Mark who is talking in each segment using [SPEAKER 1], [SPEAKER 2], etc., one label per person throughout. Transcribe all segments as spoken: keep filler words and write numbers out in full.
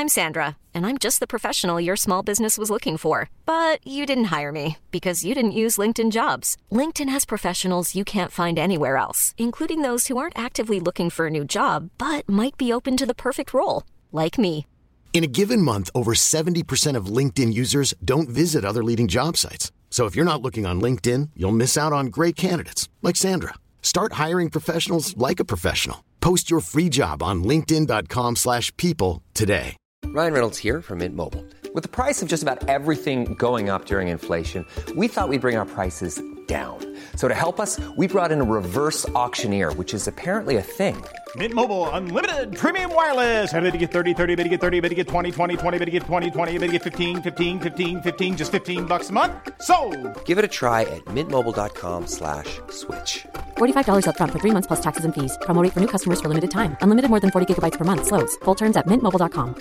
[SPEAKER 1] I'm Sandra, and I'm just the professional your small business was looking for. But you didn't hire me because you didn't use LinkedIn Jobs. LinkedIn has professionals you can't find anywhere else, including those who aren't actively looking for a new job, but might be open to the perfect role, like me.
[SPEAKER 2] In a given month, over seventy percent of LinkedIn users don't visit other leading job sites. So if you're not looking on LinkedIn, you'll miss out on great candidates like Sandra. Start hiring professionals like a professional. Post your free job on linkedin dot com slash people today.
[SPEAKER 3] Ryan Reynolds here from Mint Mobile. With the price of just about everything going up during inflation, we thought we'd bring our prices down. So to help us, we brought in a reverse auctioneer, which is apparently a thing.
[SPEAKER 4] Mint Mobile Unlimited Premium Wireless. How to get thirty, thirty, how to get thirty, how to get twenty, twenty, twenty, how to get twenty, twenty, how to get fifteen, fifteen, fifteen, fifteen, just fifteen bucks a month? Sold!
[SPEAKER 3] Give it a try at mintmobile.com slash switch.
[SPEAKER 5] forty-five dollars up front for three months plus taxes and fees. Promo rate for new customers for limited time. Unlimited more than forty gigabytes per month. Slows full terms at mint mobile dot com.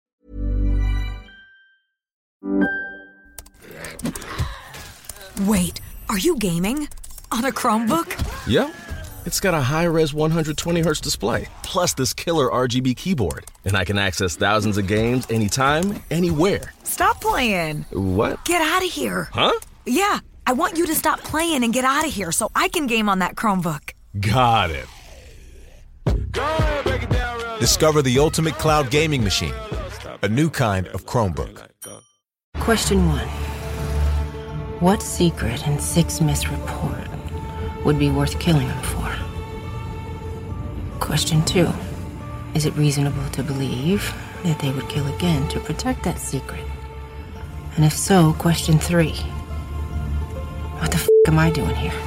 [SPEAKER 6] Wait, are you gaming? On a Chromebook?
[SPEAKER 7] Yep. It's got a high-res one hundred twenty hertz display, plus this killer R G B keyboard. And I can access thousands of games anytime, anywhere.
[SPEAKER 6] Stop playing.
[SPEAKER 7] What?
[SPEAKER 6] Get out of here.
[SPEAKER 7] Huh?
[SPEAKER 6] Yeah, I want you to stop playing and get out of here so I can game on that Chromebook.
[SPEAKER 7] Got it.
[SPEAKER 8] Discover the ultimate cloud gaming machine. A new kind of Chromebook.
[SPEAKER 9] Question one. What secret in Six Miss report would be worth killing him for? Question two. Is it reasonable to believe that they would kill again to protect that secret? And if so, question three. What the f*** am I doing here?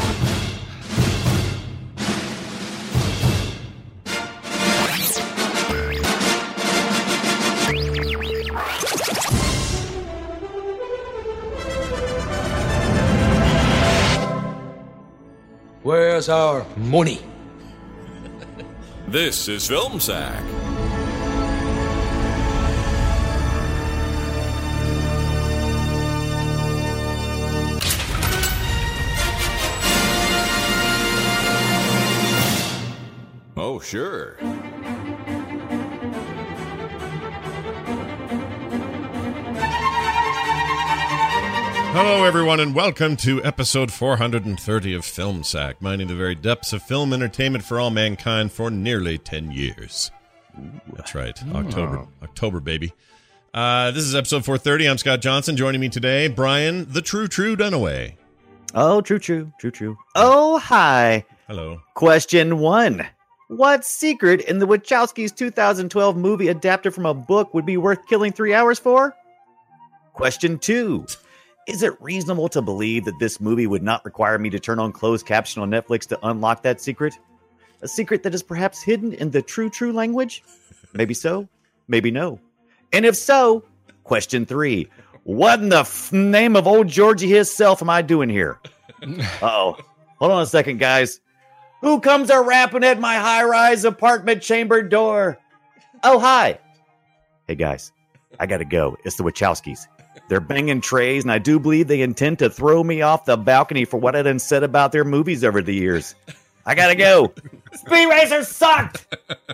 [SPEAKER 10] Where's our money?
[SPEAKER 11] This is Film Sack. Oh, sure.
[SPEAKER 12] Hello, everyone, and welcome to episode four hundred thirty of Film Sack, mining the very depths of film entertainment for all mankind for nearly ten years. That's right, October, October, baby. Uh, this is episode four thirty. I'm Scott Johnson. Joining me today, Brian, the True True Dunaway.
[SPEAKER 13] Oh, true, true, true, true. Oh, hi.
[SPEAKER 12] Hello.
[SPEAKER 13] Question one. What secret in the Wachowskis' two thousand twelve movie adapted from a book would be worth killing three hours for? Question two. Is it reasonable to believe that this movie would not require me to turn on closed caption on Netflix to unlock that secret? A secret that is perhaps hidden in the true, true language? Maybe so, maybe no. And if so, question three. What in the f- name of old Georgie himself am I doing here? Uh-oh. Hold on a second, guys. Who comes a-rapping at my high-rise apartment chamber door? Oh, hi. Hey, guys. I gotta go. It's the Wachowskis. They're banging trays, and I do believe they intend to throw me off the balcony for what I done said about their movies over the years. I gotta go. Speed Racer sucked!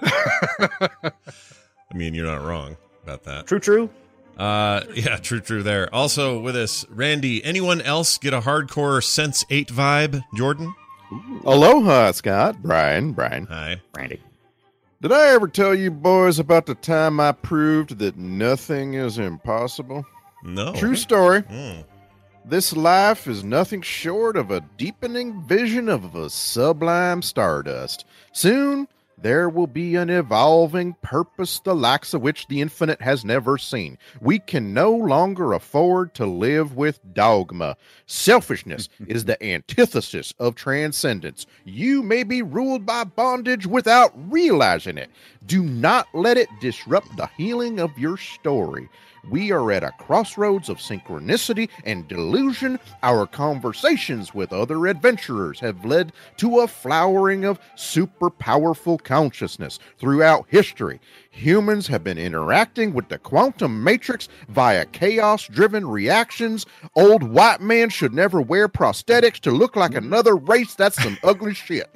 [SPEAKER 12] I mean, you're not wrong about that.
[SPEAKER 13] True, true.
[SPEAKER 12] Uh, yeah, true, true there. Also with us, Randy. Anyone else get a hardcore Sense eight vibe, Jordan?
[SPEAKER 14] Aloha, Scott. Brian, Brian.
[SPEAKER 12] Hi.
[SPEAKER 13] Randy.
[SPEAKER 14] Did I ever tell you boys about the time I proved that nothing is impossible?
[SPEAKER 12] No.
[SPEAKER 14] True story.
[SPEAKER 12] Mm.
[SPEAKER 14] This life is nothing short of a deepening vision of a sublime stardust. Soon, there will be an evolving purpose the likes of which the infinite has never seen. We can no longer afford to live with dogma. Selfishness is the antithesis of transcendence. You may be ruled by bondage without realizing it. Do not let it disrupt the healing of your story. we are at a crossroads of synchronicity and delusion. Our conversations with other adventurers have led to a flowering of super powerful consciousness throughout history. Humans have been interacting with the quantum matrix via chaos-driven reactions. Old white men should never wear prosthetics to look like another race. That's some ugly shit.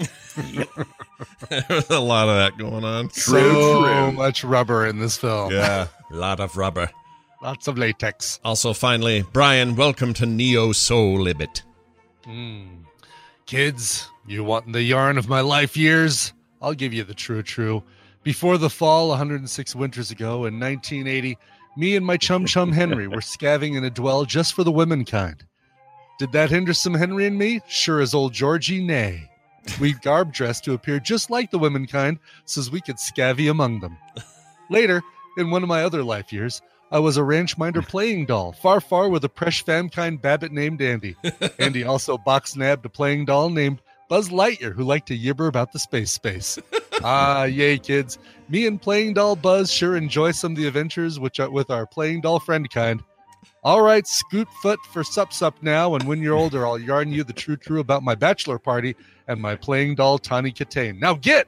[SPEAKER 12] There's a lot of that going on.
[SPEAKER 15] So much rubber in this film.
[SPEAKER 12] Yeah, a lot of rubber.
[SPEAKER 15] Lots of latex.
[SPEAKER 12] Also, finally, Brian, welcome to Neo Soul Limit.
[SPEAKER 15] Mm. Kids, you want the yarn of my life years? I'll give you the true true. Before the fall, one hundred six winters ago, in nineteen eighty, me and my chum chum Henry were scavenging in a dwell just for the womenkind. Did that hinder some Henry and me? Sure as old Georgie, nay. We garb dressed to appear just like the womenkind, so as we could scavvy among them. Later, in one of my other life years, I was a ranch minder playing doll, far, far with a presh famkind Babbitt named Andy. Andy also box nabbed a playing doll named Buzz Lightyear, who liked to yibber about the space space. Ah, yay, kids. Me and playing doll Buzz sure enjoy some of the adventures which are with our playing doll friend kind. All right, scoot foot for sup sup now, and when you're older, I'll yarn you the true true about my bachelor party and my playing doll Tawny Katane. Now get!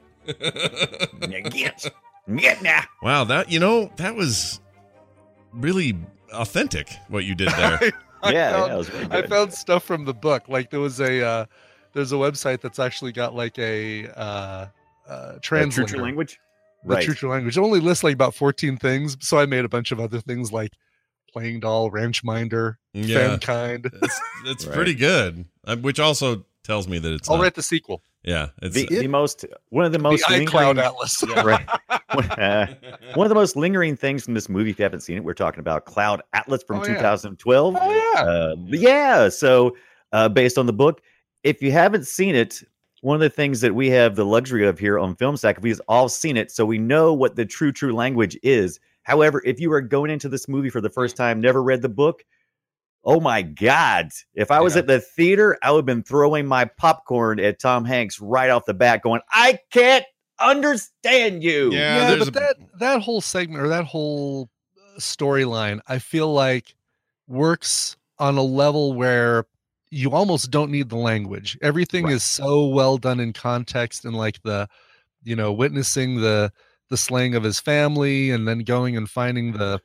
[SPEAKER 13] Get! Get now!
[SPEAKER 12] Wow, that, you know, that was really authentic, what you did there.
[SPEAKER 15] I, I
[SPEAKER 13] Yeah,
[SPEAKER 15] found,
[SPEAKER 13] that was really
[SPEAKER 15] I
[SPEAKER 13] good.
[SPEAKER 15] found stuff from the book. Like there was a, uh, there's a website that's actually got like a uh, uh,
[SPEAKER 13] True
[SPEAKER 15] translator.
[SPEAKER 13] true language?
[SPEAKER 15] The
[SPEAKER 13] Right.
[SPEAKER 15] true true language. It only lists like about fourteen things, so I made a bunch of other things like playing doll, ranch minder,
[SPEAKER 12] Yeah.
[SPEAKER 15] fankind.
[SPEAKER 12] It's, it's
[SPEAKER 13] Right.
[SPEAKER 12] pretty good, uh, which also tells me that it's
[SPEAKER 15] I'll
[SPEAKER 12] not-
[SPEAKER 15] write the sequel.
[SPEAKER 12] Yeah, it's
[SPEAKER 13] The, the most one of the most
[SPEAKER 15] the iCloud
[SPEAKER 13] lingering-
[SPEAKER 15] Atlas.
[SPEAKER 13] Yeah, right. One, uh, one of the most lingering things from this movie, if you haven't seen it, we're talking about Cloud Atlas from
[SPEAKER 15] Oh, yeah.
[SPEAKER 13] twenty twelve.
[SPEAKER 15] Oh yeah.
[SPEAKER 13] Uh, yeah. So, uh, based on the book, if you haven't seen it, one of the things that we have the luxury of here on Film Sack, we've all seen it, so we know what the true, true language is. However, if you are going into this movie for the first time, never read the book, oh my God. If I was
[SPEAKER 15] Yeah.
[SPEAKER 13] at the theater, I would have been throwing my popcorn at Tom Hanks right off the bat, going, I can't understand you.
[SPEAKER 12] Yeah,
[SPEAKER 15] Yeah,
[SPEAKER 12] there's
[SPEAKER 15] but
[SPEAKER 12] a-
[SPEAKER 15] that that whole segment or that whole uh, storyline, I feel like works on a level where you almost don't need the language. Everything
[SPEAKER 13] Right.
[SPEAKER 15] is so well done in context and like the, you know, witnessing the the slaying of his family and then going and finding the,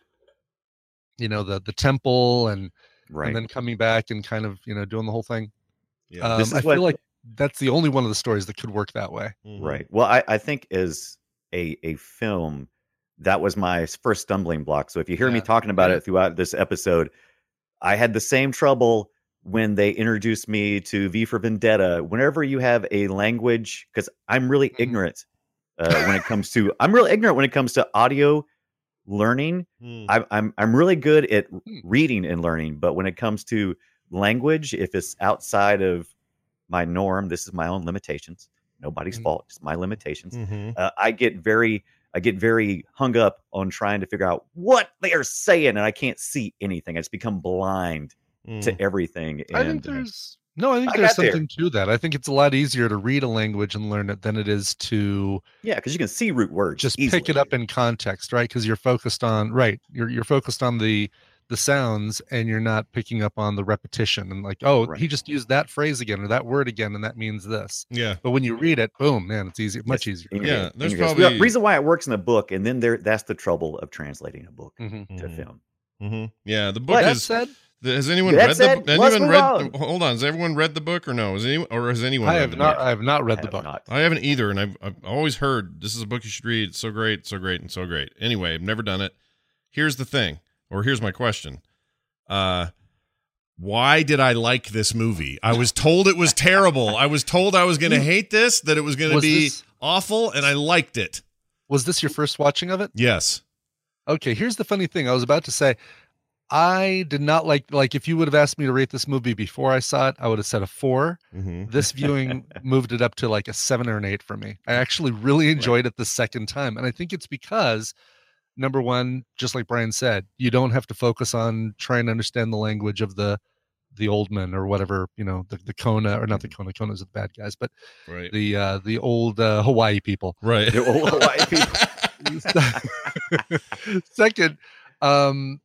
[SPEAKER 15] you know, the the temple and
[SPEAKER 13] Right.
[SPEAKER 15] and then coming back and kind of, you know, doing the whole thing.
[SPEAKER 12] Yeah.
[SPEAKER 15] Um,
[SPEAKER 13] This is
[SPEAKER 15] I
[SPEAKER 13] what-
[SPEAKER 15] feel like that's the only one of the stories that could work that way.
[SPEAKER 12] Mhm.
[SPEAKER 13] Right. Well, I, I think as a a film, that was my first stumbling block. So if you hear me
[SPEAKER 15] Yeah.
[SPEAKER 13] talking about
[SPEAKER 15] Yeah.
[SPEAKER 13] it throughout this episode, I had the same trouble when they introduced me to V for Vendetta. Whenever you have a language, because I'm really
[SPEAKER 15] Mhm.
[SPEAKER 13] ignorant uh, when it comes to, I'm really ignorant when it comes to audio learning.
[SPEAKER 12] Hmm.
[SPEAKER 13] I'm I'm I'm really good at
[SPEAKER 15] Hmm.
[SPEAKER 13] reading and learning, but when it comes to language, if it's outside of my norm, this is my own limitations. Nobody's
[SPEAKER 15] Mhm.
[SPEAKER 13] fault, it's my limitations.
[SPEAKER 12] Mhm.
[SPEAKER 13] Uh, I get very I get very hung up on trying to figure out what they are saying, and I can't see anything. I just become blind
[SPEAKER 12] Mm.
[SPEAKER 13] to everything. And
[SPEAKER 15] I think
[SPEAKER 13] uh,
[SPEAKER 15] there's no, I think
[SPEAKER 13] I
[SPEAKER 15] there's
[SPEAKER 13] got there.
[SPEAKER 15] something to that. I think it's a lot easier to read a language and learn it than it is to
[SPEAKER 13] yeah, because you can see root words.
[SPEAKER 15] just
[SPEAKER 13] easily.
[SPEAKER 15] pick it up in context, right? Because you're focused on right, you're you're focused on the the sounds and you're not picking up on the repetition and like, oh,
[SPEAKER 13] Right.
[SPEAKER 15] he just used that phrase again or that word again, and that means this.
[SPEAKER 12] Yeah.
[SPEAKER 15] But when you read it, boom, man, it's easy, much
[SPEAKER 13] Yes,
[SPEAKER 15] easier.
[SPEAKER 13] in your
[SPEAKER 12] Yeah,
[SPEAKER 13] head, in
[SPEAKER 12] there's
[SPEAKER 13] your head.
[SPEAKER 12] probably-
[SPEAKER 13] The reason why it works in a book, and then there that's the trouble of translating a book
[SPEAKER 15] Mhm.
[SPEAKER 13] to
[SPEAKER 12] Mhm.
[SPEAKER 13] film.
[SPEAKER 12] hmm Yeah, the book
[SPEAKER 13] But
[SPEAKER 15] That
[SPEAKER 12] is.
[SPEAKER 15] said,
[SPEAKER 12] Has anyone
[SPEAKER 13] That
[SPEAKER 12] read
[SPEAKER 13] said,
[SPEAKER 12] the?
[SPEAKER 13] let's
[SPEAKER 12] Anyone
[SPEAKER 13] move
[SPEAKER 12] read?
[SPEAKER 13] on.
[SPEAKER 12] Hold on, has everyone read the book or no? Is anyone or has anyone?
[SPEAKER 15] I
[SPEAKER 12] read
[SPEAKER 15] have
[SPEAKER 12] the
[SPEAKER 15] not
[SPEAKER 12] book?
[SPEAKER 15] I have not read
[SPEAKER 13] I
[SPEAKER 15] the
[SPEAKER 13] have
[SPEAKER 15] book.
[SPEAKER 13] not.
[SPEAKER 12] I haven't either, and I've I've always heard this is a book you should read. It's so great, so great, and so great. Anyway, I've never done it. Here's the thing, or here's my question. Uh, why did I like this movie? I was told it was terrible. I was told I was going to hate this, that it was going to
[SPEAKER 15] Was
[SPEAKER 12] be
[SPEAKER 15] this-
[SPEAKER 12] awful, and I liked it.
[SPEAKER 15] Was this your first watching of it?
[SPEAKER 12] Yes.
[SPEAKER 15] Okay, here's the funny thing. I was about to say, I did not like, like if you would have asked me to rate this movie before I saw it, I would have said a four.
[SPEAKER 12] Mm-hmm.
[SPEAKER 15] This viewing moved it up to like a seven or an eight for me. I actually really enjoyed it the second time. And I think it's because, number one, just like Brian said, you don't have to focus on trying to understand the language of the the old men or whatever, you know, the, the Kona, or not the Kona, Kona's the bad guys, but
[SPEAKER 12] Right.
[SPEAKER 15] the uh, the old uh, Hawaii people.
[SPEAKER 12] Right.
[SPEAKER 13] The old Hawaii people.
[SPEAKER 15] Second, um,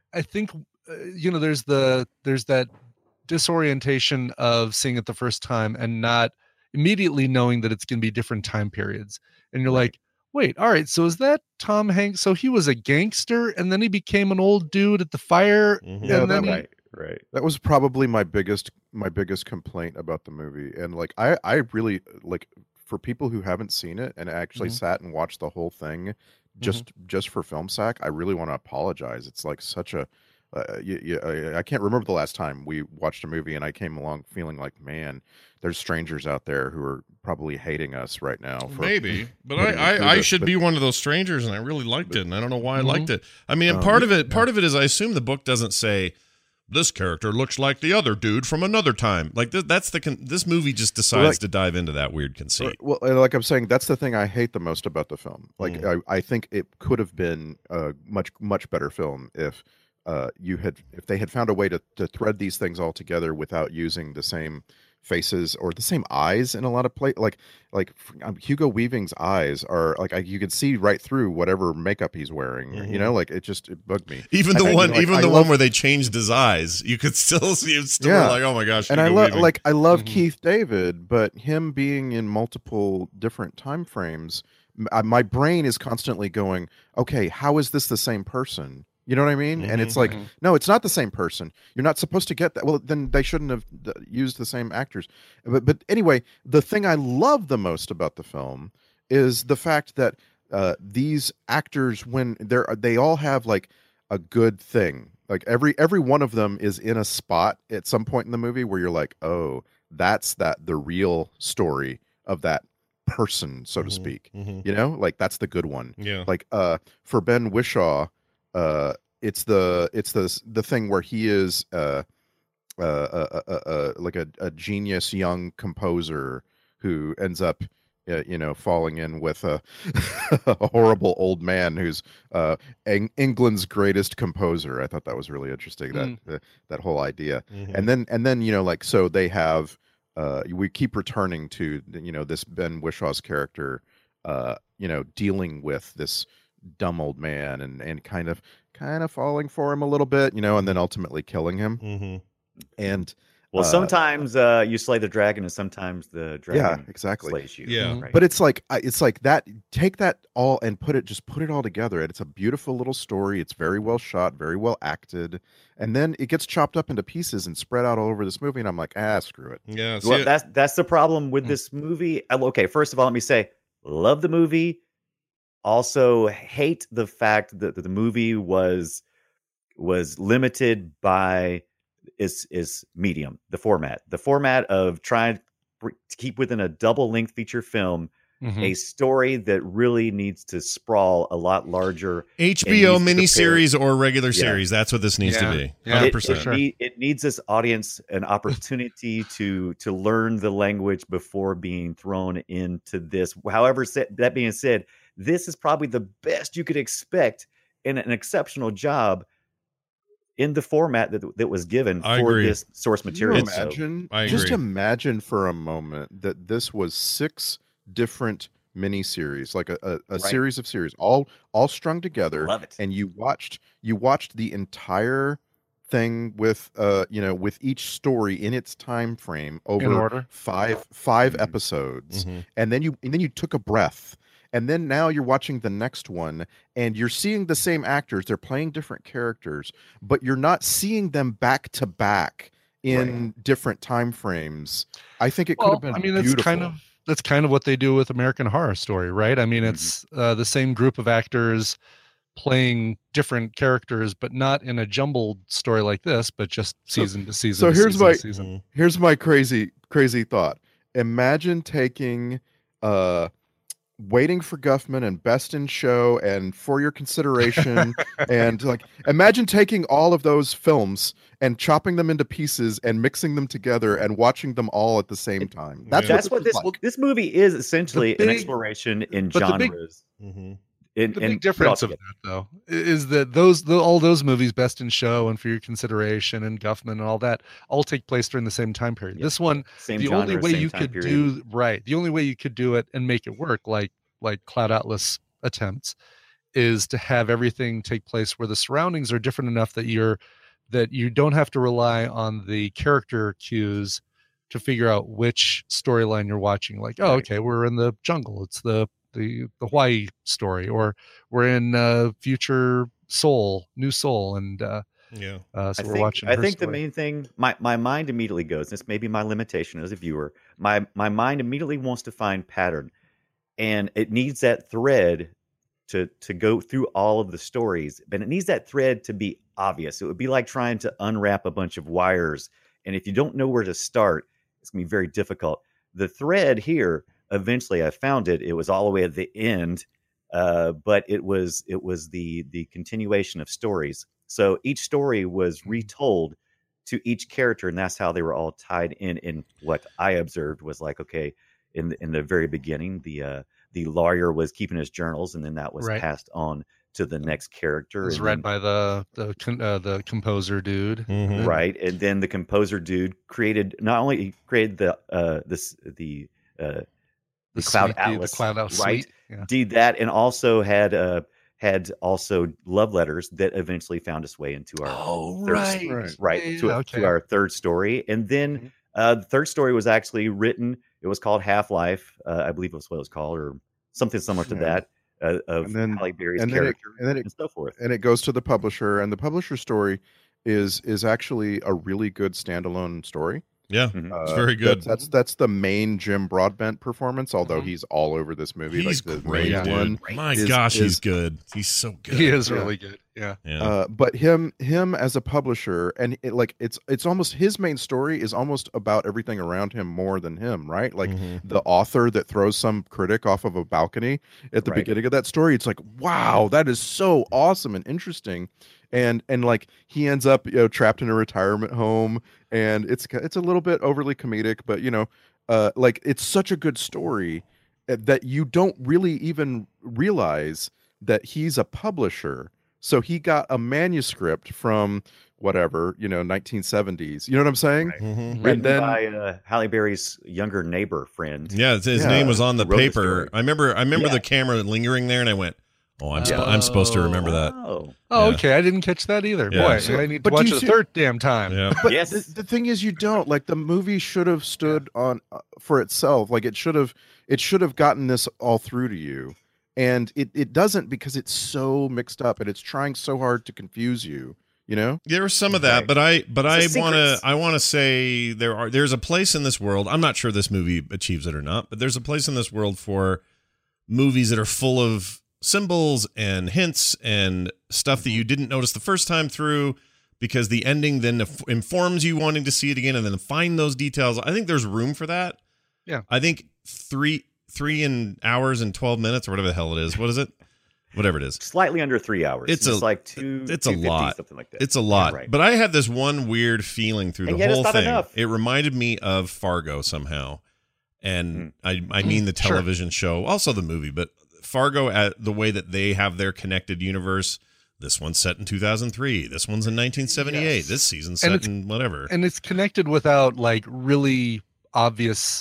[SPEAKER 15] I think uh, you know there's the there's that disorientation of seeing it the first time and not immediately knowing that it's going to be different time periods, and you're
[SPEAKER 13] Right.
[SPEAKER 15] like, wait, all right, so is that Tom Hanks? So he was a gangster and then he became an old dude at the fire,
[SPEAKER 12] Mhm.
[SPEAKER 14] Yeah,
[SPEAKER 15] and then he,
[SPEAKER 13] Right, right.
[SPEAKER 14] That was probably my biggest my biggest complaint about the movie. And like I I really like for people who haven't seen it and actually
[SPEAKER 15] Mhm.
[SPEAKER 14] sat and watched the whole thing just just for Film Sack, I really want to apologize. It's like such a uh, you, you, I, I can't remember the last time we watched a movie and I came along feeling like, man, there's strangers out there who are probably hating us right now. For
[SPEAKER 12] Maybe, but
[SPEAKER 14] putting
[SPEAKER 12] I,
[SPEAKER 14] us through
[SPEAKER 12] I, I
[SPEAKER 14] this,
[SPEAKER 12] should
[SPEAKER 14] but-
[SPEAKER 12] be one of those strangers, and I really liked it, and I don't know why I
[SPEAKER 15] Mhm.
[SPEAKER 12] liked it. I mean, and
[SPEAKER 14] Um,
[SPEAKER 12] part of it, part of it is I assume the book doesn't say this character looks like the other dude from another time. Like th- that's the con- this movie just decides
[SPEAKER 14] like-
[SPEAKER 12] to dive into that weird conceit.
[SPEAKER 14] Well, and like I'm saying, that's the thing I hate the most about the film. Like,
[SPEAKER 12] Mm.
[SPEAKER 14] I, I think it could have been a much, much better film if uh, you had, if they had found a way to, to thread these things all together without using the same faces or the same eyes in a lot of play. Like, like um, Hugo Weaving's eyes are like I, you could see right through whatever makeup he's wearing.
[SPEAKER 12] Mhm.
[SPEAKER 14] You know, like it just it bugged me.
[SPEAKER 12] Even
[SPEAKER 14] And
[SPEAKER 12] the
[SPEAKER 14] I-
[SPEAKER 12] one,
[SPEAKER 14] like,
[SPEAKER 12] even
[SPEAKER 14] I
[SPEAKER 12] the
[SPEAKER 14] love-
[SPEAKER 12] one where they changed his eyes, you could still see. It's still
[SPEAKER 14] Yeah.
[SPEAKER 12] like, oh my gosh!
[SPEAKER 14] And I
[SPEAKER 12] Hugo
[SPEAKER 14] love
[SPEAKER 12] Weaving.
[SPEAKER 14] like I love
[SPEAKER 15] Mhm.
[SPEAKER 14] Keith David, but him being in multiple different time frames, m- uh, my brain is constantly going, okay, how is this the same person? You know what I mean? And it's like,
[SPEAKER 15] Mhm.
[SPEAKER 14] no, it's not the same person. You're not supposed to get that. Well, then they shouldn't have th- used the same actors. But but anyway, the thing I love the most about the film is the fact that uh, these actors, when they're they all have like a good thing. Like every every one of them is in a spot at some point in the movie where you're like, oh, that's that the real story of that person, so to
[SPEAKER 12] Mhm,
[SPEAKER 14] speak.
[SPEAKER 12] mhm.
[SPEAKER 14] You know, like that's the good one.
[SPEAKER 12] Yeah.
[SPEAKER 14] Like uh, for Ben Whishaw, uh, it's the it's the the thing where he is uh, uh, uh, uh, uh, like a, a genius young composer who ends up uh, you know falling in with a, a horrible old man who's uh, Eng- England's greatest composer. I thought that was really interesting, that
[SPEAKER 15] Mm.
[SPEAKER 14] uh, that whole idea.
[SPEAKER 12] Mhm.
[SPEAKER 14] And then and then you know like so they have uh, we keep returning to you know this Ben Wishaw's character uh, you know dealing with this dumb old man and and kind of kind of falling for him a little bit, you know, and then ultimately killing him.
[SPEAKER 12] Mhm.
[SPEAKER 14] And
[SPEAKER 13] Well,
[SPEAKER 14] uh,
[SPEAKER 13] sometimes uh, you slay the dragon, and sometimes the dragon
[SPEAKER 14] yeah, exactly.
[SPEAKER 13] slays you.
[SPEAKER 12] Yeah.
[SPEAKER 13] right?
[SPEAKER 14] But it's like I- it's like that. Take that all and put it, just put it all together, and it's a beautiful little story. It's very well shot, very well acted, and then it gets chopped up into pieces and spread out all over this movie. And I'm like, ah, screw it.
[SPEAKER 12] Yeah. see,
[SPEAKER 13] Well,
[SPEAKER 12] it-
[SPEAKER 13] that's that's the problem
[SPEAKER 14] Hmm.
[SPEAKER 13] with this movie. Uh, Okay, first of all, let me say, love the movie. Also, hate the fact that the movie was was limited by its its medium, the format, the format of trying to keep within a double length feature film
[SPEAKER 15] Mhm.
[SPEAKER 13] a story that really needs to sprawl a lot larger.
[SPEAKER 12] H B O
[SPEAKER 13] and needs to prepare-
[SPEAKER 12] miniseries or regular
[SPEAKER 13] Yeah.
[SPEAKER 12] series. That's what this needs
[SPEAKER 15] Yeah.
[SPEAKER 12] to be.
[SPEAKER 15] Yeah.
[SPEAKER 12] Hundred
[SPEAKER 13] It,
[SPEAKER 12] percent.
[SPEAKER 13] it, need- it needs this audience an opportunity to to learn the language before being thrown into this. However, sa- that being said, this is probably the best you could expect in an exceptional job in the format that that was given
[SPEAKER 12] I
[SPEAKER 13] for
[SPEAKER 12] agree.
[SPEAKER 13] this source
[SPEAKER 14] Can you
[SPEAKER 13] material. So-
[SPEAKER 14] imagine?
[SPEAKER 12] I
[SPEAKER 14] Just
[SPEAKER 12] agree.
[SPEAKER 14] imagine for a moment that this was six different miniseries, like a, a, a
[SPEAKER 13] Right.
[SPEAKER 14] series of series, all all strung together.
[SPEAKER 13] Love it.
[SPEAKER 14] And you watched you watched the entire thing with uh you know with each story in its time frame over
[SPEAKER 15] order.
[SPEAKER 14] five five
[SPEAKER 13] Mhm.
[SPEAKER 14] episodes,
[SPEAKER 12] Mhm.
[SPEAKER 14] and then you and then you took a breath. And then now you're watching the next one and you're seeing the same actors. They're playing different characters, but you're not seeing them back to back in different time frames. I think it could
[SPEAKER 15] Well,
[SPEAKER 14] have been
[SPEAKER 15] I mean,
[SPEAKER 14] beautiful.
[SPEAKER 15] it's kind of that's kind of what they do with American Horror Story, right? I mean,
[SPEAKER 14] Mm-hmm.
[SPEAKER 15] it's uh, the same group of actors playing different characters, but not in a jumbled story like this, but just
[SPEAKER 14] So-
[SPEAKER 15] season to season.
[SPEAKER 14] so
[SPEAKER 15] to
[SPEAKER 14] here's
[SPEAKER 15] season
[SPEAKER 14] my
[SPEAKER 15] to season.
[SPEAKER 14] here's my crazy crazy thought. Imagine taking uh Waiting for Guffman and Best in Show and For Your Consideration and like imagine taking all of those films and chopping them into pieces and mixing them together and watching them all at the same time. That's
[SPEAKER 12] Yeah.
[SPEAKER 13] That's what
[SPEAKER 14] this
[SPEAKER 13] this
[SPEAKER 14] is like.
[SPEAKER 13] this movie is essentially
[SPEAKER 15] The
[SPEAKER 13] an
[SPEAKER 15] big-
[SPEAKER 13] exploration in
[SPEAKER 15] but the big-
[SPEAKER 13] genres.
[SPEAKER 12] Mhm.
[SPEAKER 13] In,
[SPEAKER 15] The
[SPEAKER 13] in-
[SPEAKER 15] big difference of that, though, i- is that those the, all those movies, Best in Show and For Your Consideration and Guffman and all that, all take place during the same time period.
[SPEAKER 13] Yeah.
[SPEAKER 15] This one,
[SPEAKER 13] same
[SPEAKER 15] the
[SPEAKER 13] genre,
[SPEAKER 15] only way
[SPEAKER 13] same
[SPEAKER 15] you
[SPEAKER 13] time
[SPEAKER 15] could
[SPEAKER 13] period.
[SPEAKER 15] do right, the only way you could do it and make it work, like like Cloud Atlas attempts, is to have everything take place where the surroundings are different enough that you're that you don't have to rely on the character cues to figure out which storyline you're watching. Like, oh, okay, we're in the jungle. It's the the the Hawaii story, or we're in uh, future Seoul, New Seoul, and uh,
[SPEAKER 12] yeah.
[SPEAKER 15] Uh, so
[SPEAKER 13] I
[SPEAKER 15] we're
[SPEAKER 13] think,
[SPEAKER 15] watching.
[SPEAKER 13] I
[SPEAKER 15] her
[SPEAKER 13] think
[SPEAKER 15] story.
[SPEAKER 13] the main thing, my, my mind immediately goes. This may be my limitation as a viewer. My my mind immediately wants to find pattern, and it needs that thread to to go through all of the stories. But it needs that thread to be obvious. It would be like trying to unwrap a bunch of wires, and if you don't know where to start, it's gonna be very difficult. The thread here, eventually, I found it. It was all the way at the end, uh, but it was it was the the continuation of stories. So each story was retold to each character, and that's how they were all tied in. And what I observed was like, okay, in the, in the very beginning, the uh, the lawyer was keeping his journals, and then that was
[SPEAKER 15] Right.
[SPEAKER 13] passed on to the next character.
[SPEAKER 15] It was
[SPEAKER 13] and
[SPEAKER 15] read
[SPEAKER 13] then-
[SPEAKER 15] by the the con- uh, the composer dude,
[SPEAKER 12] Mhm.
[SPEAKER 13] right, and then the composer dude created not only he created the uh, this the uh, the,
[SPEAKER 15] The
[SPEAKER 13] Cloud
[SPEAKER 15] suite, the- the
[SPEAKER 13] Atlas,
[SPEAKER 15] Cloud Atlas
[SPEAKER 13] right?
[SPEAKER 15] suite, yeah.
[SPEAKER 13] Did that, and also had uh, had also love letters that eventually found its way into our
[SPEAKER 15] Oh,
[SPEAKER 13] third,
[SPEAKER 15] right.
[SPEAKER 13] right,
[SPEAKER 15] Right.
[SPEAKER 13] to,
[SPEAKER 15] Yeah,
[SPEAKER 13] to
[SPEAKER 15] okay.
[SPEAKER 13] our third story, and then uh, the third story was actually written. It was called Half Life, uh, I believe was what it was called, or something similar to
[SPEAKER 14] Yeah.
[SPEAKER 13] that uh, of
[SPEAKER 14] And then-
[SPEAKER 13] Halle Berry's
[SPEAKER 14] and then it-
[SPEAKER 13] character
[SPEAKER 14] and then it-
[SPEAKER 13] and so forth.
[SPEAKER 14] and it goes to the publisher, and the publisher story is is actually a really good standalone story.
[SPEAKER 12] Yeah,
[SPEAKER 13] Mhm.
[SPEAKER 12] it's
[SPEAKER 14] Uh,
[SPEAKER 12] very good.
[SPEAKER 14] That's, that's that's the main Jim Broadbent performance, although
[SPEAKER 15] Mhm.
[SPEAKER 14] he's all over this movie.
[SPEAKER 12] He's
[SPEAKER 14] like the
[SPEAKER 12] great,
[SPEAKER 14] main
[SPEAKER 12] dude.
[SPEAKER 14] one.
[SPEAKER 12] My
[SPEAKER 14] is-
[SPEAKER 12] gosh, he's
[SPEAKER 14] is-
[SPEAKER 12] good. He's so good.
[SPEAKER 15] He is
[SPEAKER 14] Yeah.
[SPEAKER 15] really good. Yeah.
[SPEAKER 12] Yeah.
[SPEAKER 14] Uh, but him him as a publisher, and it, like it's it's almost his main story is almost about everything around him more than him, right? Like
[SPEAKER 12] Mhm.
[SPEAKER 14] the author that throws some critic off of a balcony at the
[SPEAKER 13] Right.
[SPEAKER 14] beginning of that story. It's like, wow, that is so awesome and interesting. And and like he ends up, you know, trapped in a retirement home, and it's it's a little bit overly comedic, but you know, uh, like it's such a good story uh, that you don't really even realize that he's a publisher. So he got a manuscript from whatever, you know, nineteen seventies. You know what I'm saying?
[SPEAKER 12] Mhm.
[SPEAKER 14] And
[SPEAKER 13] Written
[SPEAKER 14] then
[SPEAKER 13] by uh, Halle Berry's younger neighbor friend.
[SPEAKER 12] Yeah, his his
[SPEAKER 14] Yeah.
[SPEAKER 12] name was on the
[SPEAKER 13] Who wrote the
[SPEAKER 12] paper.
[SPEAKER 13] story.
[SPEAKER 12] I remember. I remember
[SPEAKER 13] Yeah.
[SPEAKER 12] the camera lingering there, and I went, "Oh, I'm sp-
[SPEAKER 15] Yeah.
[SPEAKER 12] I'm supposed to remember that."
[SPEAKER 13] Oh,
[SPEAKER 15] Oh,
[SPEAKER 12] Yeah.
[SPEAKER 15] okay. I didn't catch that either.
[SPEAKER 12] Yeah.
[SPEAKER 15] Boy,
[SPEAKER 12] So-
[SPEAKER 15] I need to
[SPEAKER 14] but do
[SPEAKER 15] watch
[SPEAKER 14] you
[SPEAKER 15] it a
[SPEAKER 14] see-
[SPEAKER 15] third damn time.
[SPEAKER 12] Yeah,
[SPEAKER 14] But
[SPEAKER 13] Yes.
[SPEAKER 14] the, the thing is, you don't like the movie should have stood on uh, for itself. Like it should have, it should have gotten this all through to you, and it it doesn't because it's so mixed up and it's trying so hard to confuse you. You know?
[SPEAKER 12] there was some of that,
[SPEAKER 13] Right.
[SPEAKER 12] but I but I
[SPEAKER 13] It's the
[SPEAKER 12] want to
[SPEAKER 13] secrets.
[SPEAKER 12] I want to say there are there's a place in this world. I'm not sure this movie achieves it or not, but there's a place in this world for movies that are full of symbols and hints and stuff that you didn't notice the first time through, because the ending then inf- informs you wanting to see it again and then find those details. I think there's room for that.
[SPEAKER 15] Yeah.
[SPEAKER 12] I think three three in hours and twelve minutes or whatever the hell it is. What is it? Whatever it is.
[SPEAKER 13] slightly under three hours.
[SPEAKER 12] It's
[SPEAKER 13] It's,
[SPEAKER 12] a-
[SPEAKER 13] like two.
[SPEAKER 12] It's a
[SPEAKER 13] two fifty,
[SPEAKER 12] lot.
[SPEAKER 13] something like that.
[SPEAKER 12] It's a lot.
[SPEAKER 13] Right.
[SPEAKER 12] But I had this one weird feeling through
[SPEAKER 13] And
[SPEAKER 12] the
[SPEAKER 13] yet it's
[SPEAKER 12] whole
[SPEAKER 13] not
[SPEAKER 12] thing.
[SPEAKER 13] enough.
[SPEAKER 12] It reminded me of Fargo somehow. And
[SPEAKER 13] Hmm.
[SPEAKER 12] I I mean the
[SPEAKER 15] Sure.
[SPEAKER 12] television show, also the movie, but Fargo, at the way that they have their connected universe. This one's set in two thousand three. This one's in nineteen seventy-eight.
[SPEAKER 15] Yes.
[SPEAKER 12] This season's
[SPEAKER 15] And
[SPEAKER 12] set
[SPEAKER 15] it's-
[SPEAKER 12] in whatever.
[SPEAKER 15] And it's connected without like really obvious,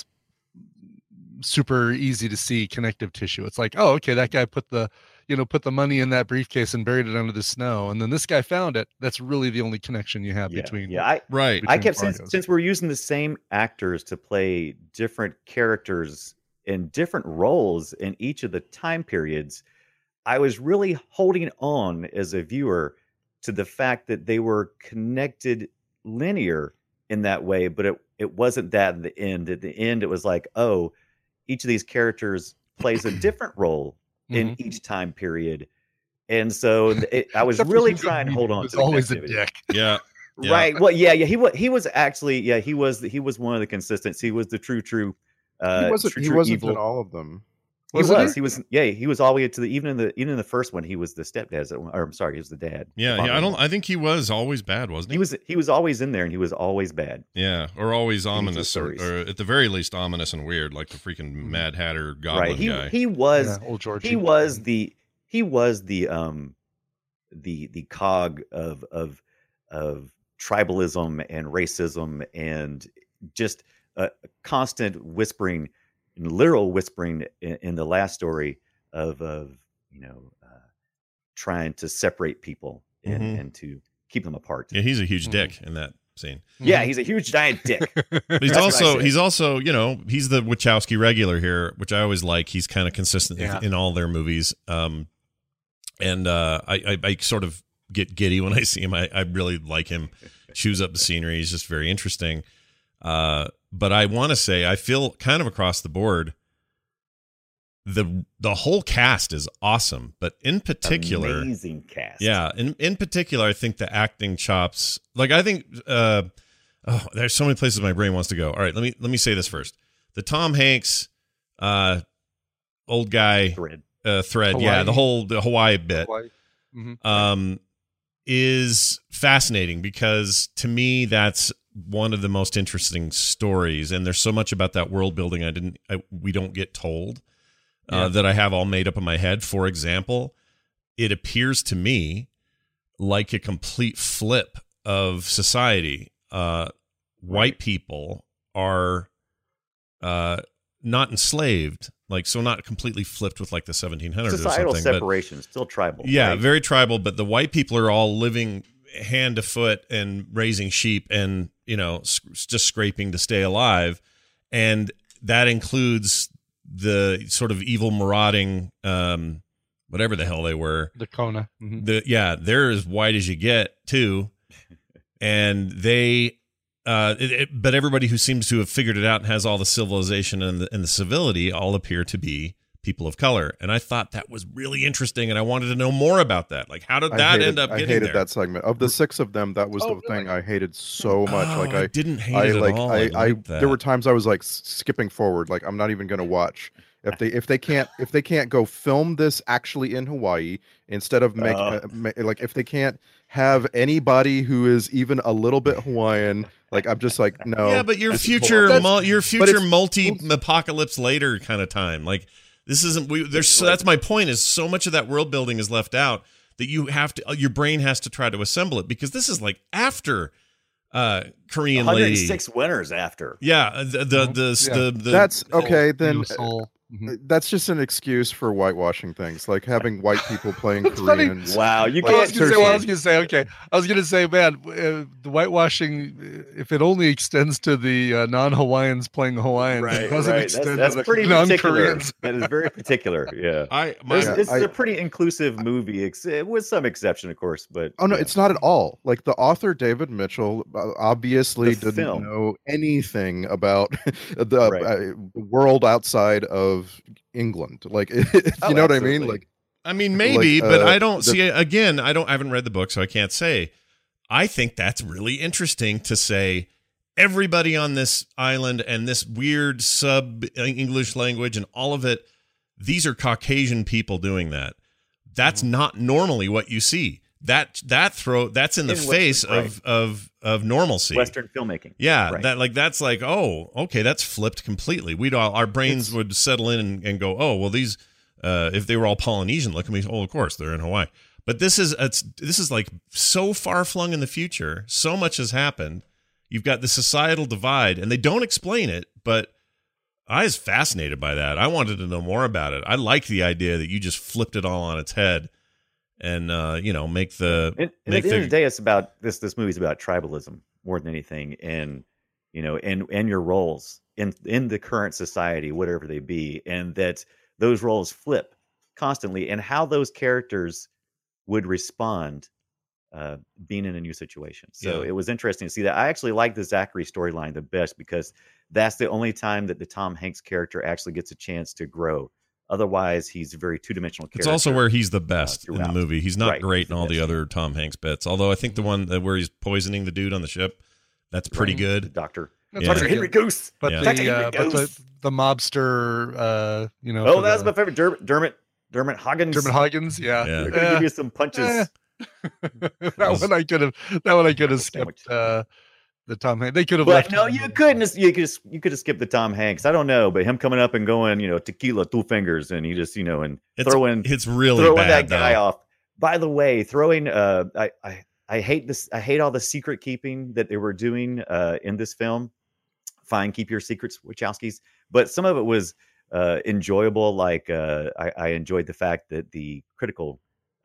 [SPEAKER 15] super easy to see connective tissue. It's like, oh, okay, that guy put the, you know, put the money in that briefcase and buried it under the snow, and then this guy found it. That's really the only connection you have
[SPEAKER 13] yeah,
[SPEAKER 15] between.
[SPEAKER 13] yeah. I
[SPEAKER 12] right.
[SPEAKER 13] I
[SPEAKER 15] between
[SPEAKER 13] kept since
[SPEAKER 15] Fargos.
[SPEAKER 13] since we're using the same actors to play different characters in different roles in each of the time periods, I was really holding on as a viewer to the fact that they were connected linear in that way, but it it wasn't that in the end. At the end, it was like, oh, each of these characters plays a different role in
[SPEAKER 15] Mhm.
[SPEAKER 13] each time period, and so it, I was
[SPEAKER 15] Except for
[SPEAKER 13] really
[SPEAKER 15] Hugo
[SPEAKER 13] trying to hold
[SPEAKER 15] Weaving,
[SPEAKER 13] on
[SPEAKER 15] who's
[SPEAKER 13] to the
[SPEAKER 15] always a
[SPEAKER 13] connectivity.
[SPEAKER 15] dick.
[SPEAKER 12] Yeah. Yeah.
[SPEAKER 13] Right. Well, yeah, yeah. He was. He was actually. Yeah, he was. He was one of the consistents. He was the true, true. Uh,
[SPEAKER 14] he wasn't.
[SPEAKER 13] true,
[SPEAKER 14] He
[SPEAKER 13] true
[SPEAKER 14] wasn't
[SPEAKER 13] evil.
[SPEAKER 14] in all of them.
[SPEAKER 13] He
[SPEAKER 15] Was
[SPEAKER 13] was.
[SPEAKER 15] it?
[SPEAKER 13] He was. Yeah, he was all the way to the even in the even in the first one. He was the stepdad. Or I'm sorry, he was the dad.
[SPEAKER 12] Yeah,
[SPEAKER 13] the
[SPEAKER 12] yeah. I don't
[SPEAKER 13] father-in-law.
[SPEAKER 12] I think he was always bad, wasn't he?
[SPEAKER 13] He was. He was always in there, and he was always bad.
[SPEAKER 12] Yeah, or always
[SPEAKER 13] Into the
[SPEAKER 12] ominous, or,
[SPEAKER 13] stories.
[SPEAKER 12] or at the very least ominous and weird, like the freaking Mad Hatter Goblin
[SPEAKER 13] Right. He
[SPEAKER 12] guy.
[SPEAKER 13] he was.
[SPEAKER 15] Yeah, old Georgie.
[SPEAKER 13] He was the. He was the um, the the cog of of of tribalism and racism and just a constant whispering, literal whispering in, in the last story of of you know uh, trying to separate people and,
[SPEAKER 12] Mhm.
[SPEAKER 13] and to keep them apart.
[SPEAKER 12] Yeah, he's a huge
[SPEAKER 15] Mhm.
[SPEAKER 12] dick in that scene.
[SPEAKER 13] Yeah, he's a huge giant dick.
[SPEAKER 12] But he's
[SPEAKER 13] That's what I
[SPEAKER 12] also
[SPEAKER 13] say.
[SPEAKER 12] he's also you know he's the Wachowski regular here, which I always like. He's kind of consistent
[SPEAKER 15] Yeah.
[SPEAKER 12] in all their movies, um, and uh, I, I I sort of get giddy when I see him. I, I really like him. Chews up the scenery. He's just very interesting. Uh, but I want to say I feel kind of across the board. The the whole cast is awesome, but in particular,
[SPEAKER 13] Amazing cast.
[SPEAKER 12] yeah, in in particular, I think the acting chops. Like I think, uh, oh, there's so many places my brain wants to go. All right, let me let me say this first. The Tom Hanks, uh, old guy
[SPEAKER 13] Thread.
[SPEAKER 12] uh, thread,
[SPEAKER 15] Hawaii.
[SPEAKER 12] yeah, the whole the Hawaii bit,
[SPEAKER 15] Hawaii. Mhm.
[SPEAKER 12] um, is fascinating because to me that's one of the most interesting stories, and there's so much about that world building I didn't I, we don't get told. Uh,
[SPEAKER 15] Yeah.
[SPEAKER 12] that I have all made up in my head. For example, it appears to me like a complete flip of society. Uh, white people are uh, not enslaved, like so not completely flipped with like the seventeen hundreds or
[SPEAKER 13] Societal
[SPEAKER 12] something. but-
[SPEAKER 13] separation, still tribal.
[SPEAKER 12] yeah,
[SPEAKER 13] right?
[SPEAKER 12] very tribal, but the white people are all living hand to foot and raising sheep and, you know, s- just scraping to stay alive. And that includes the sort of evil marauding, um, whatever the hell they were.
[SPEAKER 15] The Kona. Mhm.
[SPEAKER 12] The yeah, they're as white as you get too, and they, uh, it, it- but everybody who seems to have figured it out and has all the civilization and the, and the civility all appear to be people of color. And I thought that was really interesting, and I wanted to know more about that. Like, how did
[SPEAKER 14] I
[SPEAKER 12] that
[SPEAKER 14] hated,
[SPEAKER 12] end up
[SPEAKER 14] I
[SPEAKER 12] getting
[SPEAKER 14] hated
[SPEAKER 12] there?
[SPEAKER 14] that segment. Of the six of them, that was
[SPEAKER 15] Oh,
[SPEAKER 14] the thing I hated so much.
[SPEAKER 12] Oh,
[SPEAKER 14] like
[SPEAKER 12] I
[SPEAKER 14] I
[SPEAKER 12] didn't hate
[SPEAKER 14] I
[SPEAKER 12] it at
[SPEAKER 14] like
[SPEAKER 12] all.
[SPEAKER 14] I,
[SPEAKER 12] I
[SPEAKER 14] I
[SPEAKER 12] liked that.
[SPEAKER 14] there were times I was like s- skipping forward. Like I'm not even going to watch. If they if they can't if they can't go film this actually in Hawaii instead of make,
[SPEAKER 13] Oh.
[SPEAKER 14] uh, ma- like if they can't have anybody who is even a little bit Hawaiian, like I'm just like no.
[SPEAKER 12] Yeah, but your
[SPEAKER 14] this is
[SPEAKER 12] future,
[SPEAKER 14] bull-
[SPEAKER 12] mul- your
[SPEAKER 14] but
[SPEAKER 12] future
[SPEAKER 14] it's-
[SPEAKER 12] multi-apocalypse later kind of time. Like this isn't. We, there's so that's my point. Is so much of that world building is left out that you have to. Your brain has to try to assemble it because this is like after uh Korean
[SPEAKER 13] one hundred
[SPEAKER 12] lady.
[SPEAKER 13] six winners after.
[SPEAKER 12] Yeah, the the the,
[SPEAKER 15] Yeah.
[SPEAKER 12] the, the
[SPEAKER 14] That's okay. Then
[SPEAKER 15] New Soul. Mhm.
[SPEAKER 14] that's just an excuse for whitewashing things, like having white people playing
[SPEAKER 15] It's funny.
[SPEAKER 14] Koreans.
[SPEAKER 13] Wow, you
[SPEAKER 14] Like,
[SPEAKER 15] I was
[SPEAKER 13] can't.
[SPEAKER 15] gonna say, well, I was
[SPEAKER 14] seriously.
[SPEAKER 15] gonna say, okay. I was gonna say, man, uh, the whitewashing, uh, if it only extends to the uh, non-Hawaiians playing Hawaiian,
[SPEAKER 13] Right,
[SPEAKER 15] it doesn't
[SPEAKER 13] right.
[SPEAKER 15] extend
[SPEAKER 13] That's,
[SPEAKER 15] to
[SPEAKER 13] that's
[SPEAKER 15] the
[SPEAKER 13] pretty particular.
[SPEAKER 15] non-Koreans.
[SPEAKER 13] That is very particular. Yeah.
[SPEAKER 12] I my,
[SPEAKER 13] There's,
[SPEAKER 14] Yeah,
[SPEAKER 13] this
[SPEAKER 14] I-
[SPEAKER 13] is a pretty inclusive movie, ex- with some exception, of course. But
[SPEAKER 14] Oh no,
[SPEAKER 13] yeah.
[SPEAKER 14] it's not at all. Like the author David Mitchell uh, obviously
[SPEAKER 13] The
[SPEAKER 14] didn't
[SPEAKER 13] film.
[SPEAKER 14] know anything about the
[SPEAKER 13] Right.
[SPEAKER 14] uh, world outside of England. Like, you
[SPEAKER 13] Oh,
[SPEAKER 14] know what I mean?
[SPEAKER 13] absolutely.
[SPEAKER 14] Like,
[SPEAKER 12] I mean, maybe,
[SPEAKER 14] Like,
[SPEAKER 12] but
[SPEAKER 14] uh,
[SPEAKER 12] I don't
[SPEAKER 14] the-
[SPEAKER 12] see it again. I don't. I haven't read the book, so I can't say. I think that's really interesting to say. Everybody on this island and this weird sub English language and all of it, these are Caucasian people doing that. That's
[SPEAKER 14] Mm-hmm.
[SPEAKER 12] not normally what you see. That that throw that's in the
[SPEAKER 13] In Western-
[SPEAKER 12] face of
[SPEAKER 13] right.
[SPEAKER 12] of of normalcy.
[SPEAKER 13] Western filmmaking.
[SPEAKER 12] Yeah,
[SPEAKER 13] Right.
[SPEAKER 12] that like that's like, oh, okay, that's flipped completely. We'd all our brains would settle in and, and go, oh, well, these uh, if they were all Polynesian looking, we oh, of course they're in Hawaii. But this is it's this is like so far flung in the future. So much has happened. You've got the societal divide, and they don't explain it. But I was fascinated by that. I wanted to know more about it. I like the idea that you just flipped it all on its head, and uh, you know, make the
[SPEAKER 13] And, and
[SPEAKER 12] make
[SPEAKER 13] at the end
[SPEAKER 12] the
[SPEAKER 13] of the day, it's about this. This movie's about tribalism more than anything, and you know, and and your roles in in the current society, whatever they be, and that those roles flip constantly, and how those characters would respond uh, being in a new situation. So
[SPEAKER 12] Yeah.
[SPEAKER 13] it was interesting to see that. I actually like the Zachary storyline the best because that's the only time that the Tom Hanks character actually gets a chance to grow. Otherwise, he's a very two dimensional character.
[SPEAKER 12] It's also where he's the best in the
[SPEAKER 13] throughout.
[SPEAKER 12] movie. He's not
[SPEAKER 13] Right,
[SPEAKER 12] great
[SPEAKER 13] he's
[SPEAKER 12] in
[SPEAKER 13] the
[SPEAKER 12] all the
[SPEAKER 13] best.
[SPEAKER 12] other Tom Hanks bits. Although I think the one that where he's poisoning the dude on the ship, that's pretty
[SPEAKER 13] the
[SPEAKER 12] good.
[SPEAKER 13] doctor.
[SPEAKER 15] That's
[SPEAKER 12] Yeah.
[SPEAKER 13] Doctor
[SPEAKER 15] pretty
[SPEAKER 13] Henry
[SPEAKER 15] good.
[SPEAKER 13] Goose.
[SPEAKER 15] But
[SPEAKER 12] Yeah.
[SPEAKER 13] Doctor
[SPEAKER 15] the
[SPEAKER 13] Henry
[SPEAKER 15] uh, but the,
[SPEAKER 13] Goose.
[SPEAKER 15] the mobster, uh, you know,
[SPEAKER 13] Oh,
[SPEAKER 15] for
[SPEAKER 13] that's
[SPEAKER 15] the-
[SPEAKER 13] my favorite. Dermot Dermot Dermot Huggins.
[SPEAKER 15] Dermot Huggins. Yeah,
[SPEAKER 12] Yeah.
[SPEAKER 13] They're gonna give you some punches.
[SPEAKER 15] Eh. that one I could have. That one I could have
[SPEAKER 13] Sandwich.
[SPEAKER 15] skipped. Uh, the Tom Hanks. They could have
[SPEAKER 13] But
[SPEAKER 15] left.
[SPEAKER 13] no,
[SPEAKER 15] him
[SPEAKER 13] you
[SPEAKER 15] in.
[SPEAKER 13] couldn't. You could you could have skipped the Tom Hanks. I don't know, but him coming up and going, you know, tequila, two fingers, and he just, you know, and
[SPEAKER 12] It's
[SPEAKER 13] throwing
[SPEAKER 12] it's really
[SPEAKER 13] throwing
[SPEAKER 12] bad
[SPEAKER 13] that guy
[SPEAKER 12] though.
[SPEAKER 13] off. By the way, throwing. Uh, I I I hate this. I hate all the secret keeping that they were doing uh, in this film. Fine, keep your secrets, Wachowskis. But some of it was uh, enjoyable. Like uh, I, I enjoyed the fact that the critical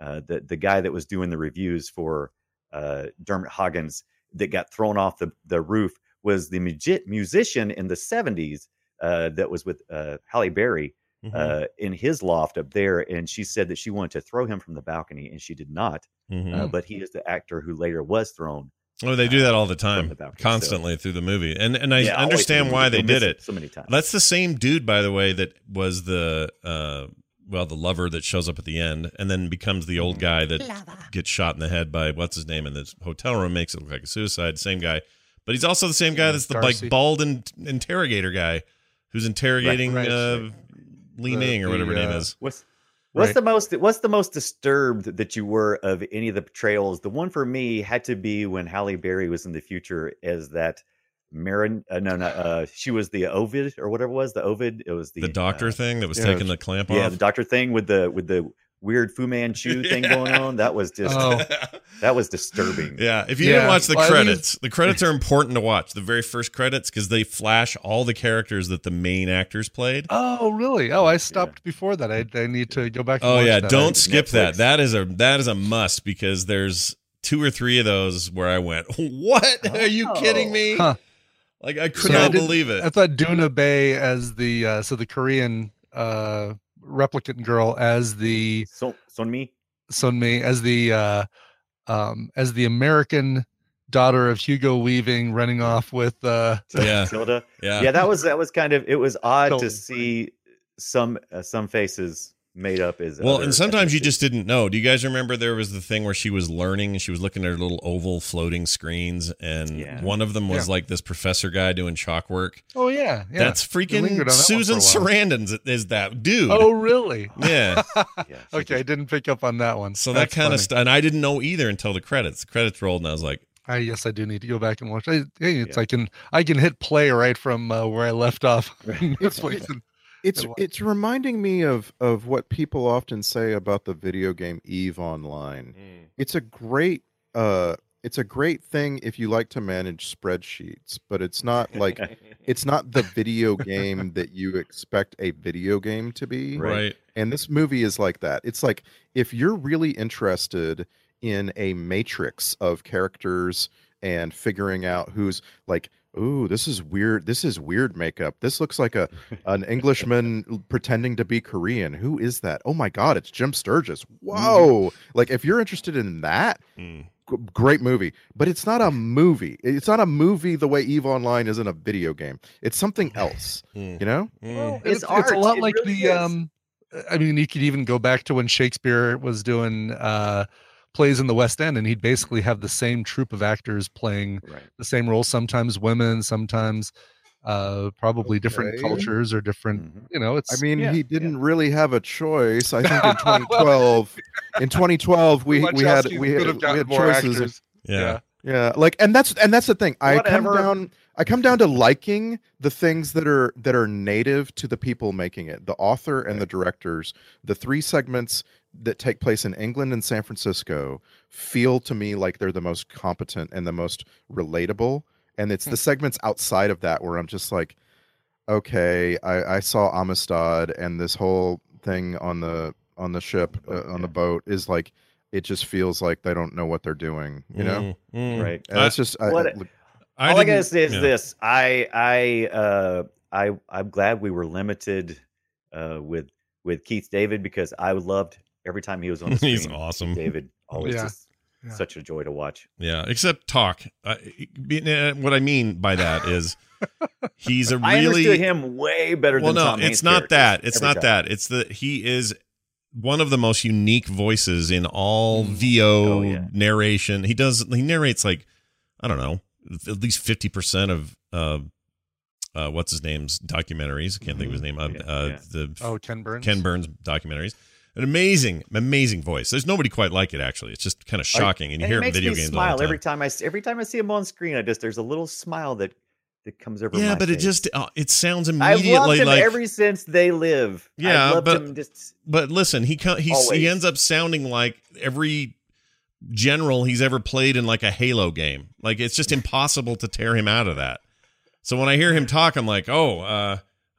[SPEAKER 13] uh, the the guy that was doing the reviews for uh, Dermot Haggins that got thrown off the, the roof was the mu- musician in the seventies uh, that was with uh, Halle Berry mm-hmm. uh, in his loft up there. And she said that she wanted to throw him from the balcony, and she did not. Mm-hmm. Uh, but he is the actor who later was thrown.
[SPEAKER 12] Oh, they do that all the time, the balcony, constantly so. through the movie. And and I yeah, understand why they did it.
[SPEAKER 13] So many times.
[SPEAKER 12] That's the same dude, by the way, that was the... Uh, well, the lover that shows up at the end and then becomes the old guy that Lava. gets shot in the head by what's his name in this hotel room, makes it look like a suicide. Same guy, but he's also the same guy that's the Darcy. like bald in, interrogator guy who's interrogating right, right. Uh, Li Ming or whatever her uh, name is.
[SPEAKER 13] What's what's right. the most what's the most disturbed that you were of any of the portrayals? The one for me had to be when Halle Berry was in the future as that. Marin, uh, no, no, uh, she was the Ovid or whatever it was. The Ovid, it was the
[SPEAKER 12] the doctor
[SPEAKER 13] uh,
[SPEAKER 12] thing that was
[SPEAKER 14] yeah,
[SPEAKER 12] taking the clamp
[SPEAKER 13] yeah,
[SPEAKER 12] off.
[SPEAKER 13] the doctor thing with the with the weird Fu Manchu thing
[SPEAKER 12] yeah.
[SPEAKER 13] going on. That was just
[SPEAKER 15] oh.
[SPEAKER 13] that was disturbing.
[SPEAKER 12] Yeah, if you
[SPEAKER 15] yeah.
[SPEAKER 12] didn't watch the
[SPEAKER 15] well,
[SPEAKER 12] credits, I mean, the credits are important to watch. The very first credits because they flash all the characters that the main actors played.
[SPEAKER 15] Oh, really? Oh, I stopped yeah. before that. I, I need to go back. And
[SPEAKER 12] oh
[SPEAKER 15] watch
[SPEAKER 12] yeah,
[SPEAKER 15] that.
[SPEAKER 12] don't skip
[SPEAKER 13] Netflix.
[SPEAKER 12] that. That is a that is a must because there's two or three of those where I went, "What? Oh. Are you kidding me?" Huh. Like I could so not I believe it.
[SPEAKER 15] I thought Doona Bae as the uh, so the Korean uh, replicant girl as the
[SPEAKER 13] so, Sunmi
[SPEAKER 15] Sunmi as the uh, um, as the American daughter of Hugo Weaving running off with uh,
[SPEAKER 12] yeah.
[SPEAKER 13] Tilda.
[SPEAKER 12] Yeah,
[SPEAKER 13] yeah, that was that was kind of it was odd
[SPEAKER 15] Tilda.
[SPEAKER 13] to see some uh, some faces made up as
[SPEAKER 12] well, and sometimes you just didn't know. Do you guys remember there was the thing where she was learning? She was looking at her little oval floating screens, and
[SPEAKER 13] yeah.
[SPEAKER 12] one of them was
[SPEAKER 15] yeah.
[SPEAKER 12] like this professor guy doing chalk work.
[SPEAKER 15] Oh yeah, yeah.
[SPEAKER 12] That's freaking that Susan Sarandon's is that dude?
[SPEAKER 15] Oh really?
[SPEAKER 12] Yeah.
[SPEAKER 13] yeah
[SPEAKER 15] okay, I didn't pick up on that one.
[SPEAKER 12] So
[SPEAKER 15] That's
[SPEAKER 12] that kind
[SPEAKER 15] funny.
[SPEAKER 12] of stuff, and I didn't know either until the credits. The credits rolled, and I was like,
[SPEAKER 15] I yes, I do need to go back and watch. I, hey, it's
[SPEAKER 13] yeah.
[SPEAKER 15] I can I can hit play right from uh, where I left off.
[SPEAKER 14] It's, it's it's reminding me of of what people often say about the video game EVE Online. Mm. It's a great uh it's a great thing if you like to manage spreadsheets, but it's not like it's not the video game that you expect a video game to be.
[SPEAKER 12] Right.
[SPEAKER 14] And this movie is like that. It's like if you're really interested in a matrix of characters and figuring out who's like, ooh, this is weird. This is weird makeup. This looks like a an Englishman pretending to be Korean. Who is that? Oh my God, it's Jim Sturgis. Whoa. Mm. Like if you're interested in that, mm. g- great movie. But it's not a movie. It's not a movie the way EVE Online isn't a video game. It's something else. Mm. You know?
[SPEAKER 15] Well, it's, it's, it's a lot it like really the is. um I mean, you could even go back to when Shakespeare was doing uh plays in the West End, and he'd basically have the same troupe of actors playing right. the same roles, sometimes women, sometimes uh probably okay. different cultures or different mm-hmm. you know it's
[SPEAKER 14] I mean
[SPEAKER 15] yeah,
[SPEAKER 14] he didn't
[SPEAKER 15] yeah.
[SPEAKER 14] really have a choice. I think in twenty twelve in twenty twelve we we had we had, we had choices of,
[SPEAKER 12] yeah.
[SPEAKER 14] yeah yeah like and that's and that's the thing. I
[SPEAKER 13] Whatever.
[SPEAKER 14] come down I come down to liking the things that are that are native to the people making it, the author and the directors. The three segments that take place in England and San Francisco feel to me like they're the most competent and the most relatable. And it's the segments outside of that where I'm just like, okay, I, I saw Amistad, and this whole thing on the on the ship uh, on the boat is like, it just feels like they don't know what they're doing, you know?
[SPEAKER 13] Mm, mm. Right.
[SPEAKER 14] And that's just I,
[SPEAKER 13] what,
[SPEAKER 14] I,
[SPEAKER 13] I all I gotta say is yeah. this: I I uh I I'm glad we were limited uh with with Keith David, because I loved every time he was on the screen.
[SPEAKER 12] He's awesome.
[SPEAKER 13] David, always
[SPEAKER 15] yeah.
[SPEAKER 13] just yeah. such a joy to watch.
[SPEAKER 12] Yeah, except talk. Uh, what I mean by that is he's a really.
[SPEAKER 13] I understood him way better
[SPEAKER 12] well,
[SPEAKER 13] than
[SPEAKER 12] no,
[SPEAKER 13] Tom Hanks
[SPEAKER 12] it's not that. It's not
[SPEAKER 13] time.
[SPEAKER 12] that. It's that he is one of the most unique voices in all V O
[SPEAKER 13] oh, yeah.
[SPEAKER 12] narration. He does. He narrates like I don't know, at least fifty percent of. Uh, uh, what's his name's documentaries? I can't think of his name. Uh,
[SPEAKER 13] yeah,
[SPEAKER 12] uh,
[SPEAKER 13] yeah.
[SPEAKER 12] The
[SPEAKER 15] oh Ken Burns.
[SPEAKER 12] Ken Burns documentaries. An amazing, amazing voice. There's nobody quite like it. Actually, it's just kind of shocking, and you
[SPEAKER 13] and
[SPEAKER 12] hear
[SPEAKER 13] it
[SPEAKER 12] it in video
[SPEAKER 13] makes me
[SPEAKER 12] games
[SPEAKER 13] smile
[SPEAKER 12] all the time.
[SPEAKER 13] every time I every time I see him on screen. I just there's a little smile that that comes over.
[SPEAKER 12] Yeah,
[SPEAKER 13] my
[SPEAKER 12] but
[SPEAKER 13] face.
[SPEAKER 12] it just uh, it sounds
[SPEAKER 13] I've
[SPEAKER 12] immediately
[SPEAKER 13] loved him
[SPEAKER 12] like
[SPEAKER 13] ever since They Live.
[SPEAKER 12] Yeah,
[SPEAKER 13] I've loved
[SPEAKER 12] but
[SPEAKER 13] him just
[SPEAKER 12] but listen, he he's, he ends up sounding like every general he's ever played in like a Halo game. Like it's just impossible to tear him out of that. So when I hear him talk, I'm like, oh, uh,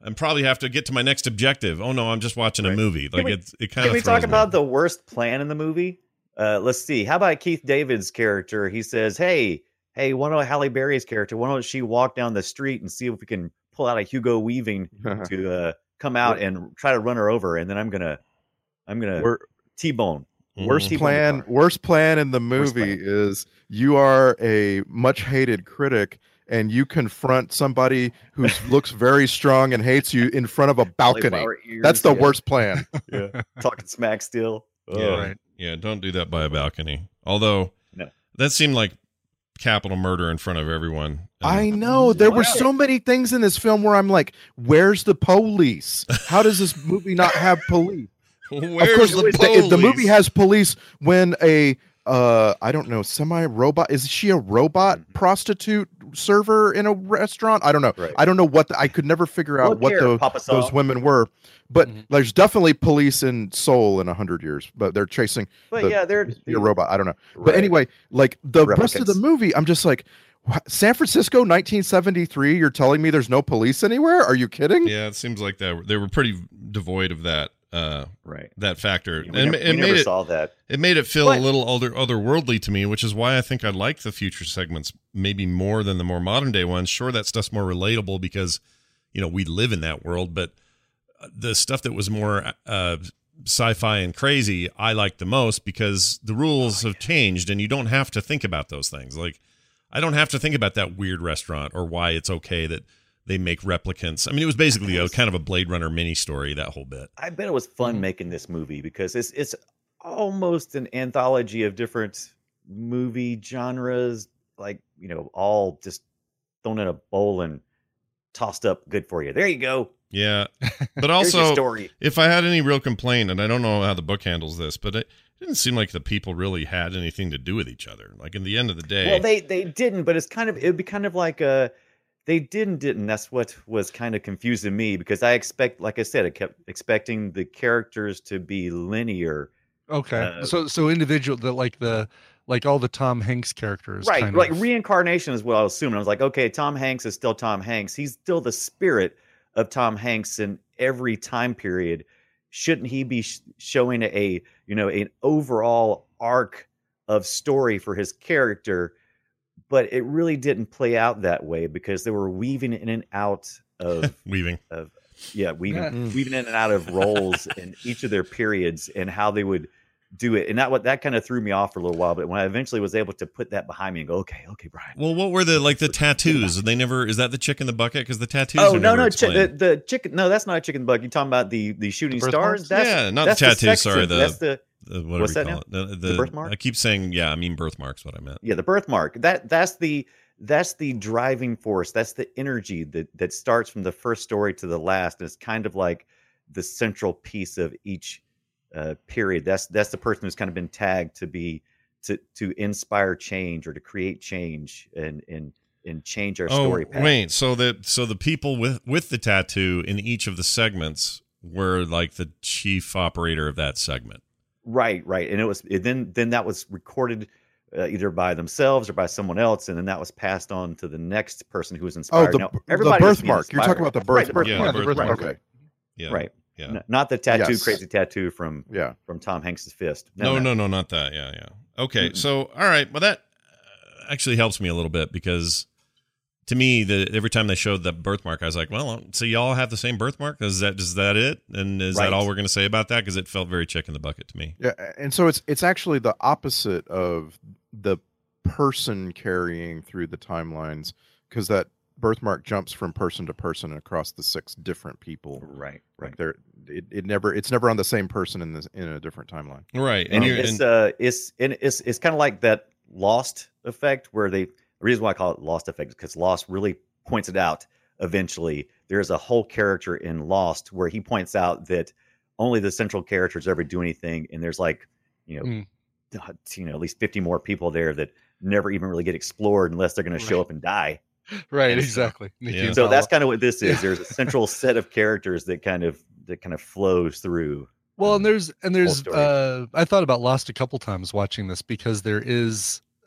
[SPEAKER 12] and probably have to get to my next objective. Oh no, I'm just watching
[SPEAKER 13] Right.
[SPEAKER 12] a movie. Like
[SPEAKER 13] Can we-
[SPEAKER 12] it's it kind
[SPEAKER 13] Can
[SPEAKER 12] of
[SPEAKER 13] we talk about the worst plan in the movie? Uh, let's see. How about Keith David's character? He says, "Hey, hey, why don't Halle Berry's character? Why don't she walk down the street and see if we can pull out a Hugo Weaving to uh, come out and try to run her over, and then I'm gonna, I'm gonna
[SPEAKER 14] We're-
[SPEAKER 13] T-bone."
[SPEAKER 14] Worst
[SPEAKER 13] T-bone the
[SPEAKER 14] plan.
[SPEAKER 13] car.
[SPEAKER 14] Worst plan in the
[SPEAKER 13] Worst
[SPEAKER 14] movie
[SPEAKER 13] plan.
[SPEAKER 14] is you are a much hated critic, and you confront somebody who looks very strong and hates you in front of a balcony.
[SPEAKER 13] Cauliflower ears,
[SPEAKER 14] That's the
[SPEAKER 13] yeah.
[SPEAKER 14] worst plan.
[SPEAKER 13] Yeah, talking smack still.
[SPEAKER 12] Yeah,
[SPEAKER 13] Oh.
[SPEAKER 15] Right.
[SPEAKER 12] yeah. Don't do that by a balcony. Although
[SPEAKER 13] No.
[SPEAKER 12] that seemed like capital murder in front of everyone.
[SPEAKER 14] I know there were
[SPEAKER 13] Wow.
[SPEAKER 14] so many things in this film where I'm like, "Where's the police? How does this movie not have police?"
[SPEAKER 12] Where's
[SPEAKER 14] of course,
[SPEAKER 12] the
[SPEAKER 14] the, the, the movie
[SPEAKER 12] police?
[SPEAKER 14] has police when a uh I don't know semi-robot is she a robot prostitute server in a restaurant? I don't know.
[SPEAKER 13] Mm-hmm. Right.
[SPEAKER 14] I don't know what the, I could never figure out
[SPEAKER 13] Look
[SPEAKER 14] what
[SPEAKER 13] here,
[SPEAKER 14] the,
[SPEAKER 13] Papa
[SPEAKER 14] those
[SPEAKER 13] Saul.
[SPEAKER 14] women were. But
[SPEAKER 15] Mhm.
[SPEAKER 14] there's definitely police in Seoul in a hundred years, but they're chasing
[SPEAKER 13] But
[SPEAKER 14] the,
[SPEAKER 13] yeah, they're
[SPEAKER 14] a robot. I don't know. But
[SPEAKER 13] Right.
[SPEAKER 14] anyway, like the rest of the
[SPEAKER 13] Replicants.
[SPEAKER 14] movie, I'm just like, "Wha- San Francisco, nineteen seventy-three. You're telling me there's no police anywhere? Are you kidding?
[SPEAKER 12] Yeah, it seems like that they were pretty devoid of that uh
[SPEAKER 13] right.
[SPEAKER 12] that factor.
[SPEAKER 13] We,
[SPEAKER 12] and
[SPEAKER 13] never,
[SPEAKER 12] it
[SPEAKER 13] we
[SPEAKER 12] made
[SPEAKER 13] never
[SPEAKER 12] it
[SPEAKER 13] saw that.
[SPEAKER 12] it made it feel
[SPEAKER 13] But-
[SPEAKER 12] a little other otherworldly to me, which is why I think I like the future segments maybe more than the more modern day ones. Sure, that stuff's more relatable because you know we live in that world, but the stuff that was more uh sci-fi and crazy I like the most because the rules have changed and you don't have to think about those things. Like I don't have to think about that weird restaurant or why it's okay that they make replicants. I mean, it was basically a kind of a Blade Runner mini story, that whole bit.
[SPEAKER 13] I bet it was fun making this movie because it's it's almost an anthology of different movie genres, like you know, all just thrown in a bowl and tossed up good for you. There you go.
[SPEAKER 12] Yeah. But
[SPEAKER 13] Here's your
[SPEAKER 12] also,
[SPEAKER 13] story.
[SPEAKER 12] if I had any real complaint, and I don't know how the book handles this, but it didn't seem like the people really had anything to do with each other. Like in the end of the day,
[SPEAKER 13] Well, they they didn't, but it's kind of it'd be kind of like a they didn't didn't. That's what was kind of confusing me because I expect, like I said, I kept expecting the characters to be linear.
[SPEAKER 15] Okay.
[SPEAKER 13] Uh,
[SPEAKER 15] so so individual the like the like all the Tom Hanks characters.
[SPEAKER 13] Right,
[SPEAKER 15] kind
[SPEAKER 13] like
[SPEAKER 15] of.
[SPEAKER 13] reincarnation is what I was assuming. I was like, okay, Tom Hanks is still Tom Hanks. He's still the spirit of Tom Hanks in every time period. Shouldn't he be sh- showing a you know an overall arc of story for his character? But it really didn't play out that way because they were weaving in and out of
[SPEAKER 12] weaving
[SPEAKER 13] of yeah weaving
[SPEAKER 15] Yeah.
[SPEAKER 13] weaving in and out of roles in each of their periods and how they would do it, and that what that kind of threw me off for a little while. But when I eventually was able to put that behind me and go, okay, okay, Brian.
[SPEAKER 12] Well, what were the like the tattoos? They never is that the chick in the bucket? Because the tattoos.
[SPEAKER 13] Oh
[SPEAKER 12] are
[SPEAKER 13] no
[SPEAKER 12] never
[SPEAKER 13] no chi-
[SPEAKER 12] explained.
[SPEAKER 13] the, the chicken no that's not a chicken bug. You're talking about the the shooting
[SPEAKER 14] The
[SPEAKER 13] stars.
[SPEAKER 14] birthmarks?
[SPEAKER 13] That's
[SPEAKER 12] Yeah, not
[SPEAKER 13] that's
[SPEAKER 12] the tattoos,
[SPEAKER 13] sex
[SPEAKER 12] sorry,
[SPEAKER 13] symbol.
[SPEAKER 12] the-
[SPEAKER 13] that's the
[SPEAKER 12] The- whatever
[SPEAKER 13] what's
[SPEAKER 12] you
[SPEAKER 13] that
[SPEAKER 12] call
[SPEAKER 13] now?
[SPEAKER 12] it. The,
[SPEAKER 13] The
[SPEAKER 12] the-
[SPEAKER 13] birthmark?
[SPEAKER 12] I keep saying yeah. I mean birthmarks. What I meant.
[SPEAKER 13] yeah the birthmark. That that's the that's the driving force. That's the energy that that starts from the first story to the last. And it's kind of like the central piece of each uh, period. That's that's the person who's kind of been tagged to be to to inspire change or to create change and and and change our
[SPEAKER 12] Oh
[SPEAKER 13] story path.
[SPEAKER 12] wait, so that so the people with with the tattoo in each of the segments were like the chief operator of that segment.
[SPEAKER 13] Right, right, and it was it then then that was recorded uh, either by themselves or by someone else, and then that was passed on to the next person who was
[SPEAKER 14] Oh,
[SPEAKER 13] inspired.
[SPEAKER 14] the,
[SPEAKER 13] Now,
[SPEAKER 14] the
[SPEAKER 13] everybody was being
[SPEAKER 14] birthmark. You're talking
[SPEAKER 13] inspired.
[SPEAKER 14] about the
[SPEAKER 13] Right, the
[SPEAKER 14] birthmark.
[SPEAKER 12] Yeah, the birthmark.
[SPEAKER 14] Okay.
[SPEAKER 12] Yeah.
[SPEAKER 13] right,
[SPEAKER 12] Yeah.
[SPEAKER 13] N- not the tattoo,
[SPEAKER 14] Yes.
[SPEAKER 13] crazy tattoo from
[SPEAKER 14] Yeah.
[SPEAKER 13] from Tom Hanks's fist.
[SPEAKER 12] No, no, no, not that. Yeah, yeah. Okay,
[SPEAKER 13] Mm-mm.
[SPEAKER 12] so all right, well that uh, actually helps me a little bit because to me, the every time they showed the birthmark, I was like, well, so y'all have the same birthmark? Is that is that it? And is
[SPEAKER 13] Right.
[SPEAKER 12] that all we're going to say about that? Because it felt very chick in the bucket to me.
[SPEAKER 14] Yeah, and so it's it's actually the opposite of the person carrying through the timelines because that birthmark jumps from person to person across the six different people.
[SPEAKER 13] Right,
[SPEAKER 14] Like
[SPEAKER 13] right.
[SPEAKER 14] they're it, it never it's never on the same person in this in a different timeline.
[SPEAKER 12] Right,
[SPEAKER 13] And
[SPEAKER 12] and you're
[SPEAKER 13] it's
[SPEAKER 12] and,
[SPEAKER 13] uh, it's and it's it's kind of like that Lost effect where they. The reason why I call it Lost effect is because Lost really points it out. Eventually, there's a whole character in Lost where he points out that only the central characters ever do anything, and there's like you know,
[SPEAKER 15] Mm.
[SPEAKER 13] you know, at least fifty more people there that never even really get explored unless they're going to show
[SPEAKER 15] Right.
[SPEAKER 13] up and die.
[SPEAKER 15] Right,
[SPEAKER 13] And so-
[SPEAKER 15] exactly. Nikki
[SPEAKER 12] Yeah.
[SPEAKER 15] and
[SPEAKER 13] So
[SPEAKER 15] Paolo.
[SPEAKER 13] that's kind of what this is.
[SPEAKER 15] Yeah.
[SPEAKER 13] There's a central set of characters that kind of that kind of flows through.
[SPEAKER 15] Well, and there's and there's
[SPEAKER 13] story.
[SPEAKER 15] uh I thought about Lost a couple times watching this because there is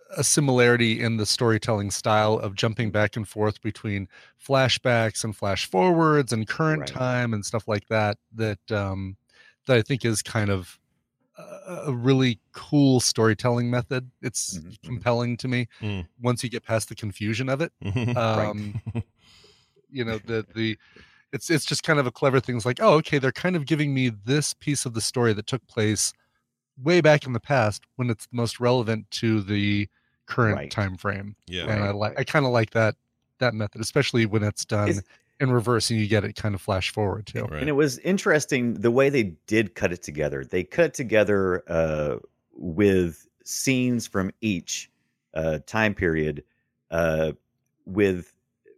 [SPEAKER 15] a similarity in the storytelling style of jumping back and forth between flashbacks and flash forwards and current
[SPEAKER 13] Right.
[SPEAKER 15] time and stuff like that, that, um, that I think is kind of a, a really cool storytelling method. It's
[SPEAKER 13] Mhm.
[SPEAKER 15] compelling to me
[SPEAKER 12] Mm.
[SPEAKER 15] once you get past the confusion of it. Um, you know, the, the, it's, it's just kind of a clever thing. It's like, oh, okay, they're kind of giving me this piece of the story that took place way back in the past when it's most relevant to the current
[SPEAKER 13] Right.
[SPEAKER 15] time frame.
[SPEAKER 12] Yeah.
[SPEAKER 15] And I like, I kind of like that, that method, especially when it's done
[SPEAKER 13] It's-
[SPEAKER 15] in reverse and you get it kind of flash forward too.
[SPEAKER 12] Right.
[SPEAKER 13] And it was interesting the way they did cut it together. They cut together uh, with scenes from each uh, time period uh, with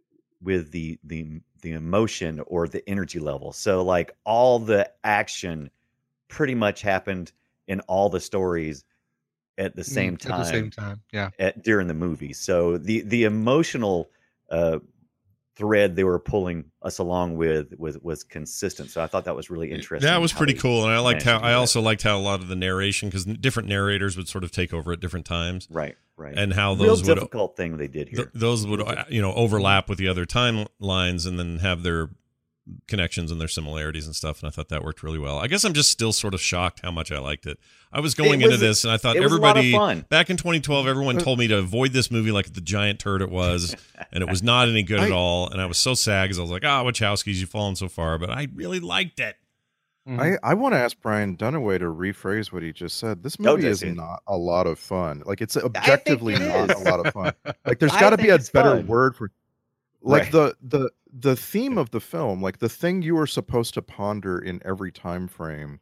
[SPEAKER 13] with the the the emotion or the energy level. So like all the action pretty much happened in all the stories at the same
[SPEAKER 15] Mm,
[SPEAKER 13] time.
[SPEAKER 15] At the same time. Yeah.
[SPEAKER 13] At, during the movie. So the the emotional uh, thread they were pulling us along with was was consistent. So I thought that was really interesting.
[SPEAKER 12] That was
[SPEAKER 13] how
[SPEAKER 12] pretty
[SPEAKER 13] they
[SPEAKER 12] cool, and I liked
[SPEAKER 13] managed
[SPEAKER 12] how
[SPEAKER 13] to do
[SPEAKER 12] I
[SPEAKER 13] that.
[SPEAKER 12] also liked how a lot of the narration, because different narrators would sort of take over at different times,
[SPEAKER 13] right, right,
[SPEAKER 12] and how
[SPEAKER 13] real
[SPEAKER 12] those would
[SPEAKER 13] difficult thing they did here.
[SPEAKER 12] th- those would uh, you know overlap with the other timelines, and then have their connections and their similarities and stuff. And I thought that worked really well. I guess I'm just still sort of shocked how much I liked it. I was going
[SPEAKER 13] It
[SPEAKER 12] into
[SPEAKER 13] was-
[SPEAKER 12] this, and I thought
[SPEAKER 13] it was a lot of
[SPEAKER 12] everybody
[SPEAKER 13] fun.
[SPEAKER 12] back in twenty twelve, everyone told me to avoid this movie like the giant turd it was, and it was not any good at
[SPEAKER 14] I-
[SPEAKER 12] all. And I was so sad because I was like, ah, Wachowskis, you've fallen so far, but I really liked it.
[SPEAKER 14] I, I want to ask Brian Dunaway to rephrase what he just said. This
[SPEAKER 13] Oh,
[SPEAKER 14] movie
[SPEAKER 13] does
[SPEAKER 14] is
[SPEAKER 13] he?
[SPEAKER 14] not a lot of fun. Like it's objectively
[SPEAKER 13] it
[SPEAKER 14] not
[SPEAKER 13] is.
[SPEAKER 14] a lot of fun. Like there's
[SPEAKER 13] I
[SPEAKER 14] got to be
[SPEAKER 13] think
[SPEAKER 14] a
[SPEAKER 13] it's
[SPEAKER 14] better
[SPEAKER 13] fun.
[SPEAKER 14] word for like
[SPEAKER 13] Right.
[SPEAKER 14] the the the theme of the film, like the thing you are supposed to ponder in every time frame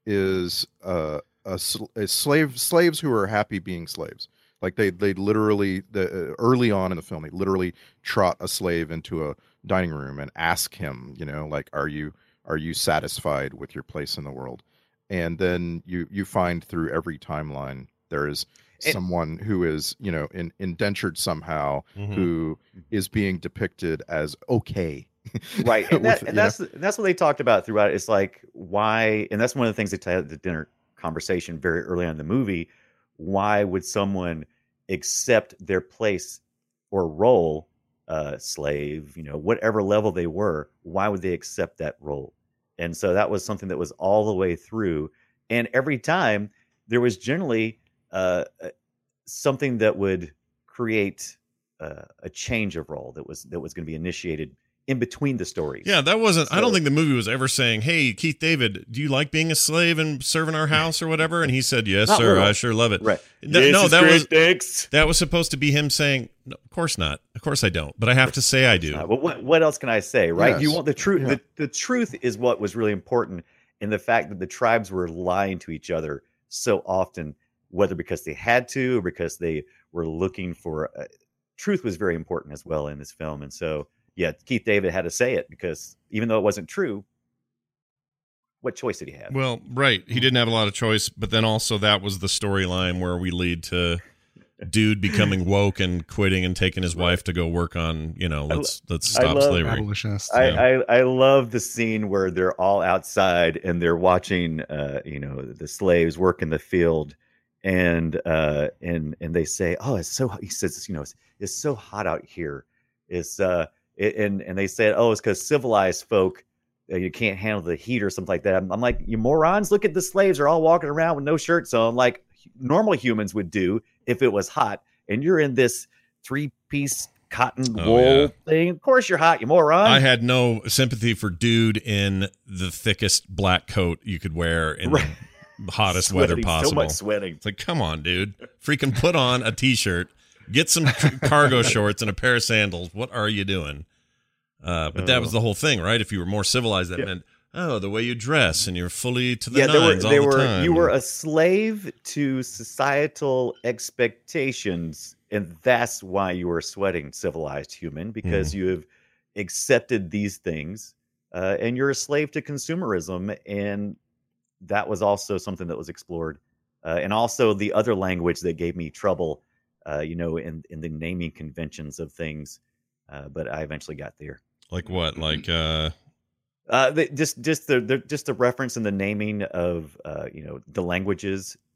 [SPEAKER 14] is uh a, sl- a slave slaves who are happy being slaves. Like they they literally the uh, early on in the film they literally trot a slave into a dining room and ask him, you know, like are you are you satisfied with your place in the world? And then you you find through every timeline there is
[SPEAKER 13] And-
[SPEAKER 14] someone who is, you know, in, indentured somehow
[SPEAKER 12] Mhm.
[SPEAKER 14] who is being depicted as okay.
[SPEAKER 13] Right, and, that,
[SPEAKER 14] With-
[SPEAKER 13] and
[SPEAKER 14] you know?
[SPEAKER 13] that's that's what they talked about throughout. It's like why, and that's one of the things they had at the dinner conversation very early on in the movie. Why would someone accept their place or role, uh, slave, you know, whatever level they were? Why would they accept that role? And so that was something that was all the way through. And every time there was generally uh, uh, something that would create uh, a change of role that was that was going to be initiated in between the stories.
[SPEAKER 12] Yeah, that wasn't. I don't
[SPEAKER 13] So-
[SPEAKER 12] think the movie was ever saying, "Hey, Keith David, do you like being a slave and serving our house or whatever?" And he said, "Yes,
[SPEAKER 13] Not
[SPEAKER 12] sir.
[SPEAKER 13] literal.
[SPEAKER 12] I sure love it."
[SPEAKER 13] Right.
[SPEAKER 12] Th-
[SPEAKER 13] This
[SPEAKER 12] no,
[SPEAKER 13] is
[SPEAKER 12] that
[SPEAKER 13] great,
[SPEAKER 12] was
[SPEAKER 13] thanks.
[SPEAKER 12] that was supposed to be him saying, no, "Of course not. Of course I don't." But I have to say I do.
[SPEAKER 13] Uh, but what what else can I say, right? You
[SPEAKER 14] Yes.
[SPEAKER 13] want the truth.
[SPEAKER 14] Yeah.
[SPEAKER 13] The, the truth is what was really important in the fact that the tribes were lying to each other so often, whether because they had to or because they were looking for uh, truth was very important as well in this film. And so, yeah, Keith David had to say it because even though it wasn't true, what choice did he have?
[SPEAKER 12] Well, right. He didn't have a lot of choice, but then also that was the storyline where we lead to dude becoming woke and quitting and taking his wife to go work on, you know, let's let's
[SPEAKER 13] I
[SPEAKER 12] stop
[SPEAKER 13] love-
[SPEAKER 12] slavery.
[SPEAKER 15] Abolitionists.
[SPEAKER 13] I,
[SPEAKER 12] Yeah.
[SPEAKER 13] I I love the scene where they're all outside and they're watching, uh, you know, the slaves work in the field, and uh, and and they say, "Oh, it's so." He says, "You know, it's, it's so hot out here." It's uh, it, and and they said, "Oh, it's because civilized folk, uh, you can't handle the heat or something like that." I'm, I'm like, "You morons! Look at the slaves; they're all walking around with no shirts on, like normal humans would do if it was hot." And you're in this three-piece cotton
[SPEAKER 12] Oh,
[SPEAKER 13] wool
[SPEAKER 12] yeah.
[SPEAKER 13] thing. Of course, you're hot, you moron.
[SPEAKER 12] I had no sympathy for dude in the thickest black coat you could wear in
[SPEAKER 13] Right.
[SPEAKER 12] the hottest weather
[SPEAKER 13] Sweating,
[SPEAKER 12] possible.
[SPEAKER 13] So much sweating.
[SPEAKER 12] It's like, come on, dude. Freaking put on a t-shirt, get some cargo shorts and a pair of sandals. What are you doing? Uh, but that was the whole thing, right? If you were more civilized, that
[SPEAKER 13] Yeah.
[SPEAKER 12] meant, oh, the way you dress and you're fully to the
[SPEAKER 13] Yeah, there were,
[SPEAKER 12] nines all
[SPEAKER 13] there
[SPEAKER 12] the
[SPEAKER 13] were
[SPEAKER 12] time.
[SPEAKER 13] you were a slave to societal expectations, and that's why you were sweating, civilized human, because
[SPEAKER 12] Mm-hmm.
[SPEAKER 13] you have accepted these things, uh, and you're a slave to consumerism, and that was also something that was explored, uh, and also the other language that gave me trouble, uh, you know, in in the naming conventions of things, uh, but I eventually got there.
[SPEAKER 12] Like what? Like, uh,
[SPEAKER 13] Uh, the, just just the, the just the reference and the naming of uh, you know the languages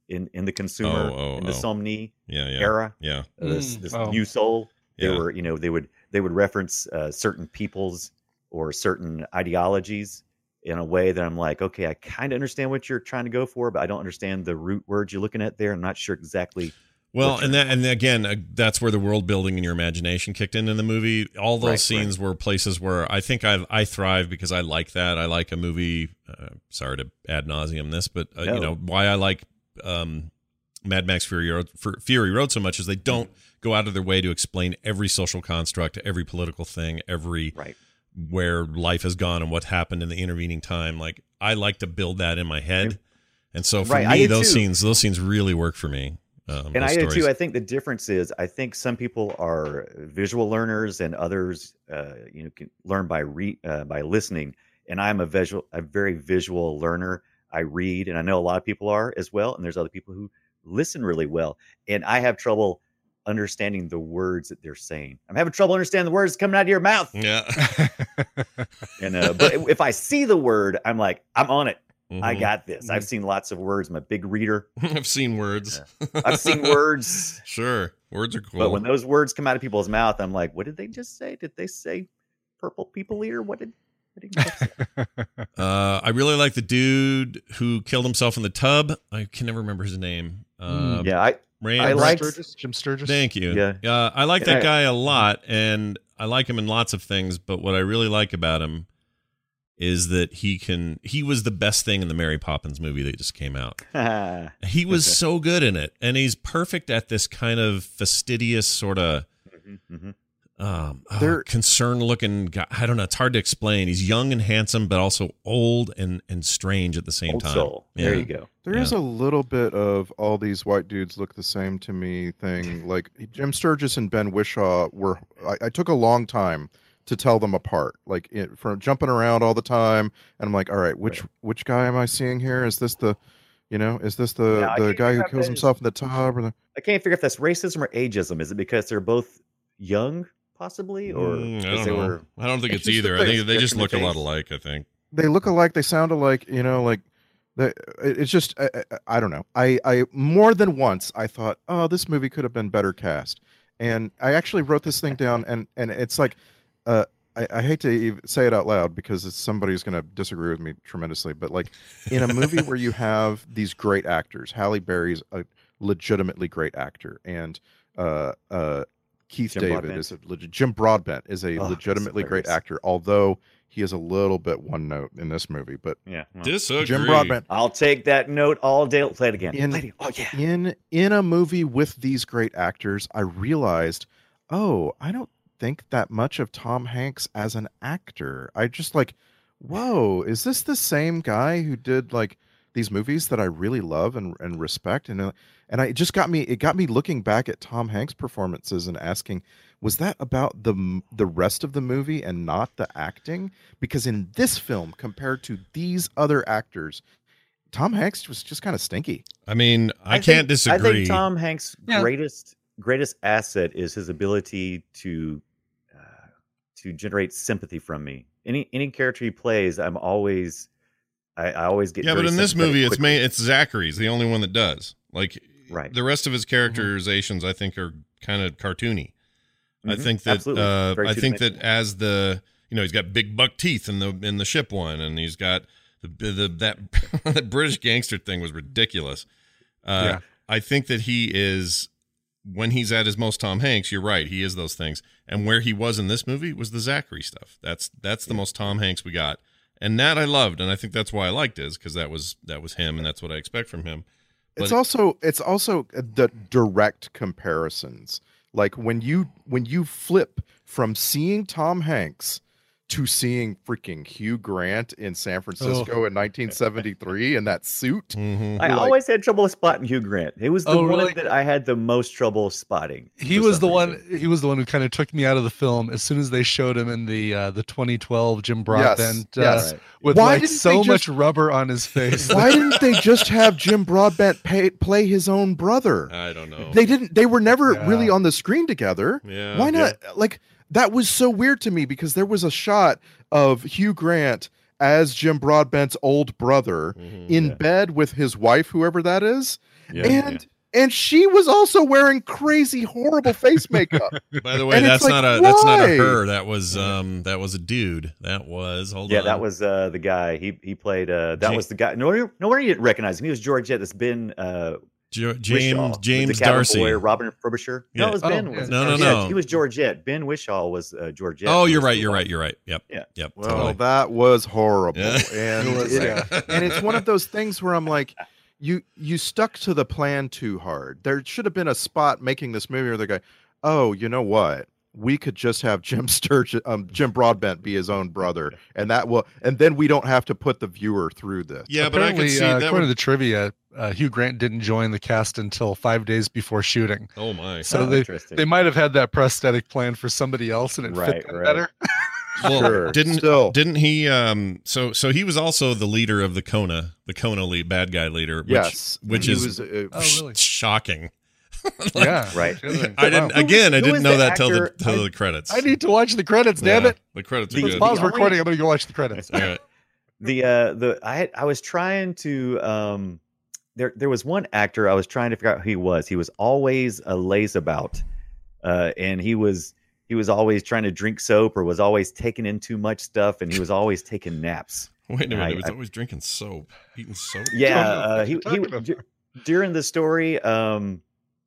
[SPEAKER 13] in, in the consumer,
[SPEAKER 12] Oh, oh,
[SPEAKER 13] in the
[SPEAKER 12] oh.
[SPEAKER 13] Somni
[SPEAKER 12] Yeah, yeah.
[SPEAKER 13] era.
[SPEAKER 12] Yeah.
[SPEAKER 13] Uh, this
[SPEAKER 15] Mm,
[SPEAKER 13] this
[SPEAKER 15] oh.
[SPEAKER 13] new soul. They
[SPEAKER 12] Yeah.
[SPEAKER 13] were, you know, they would they would reference uh, certain peoples or certain ideologies in a way that I'm like, okay, I kind of understand what you're trying to go for, but I don't understand the root words you're looking at there. I'm not sure exactly.
[SPEAKER 12] Well,
[SPEAKER 13] what
[SPEAKER 12] and
[SPEAKER 13] you're-
[SPEAKER 12] that, and again, uh, that's where the world building and your imagination kicked in in the movie. All those
[SPEAKER 13] Right,
[SPEAKER 12] scenes were places where I think I I thrive because I like that. I like a movie. Uh, sorry to ad nauseum this, but uh,
[SPEAKER 13] No.
[SPEAKER 12] you know why I like um, Mad Max Fury Road, Fury Road so much is they don't go out of their way to explain every social construct, every political thing, every
[SPEAKER 13] right.
[SPEAKER 12] where life has gone and what happened in the intervening time. Like I like to build that in my head, and so for
[SPEAKER 13] Right, I
[SPEAKER 12] me,
[SPEAKER 13] do
[SPEAKER 12] those
[SPEAKER 13] too.
[SPEAKER 12] scenes those scenes really work for me. Um,
[SPEAKER 13] And
[SPEAKER 12] those
[SPEAKER 13] I do
[SPEAKER 12] stories.
[SPEAKER 13] too. I think the difference is, I think some people are visual learners, and others, uh, you know, can learn by re uh, by listening. And I'm a visual, a very visual learner. I read, and I know a lot of people are as well. And there's other people who listen really well. And I have trouble understanding the words that they're saying. I'm having trouble understanding the words coming out of your mouth.
[SPEAKER 12] Yeah.
[SPEAKER 13] And uh, but if I see the word, I'm like, I'm on it. I
[SPEAKER 12] Mhm.
[SPEAKER 13] got this. I've seen lots of words. I'm a big reader.
[SPEAKER 12] I've seen words.
[SPEAKER 13] I've seen words.
[SPEAKER 12] Sure, words are cool.
[SPEAKER 13] But when those words come out of people's mouth, I'm like, what did they just say? Did they say purple people eater? What did, what did you just say?
[SPEAKER 12] uh, I really like the dude who killed himself in the tub. I can never remember his name. Uh,
[SPEAKER 13] yeah, I
[SPEAKER 12] Ray-
[SPEAKER 13] I like
[SPEAKER 15] Sturgis, Jim Sturgis.
[SPEAKER 12] Thank you.
[SPEAKER 13] Yeah.
[SPEAKER 12] Uh, I like
[SPEAKER 13] And
[SPEAKER 12] that
[SPEAKER 13] I-
[SPEAKER 12] guy a lot, and I like him in lots of things. But what I really like about him is that he can. He was the best thing in the Mary Poppins movie that just came out. He was so good in it, and he's perfect at this kind of fastidious sort of
[SPEAKER 13] Mhm.
[SPEAKER 12] um, oh,
[SPEAKER 14] There-
[SPEAKER 12] concerned-looking guy. I don't know. It's hard to explain. He's young and handsome, but also old and and strange at the same
[SPEAKER 13] Old
[SPEAKER 12] time.
[SPEAKER 13] soul. There
[SPEAKER 12] Yeah.
[SPEAKER 13] you go.
[SPEAKER 14] There is
[SPEAKER 12] Yeah.
[SPEAKER 14] a little bit of all these white dudes look the same to me thing. Like Jim Sturgis and Ben Whishaw were, I, I took a long time to tell them apart. Like it, from jumping around all the time, and I'm like, all right, which which guy am I seeing here? Is this the, you know, is this the
[SPEAKER 13] Yeah, I
[SPEAKER 14] the
[SPEAKER 13] can't
[SPEAKER 14] guy who
[SPEAKER 13] figure out
[SPEAKER 14] kills
[SPEAKER 13] that
[SPEAKER 14] himself in the tub or the?
[SPEAKER 13] I can't figure if that's racism or ageism. Is it because they're both young, possibly, or
[SPEAKER 12] Mm, I
[SPEAKER 13] because
[SPEAKER 12] don't
[SPEAKER 13] they
[SPEAKER 12] know.
[SPEAKER 13] were?
[SPEAKER 12] I don't think
[SPEAKER 14] It's
[SPEAKER 12] it's,
[SPEAKER 14] just the
[SPEAKER 12] either. I
[SPEAKER 14] face.
[SPEAKER 12] think they just
[SPEAKER 13] Different
[SPEAKER 12] look a lot
[SPEAKER 13] face.
[SPEAKER 12] alike. I think.
[SPEAKER 14] They look alike. They sound alike. You know, like the. it- It's just I, I, I don't know. I I more than once I thought, oh, this movie could have been better cast, and I actually wrote this thing down, and and it's like, uh. I, I hate to even say it out loud because it's somebody's going to disagree with me tremendously, but like in a movie where you have these great actors, Halle Berry's a legitimately great actor, and uh, uh, Keith
[SPEAKER 13] Jim
[SPEAKER 14] David
[SPEAKER 13] Broadbent.
[SPEAKER 14] is a legit, Jim Broadbent is a
[SPEAKER 13] Oh, he's
[SPEAKER 14] legitimately great
[SPEAKER 13] hilarious.
[SPEAKER 14] actor, although he is a little bit one note in this movie. But
[SPEAKER 13] Yeah. well,
[SPEAKER 12] Disagree.
[SPEAKER 14] Jim Broadbent
[SPEAKER 13] I'll take that note all day. Play it again.
[SPEAKER 14] in
[SPEAKER 13] Play it again. Oh yeah.
[SPEAKER 14] in in a movie with these great actors, I realized, oh, I don't think that much of Tom Hanks as an actor. I just like, whoa, is this the same guy who did like these movies that I really love and, and respect? And uh, and I it just got me it got me looking back at Tom Hanks performances and asking, was that about the m- the rest of the movie and not the acting? Because in this film, compared to these other actors, Tom Hanks was just kind of stinky.
[SPEAKER 12] I mean, I,
[SPEAKER 13] think-
[SPEAKER 12] can't disagree.
[SPEAKER 13] I think Tom Hanks'
[SPEAKER 15] Yeah.
[SPEAKER 13] greatest greatest asset is his ability to uh, to generate sympathy from me. Any any character he plays, I'm always I, I always get
[SPEAKER 12] yeah, but
[SPEAKER 13] very
[SPEAKER 12] in this
[SPEAKER 13] sympathetic
[SPEAKER 12] movie, it's
[SPEAKER 13] quickly.
[SPEAKER 12] main, it's Zachary's the only one that does. Like,
[SPEAKER 13] Right.
[SPEAKER 12] the rest of his characterizations, I think, are kind of cartoony. I
[SPEAKER 13] Mhm.
[SPEAKER 12] think that
[SPEAKER 13] Absolutely.
[SPEAKER 12] uh,
[SPEAKER 13] Very
[SPEAKER 12] I think that
[SPEAKER 13] two-dimensional.
[SPEAKER 12] as the you know he's got big buck teeth in the in the ship one, and he's got the, the that that British gangster thing was ridiculous. Uh,
[SPEAKER 15] Yeah.
[SPEAKER 12] I think that he is when he's at his most Tom Hanks. You're right, he is those things. And where he was in this movie was the Zachary stuff. That's that's the most Tom Hanks we got, and that I loved, and I think that's why I liked it, is because that was that was him, and that's what I expect from him.
[SPEAKER 14] It's
[SPEAKER 12] But-
[SPEAKER 14] also it's also the direct comparisons. Like when you when you flip from seeing Tom Hanks to seeing freaking Hugh Grant in San Francisco in nineteen seventy-three in that suit.
[SPEAKER 12] Mhm.
[SPEAKER 13] I
[SPEAKER 14] You're like-
[SPEAKER 13] always had trouble spotting Hugh Grant. He was the
[SPEAKER 15] Oh,
[SPEAKER 13] one
[SPEAKER 15] really?
[SPEAKER 13] that I had the most trouble spotting.
[SPEAKER 15] He
[SPEAKER 13] for
[SPEAKER 15] was
[SPEAKER 13] some
[SPEAKER 15] the one.
[SPEAKER 13] reason.
[SPEAKER 15] He was the one who kind of took me out of the film as soon as they showed him in the uh, the twenty twelve Jim Broadbent uh,
[SPEAKER 14] yes.
[SPEAKER 13] Right.
[SPEAKER 15] with
[SPEAKER 14] Why
[SPEAKER 15] like
[SPEAKER 14] didn't
[SPEAKER 15] so
[SPEAKER 14] they
[SPEAKER 15] much
[SPEAKER 14] just-
[SPEAKER 15] rubber on his face.
[SPEAKER 14] Why didn't they just have Jim Broadbent pay, play his own brother?
[SPEAKER 12] I don't know.
[SPEAKER 14] They didn't. They were never
[SPEAKER 15] Yeah.
[SPEAKER 14] really on the screen together.
[SPEAKER 12] Yeah.
[SPEAKER 14] Why not? Like that was so weird to me because there was a shot of Hugh Grant as Jim Broadbent's old brother
[SPEAKER 12] Mhm.
[SPEAKER 14] in bed with his wife, whoever that is, Yeah, and yeah. And she was also wearing crazy, horrible face makeup.
[SPEAKER 12] By the way, and that's like, not a why? that's not a her. That was um that was a dude. That was hold
[SPEAKER 13] yeah,
[SPEAKER 12] on.
[SPEAKER 13] that was uh the guy. He he played uh that James, was the guy. No wonder no wonder you didn't recognize him. He was Georgette. That's been uh
[SPEAKER 12] jo- James
[SPEAKER 13] Wishaw,
[SPEAKER 12] James Darcy,
[SPEAKER 13] boy, Robin Frobisher.
[SPEAKER 12] Yeah.
[SPEAKER 13] No, it was Ben.
[SPEAKER 12] Oh,
[SPEAKER 13] was
[SPEAKER 12] no, no, no.
[SPEAKER 13] He was Georgette. Ben Whishaw was uh, Georgette.
[SPEAKER 12] Oh, you're right. You're right. You're right. Yep.
[SPEAKER 13] Yeah.
[SPEAKER 12] Yep.
[SPEAKER 14] Well,
[SPEAKER 12] totally.
[SPEAKER 14] that was horrible,
[SPEAKER 12] Yeah.
[SPEAKER 14] and
[SPEAKER 15] It was,
[SPEAKER 14] it-
[SPEAKER 15] yeah.
[SPEAKER 14] and it's one of those things where I'm like. You you stuck to the plan too hard. There should have been a spot making this movie where they go, oh, you know what? We could just have Jim Sturgeon, um, Jim Broadbent be his own brother, and that will, and then we don't have to put the viewer through this.
[SPEAKER 12] Yeah, but I
[SPEAKER 15] Apparently,
[SPEAKER 12] could see
[SPEAKER 15] uh,
[SPEAKER 12] that.
[SPEAKER 15] according
[SPEAKER 12] Would...
[SPEAKER 15] to the trivia, uh, Hugh Grant didn't join the cast until five days before shooting.
[SPEAKER 12] Oh my!
[SPEAKER 15] So
[SPEAKER 13] Oh,
[SPEAKER 15] they
[SPEAKER 13] interesting.
[SPEAKER 15] they might have had that prosthetic plan for somebody else, and it
[SPEAKER 13] Right,
[SPEAKER 15] fit them
[SPEAKER 13] right.
[SPEAKER 15] better.
[SPEAKER 12] Well,
[SPEAKER 14] Sure,
[SPEAKER 12] didn't
[SPEAKER 14] still.
[SPEAKER 12] didn't he? Um, so so he was also the leader of the Kona, the Kona lead, bad guy leader. Which,
[SPEAKER 14] Yes,
[SPEAKER 12] which
[SPEAKER 14] he
[SPEAKER 12] is
[SPEAKER 14] was, uh,
[SPEAKER 15] Oh, really?
[SPEAKER 12] shocking.
[SPEAKER 15] Yeah,
[SPEAKER 13] Right.
[SPEAKER 12] I didn't.
[SPEAKER 13] Who
[SPEAKER 12] Again,
[SPEAKER 13] was-
[SPEAKER 12] I
[SPEAKER 13] who
[SPEAKER 12] didn't
[SPEAKER 13] was
[SPEAKER 12] know
[SPEAKER 13] the
[SPEAKER 12] that till the
[SPEAKER 13] actor?
[SPEAKER 12] till
[SPEAKER 13] I-
[SPEAKER 12] the credits.
[SPEAKER 15] I need to watch the credits. Damn
[SPEAKER 12] Yeah,
[SPEAKER 15] it!
[SPEAKER 12] the credits are
[SPEAKER 13] The-
[SPEAKER 12] good.
[SPEAKER 15] Let's pause
[SPEAKER 13] only-
[SPEAKER 15] recording. I'm going to go watch the credits.
[SPEAKER 12] All right.
[SPEAKER 13] The uh the I had, I was trying to um there there was one actor I was trying to figure out who he was. He was always a lazabout. Uh and he was he was always trying to drink soap or was always taking in too much stuff and he was always taking naps.
[SPEAKER 12] Wait a minute.
[SPEAKER 13] I-
[SPEAKER 12] he was
[SPEAKER 13] I-
[SPEAKER 12] always drinking soap, eating soap.
[SPEAKER 13] Yeah,
[SPEAKER 15] I don't know
[SPEAKER 13] uh,
[SPEAKER 15] what
[SPEAKER 13] he
[SPEAKER 15] you're
[SPEAKER 13] he
[SPEAKER 15] talking about.
[SPEAKER 13] d- during the story um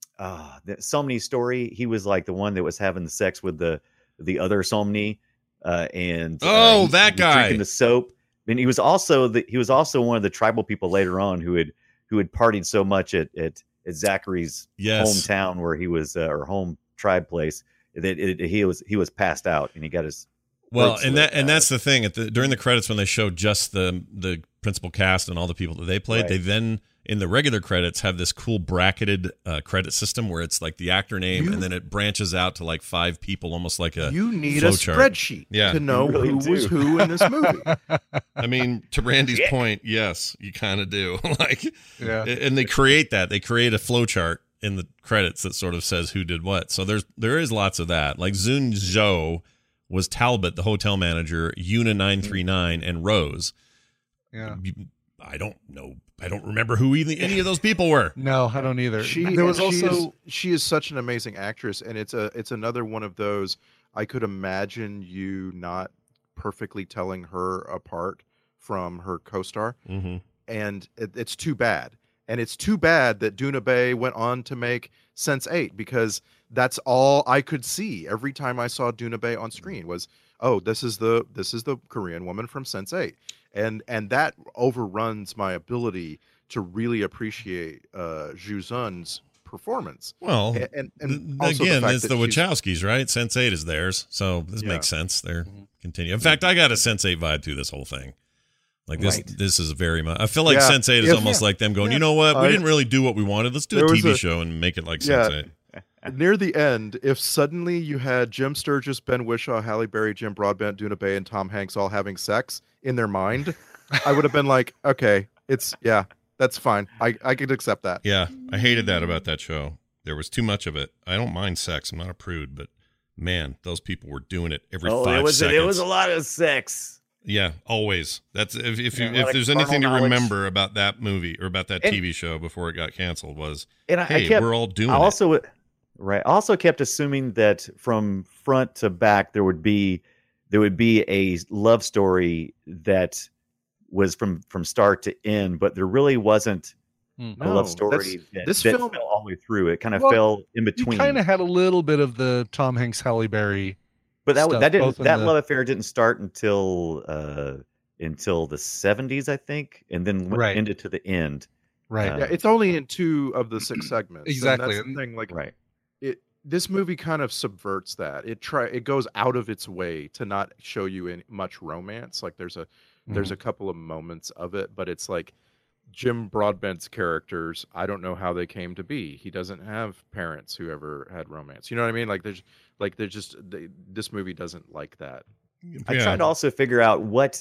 [SPEAKER 13] uh the Somni story, he was like the one that was having the sex with the the other Somni uh and uh,
[SPEAKER 12] Oh,
[SPEAKER 13] he-
[SPEAKER 12] that
[SPEAKER 13] he was
[SPEAKER 12] guy.
[SPEAKER 13] drinking the soap. And he was also the he was also one of the tribal people later on who had who had partied so much at at, at Zachary's
[SPEAKER 12] Yes.
[SPEAKER 13] hometown where he was uh, or home tribe place that it, he was he was passed out and he got his
[SPEAKER 12] Well,
[SPEAKER 13] throat
[SPEAKER 12] and
[SPEAKER 13] slit
[SPEAKER 12] that and
[SPEAKER 13] out.
[SPEAKER 12] that's the thing. At the during the credits when they showed just the the principal cast and all the people that they played,
[SPEAKER 13] Right.
[SPEAKER 12] they then in the regular credits have this cool bracketed uh, credit system where it's like the actor name
[SPEAKER 14] You-
[SPEAKER 12] and then it branches out to like five people, almost like a
[SPEAKER 14] you need a
[SPEAKER 12] flow chart.
[SPEAKER 14] spreadsheet
[SPEAKER 12] Yeah.
[SPEAKER 14] to know
[SPEAKER 13] You really
[SPEAKER 14] who was
[SPEAKER 13] do.
[SPEAKER 14] who in this movie.
[SPEAKER 12] I mean, to Randy's point, yes, you kind of do. Like,
[SPEAKER 15] Yeah.
[SPEAKER 12] and they create that. They create a flow chart in the credits that sort of says who did what. So there's there is lots of that. Like Zun Zhou was Talbot, the hotel manager, Yuna nine three nine, and Rose.
[SPEAKER 15] Yeah.
[SPEAKER 12] I don't know. I don't remember who either, any of those people were.
[SPEAKER 15] No, I don't either.
[SPEAKER 14] She
[SPEAKER 15] there was
[SPEAKER 14] she
[SPEAKER 15] also
[SPEAKER 14] is, she is such an amazing actress, and it's a it's another one of those. I could imagine you not perfectly telling her apart from her co-star,
[SPEAKER 12] Mm-hmm.
[SPEAKER 14] and it, it's too bad. And it's too bad that Duna Bay went on to make Sense eight because that's all I could see every time I saw Duna Bay on screen was, oh, this is the this is the Korean woman from Sense eight. And and that overruns my ability to really appreciate uh, Zhu Zun's performance.
[SPEAKER 12] Well,
[SPEAKER 14] and, and, and
[SPEAKER 12] th-
[SPEAKER 14] also
[SPEAKER 12] again,
[SPEAKER 14] fact
[SPEAKER 12] it's
[SPEAKER 14] that
[SPEAKER 12] the
[SPEAKER 14] she's-
[SPEAKER 12] Wachowskis, right? Sense eight is theirs, so this
[SPEAKER 14] Yeah.
[SPEAKER 12] makes sense. They're continue. In fact, I got a Sense eight vibe through this whole thing. Like this,
[SPEAKER 13] Right.
[SPEAKER 12] this is very much. I feel like
[SPEAKER 14] Yeah.
[SPEAKER 12] Sense eight is
[SPEAKER 14] If-
[SPEAKER 12] almost
[SPEAKER 14] yeah.
[SPEAKER 12] like them going,
[SPEAKER 14] Yeah.
[SPEAKER 12] you know what? We
[SPEAKER 14] I-
[SPEAKER 12] didn't really do what we wanted. Let's do a
[SPEAKER 14] There was
[SPEAKER 12] T V
[SPEAKER 14] a-
[SPEAKER 12] show and make it like
[SPEAKER 14] Yeah.
[SPEAKER 12] Sense eight.
[SPEAKER 14] Near the end, if suddenly you had Jim Sturgis, Ben Whishaw, Halle Berry, Jim Broadbent, Duna Bay, and Tom Hanks all having sex in their mind, I would have been like, okay, it's yeah, that's fine. I, I could accept that.
[SPEAKER 12] Yeah, I hated that about that show. There was too much of it. I don't mind sex. I'm not a prude, but man, those people were doing it every
[SPEAKER 13] oh,
[SPEAKER 12] five
[SPEAKER 13] it was
[SPEAKER 12] seconds.
[SPEAKER 13] it was a lot of sex.
[SPEAKER 12] Yeah, always. That's if if,
[SPEAKER 13] Yeah,
[SPEAKER 12] you,
[SPEAKER 13] a lot
[SPEAKER 12] if
[SPEAKER 13] of
[SPEAKER 12] there's anything to
[SPEAKER 13] carnal knowledge.
[SPEAKER 12] remember about that movie or about that
[SPEAKER 13] And-
[SPEAKER 12] T V show before it got canceled was,
[SPEAKER 13] And I,
[SPEAKER 12] hey,
[SPEAKER 13] I kept,
[SPEAKER 12] we're all doing
[SPEAKER 13] I
[SPEAKER 12] it.
[SPEAKER 13] also, right. I also kept assuming that from front to back there would be there would be a love story that was from from start to end, but there really wasn't
[SPEAKER 15] Hmm.
[SPEAKER 13] a
[SPEAKER 14] No,
[SPEAKER 13] love
[SPEAKER 14] that's-
[SPEAKER 13] story that,
[SPEAKER 14] this
[SPEAKER 13] that
[SPEAKER 14] film-
[SPEAKER 13] fell all the way through. It kind of
[SPEAKER 15] Well,
[SPEAKER 13] fell in
[SPEAKER 15] you
[SPEAKER 13] between.
[SPEAKER 15] kind of had a little bit of the Tom Hanks Halle Berry.
[SPEAKER 13] But that
[SPEAKER 15] stuff,
[SPEAKER 13] that didn't
[SPEAKER 15] both in
[SPEAKER 13] that
[SPEAKER 15] the-
[SPEAKER 13] love affair didn't start until uh until the seventies, I think, and then went,
[SPEAKER 15] Right.
[SPEAKER 13] ended to the end.
[SPEAKER 15] Right.
[SPEAKER 13] Uh,
[SPEAKER 14] Yeah, it's only in two of the six segments. and
[SPEAKER 15] Exactly.
[SPEAKER 14] that's the thing. Like,
[SPEAKER 13] Right.
[SPEAKER 14] it this movie kind of subverts that. It try it goes out of its way to not show you in much romance. Like there's a there's a couple of moments of it, but it's like Jim Broadbent's characters, I don't know how they came to be. He doesn't have parents who ever had romance. You know what I mean? Like there's like there's just they, this movie doesn't like that.
[SPEAKER 13] I
[SPEAKER 12] Yeah.
[SPEAKER 13] tried to also figure out what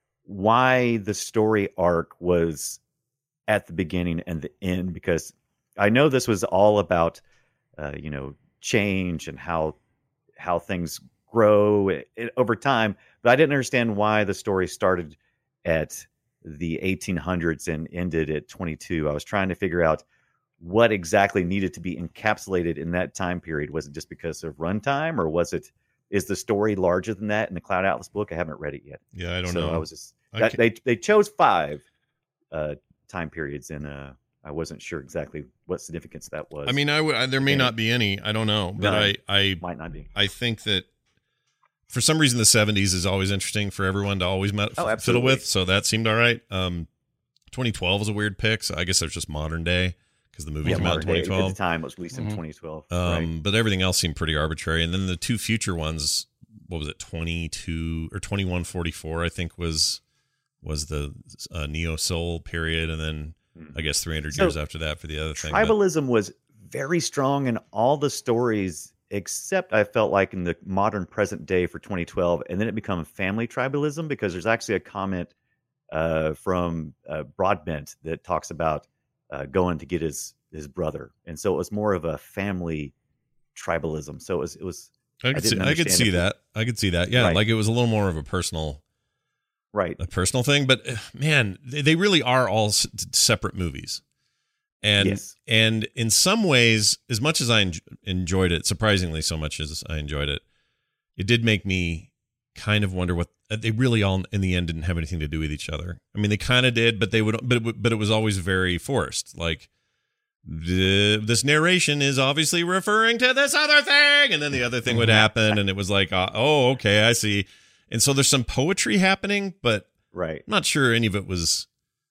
[SPEAKER 13] why the story arc was at the beginning and the end, because I know this was all about uh, you know change and how how things grow it, it- over time, but I didn't understand why the story started at the eighteen hundreds and ended at twenty-two. I was trying to figure out what exactly needed to be encapsulated in that time period. Was it just because of runtime, or was it is the story larger than that in the Cloud Atlas book? I haven't read it yet.
[SPEAKER 12] Yeah, I don't
[SPEAKER 13] so
[SPEAKER 12] know.
[SPEAKER 13] I was just
[SPEAKER 12] I
[SPEAKER 13] that,
[SPEAKER 12] can't-
[SPEAKER 13] they they chose five uh, time periods, and uh, I wasn't sure exactly what significance that was.
[SPEAKER 12] I mean, I would. I, there may
[SPEAKER 13] Yeah.
[SPEAKER 12] not be any. I don't know, but
[SPEAKER 13] No,
[SPEAKER 12] I, I
[SPEAKER 13] might not be.
[SPEAKER 12] I think that for some reason the seventies is always interesting for everyone to always met,
[SPEAKER 13] Oh,
[SPEAKER 12] fiddle
[SPEAKER 13] absolutely.
[SPEAKER 12] with. So that seemed all right. Um, twenty twelve was a weird pick. So I guess there's just modern day because the movie
[SPEAKER 13] Yeah,
[SPEAKER 12] came out in
[SPEAKER 13] modern day.
[SPEAKER 12] twenty twelve.
[SPEAKER 13] At the time, it was released
[SPEAKER 15] Mhm.
[SPEAKER 13] in twenty twelve.
[SPEAKER 12] Um,
[SPEAKER 13] right.
[SPEAKER 12] But everything else seemed pretty arbitrary. And then the two future ones, what was it, twenty-two or twenty-one forty-four? I think was was the uh, Neo Soul period, and then I guess three hundred
[SPEAKER 13] So,
[SPEAKER 12] years after that for the other thing. but-
[SPEAKER 13] Tribalism was very strong in all the stories, except I felt like in the modern present day for twenty twelve, and then it became family tribalism because there's actually a comment uh, from uh, Broadbent that talks about uh, going to get his his brother, and so it was more of a family tribalism. So it was it was.
[SPEAKER 12] I could see,
[SPEAKER 13] didn't
[SPEAKER 12] I could
[SPEAKER 13] understand
[SPEAKER 12] see
[SPEAKER 13] if it-
[SPEAKER 12] that. I could see that. Yeah,
[SPEAKER 13] Right.
[SPEAKER 12] like it was a little more of a personal,
[SPEAKER 13] right,
[SPEAKER 12] a personal thing. But uh, man, they, they really are all s- separate movies, and
[SPEAKER 13] Yes.
[SPEAKER 12] and in some ways, as much as I en- enjoyed it, surprisingly so much as I enjoyed it, it did make me kind of wonder what uh, they really all in the end didn't have anything to do with each other. I mean, they kind of did, but they would, but it, would- but it was always very forced, like. The, this narration is obviously referring to this other thing, and then the other thing would happen, and it was like, uh, oh, okay, I see. And so there's some poetry happening, but
[SPEAKER 13] right.
[SPEAKER 12] I'm not sure any of it was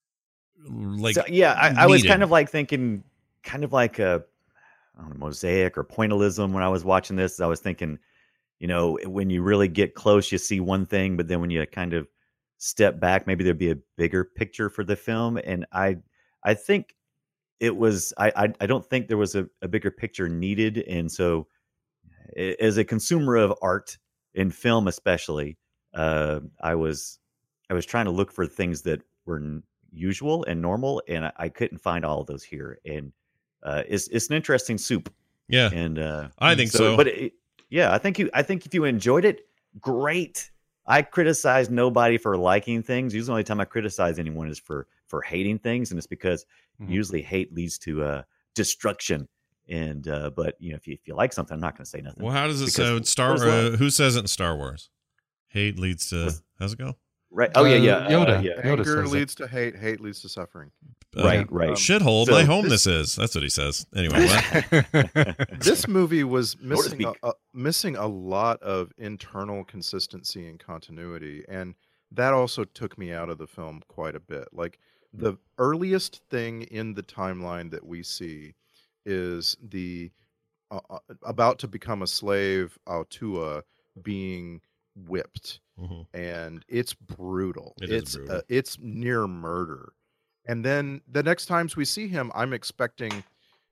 [SPEAKER 12] like.
[SPEAKER 13] So, yeah, I, I was
[SPEAKER 12] needed.
[SPEAKER 13] kind of like thinking, kind of like a, I don't know, mosaic or pointillism when I was watching this. I was thinking, you know, when you really get close, you see one thing, but then when you kind of step back, maybe there'd be a bigger picture for the film. And I, I think it was. I, I, I don't think there was a, a bigger picture needed. And so, a- as a consumer of art in film, especially, uh, I was, I was trying to look for things that were n- usual and normal, and I, I couldn't find all of those here. And uh, it's it's an interesting soup.
[SPEAKER 12] Yeah,
[SPEAKER 13] and uh,
[SPEAKER 12] I think so.
[SPEAKER 13] But it, yeah, I think you. I think if you enjoyed it, great. I criticize nobody for liking things. Usually, the only time I criticize anyone is for for hating things, and it's because
[SPEAKER 15] Mhm.
[SPEAKER 13] usually hate leads to uh, destruction. And uh, but you know, if you if you like something, I'm not going to say nothing.
[SPEAKER 12] Well, how does it
[SPEAKER 13] Because
[SPEAKER 12] sound? Star.
[SPEAKER 13] there's love.
[SPEAKER 12] Uh, who says it in Star Wars? Hate leads to. How's it go?
[SPEAKER 13] Right. Oh yeah, yeah.
[SPEAKER 15] Uh, Yoda.
[SPEAKER 13] Uh, yeah.
[SPEAKER 15] Yoda
[SPEAKER 14] Anger
[SPEAKER 15] says it.
[SPEAKER 14] leads to hate. Hate leads to suffering.
[SPEAKER 12] Uh,
[SPEAKER 13] Right, right.
[SPEAKER 12] Shithole,
[SPEAKER 13] So
[SPEAKER 12] my home
[SPEAKER 13] this-
[SPEAKER 12] this is. That's what he says. Anyway, what?
[SPEAKER 14] This movie was missing a,
[SPEAKER 13] speak.
[SPEAKER 14] a, missing a lot of internal consistency and continuity, and that also took me out of the film quite a bit. Like the earliest thing in the timeline that we see is the uh, uh, about to become a slave Autua being whipped,
[SPEAKER 12] Mhm.
[SPEAKER 14] and it's brutal.
[SPEAKER 12] It is
[SPEAKER 14] it's
[SPEAKER 12] brutal.
[SPEAKER 14] Uh, it's near murder. And then the next times we see him, I'm expecting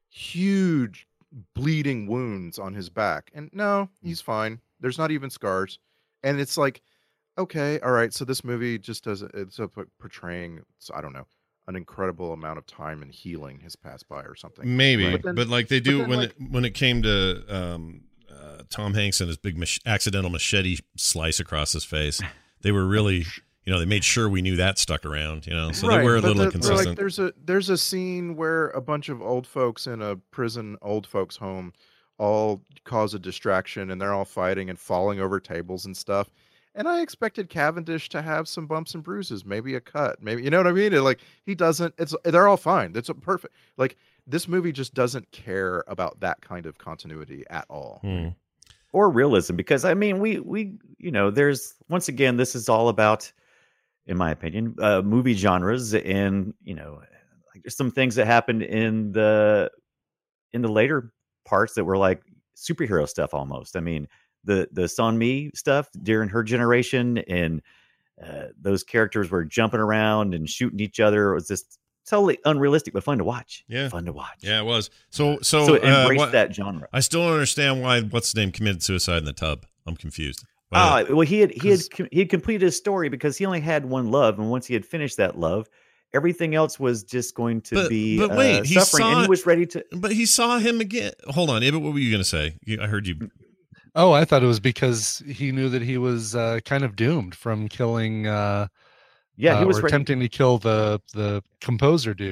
[SPEAKER 14] huge bleeding wounds on his back. And no, he's fine. There's not even scars. And it's like, okay, all right. So this movie just does it's a, portraying, so I don't know, an incredible amount of time and healing has passed by or something.
[SPEAKER 12] Maybe,
[SPEAKER 14] But
[SPEAKER 12] but,
[SPEAKER 14] then-
[SPEAKER 12] like they
[SPEAKER 14] but
[SPEAKER 12] do
[SPEAKER 14] then,
[SPEAKER 12] when
[SPEAKER 14] like-
[SPEAKER 12] it when it came to um, uh, Tom Hanks and his big mach- accidental machete slice across his face, they were really, you know, they made sure we knew that stuck around, you know, so they
[SPEAKER 14] Right,
[SPEAKER 12] were a
[SPEAKER 14] but
[SPEAKER 12] little
[SPEAKER 14] the- but,
[SPEAKER 12] inconsistent.
[SPEAKER 14] Like, there's a there's a scene where a bunch of old folks in a prison old folks home all cause a distraction and they're all fighting and falling over tables and stuff. And I expected Cavendish to have some bumps and bruises, maybe a cut, maybe you know what I mean? It, like he doesn't. It's they're all fine. That's a perfect. Like this movie just doesn't care about that kind of continuity at all.
[SPEAKER 12] Hmm.
[SPEAKER 13] or realism, because I mean, we we you know, there's once again, this is all about, in my opinion, uh, movie genres, and you know, like there's some things that happened in the in the later parts that were like superhero stuff almost. I mean, the the Son Mi stuff during her generation, and uh, those characters were jumping around and shooting each other. It was just totally unrealistic, but fun to watch.
[SPEAKER 12] Yeah,
[SPEAKER 13] fun to watch.
[SPEAKER 12] Yeah, it was. So, so,
[SPEAKER 13] So it
[SPEAKER 12] uh,
[SPEAKER 13] embraced
[SPEAKER 12] what-
[SPEAKER 13] that genre.
[SPEAKER 12] I still don't understand why what's his name committed suicide in the tub. I'm confused. Why-
[SPEAKER 13] Ah, well, he had he had he had completed his story because he only had one love, and once he had finished that love, everything else was just going to
[SPEAKER 12] but,
[SPEAKER 13] be
[SPEAKER 12] but wait,
[SPEAKER 13] uh,
[SPEAKER 12] he
[SPEAKER 13] suffering,
[SPEAKER 12] saw,
[SPEAKER 13] and he was ready to.
[SPEAKER 12] But he saw him again. Hold on, Ibit, what were you going to say? You, I heard you.
[SPEAKER 15] Oh, I thought it was because he knew that he was uh, kind of doomed from killing. Uh,
[SPEAKER 13] Yeah, he
[SPEAKER 15] uh,
[SPEAKER 13] was
[SPEAKER 15] or
[SPEAKER 13] ready-
[SPEAKER 15] attempting to kill the the composer dude.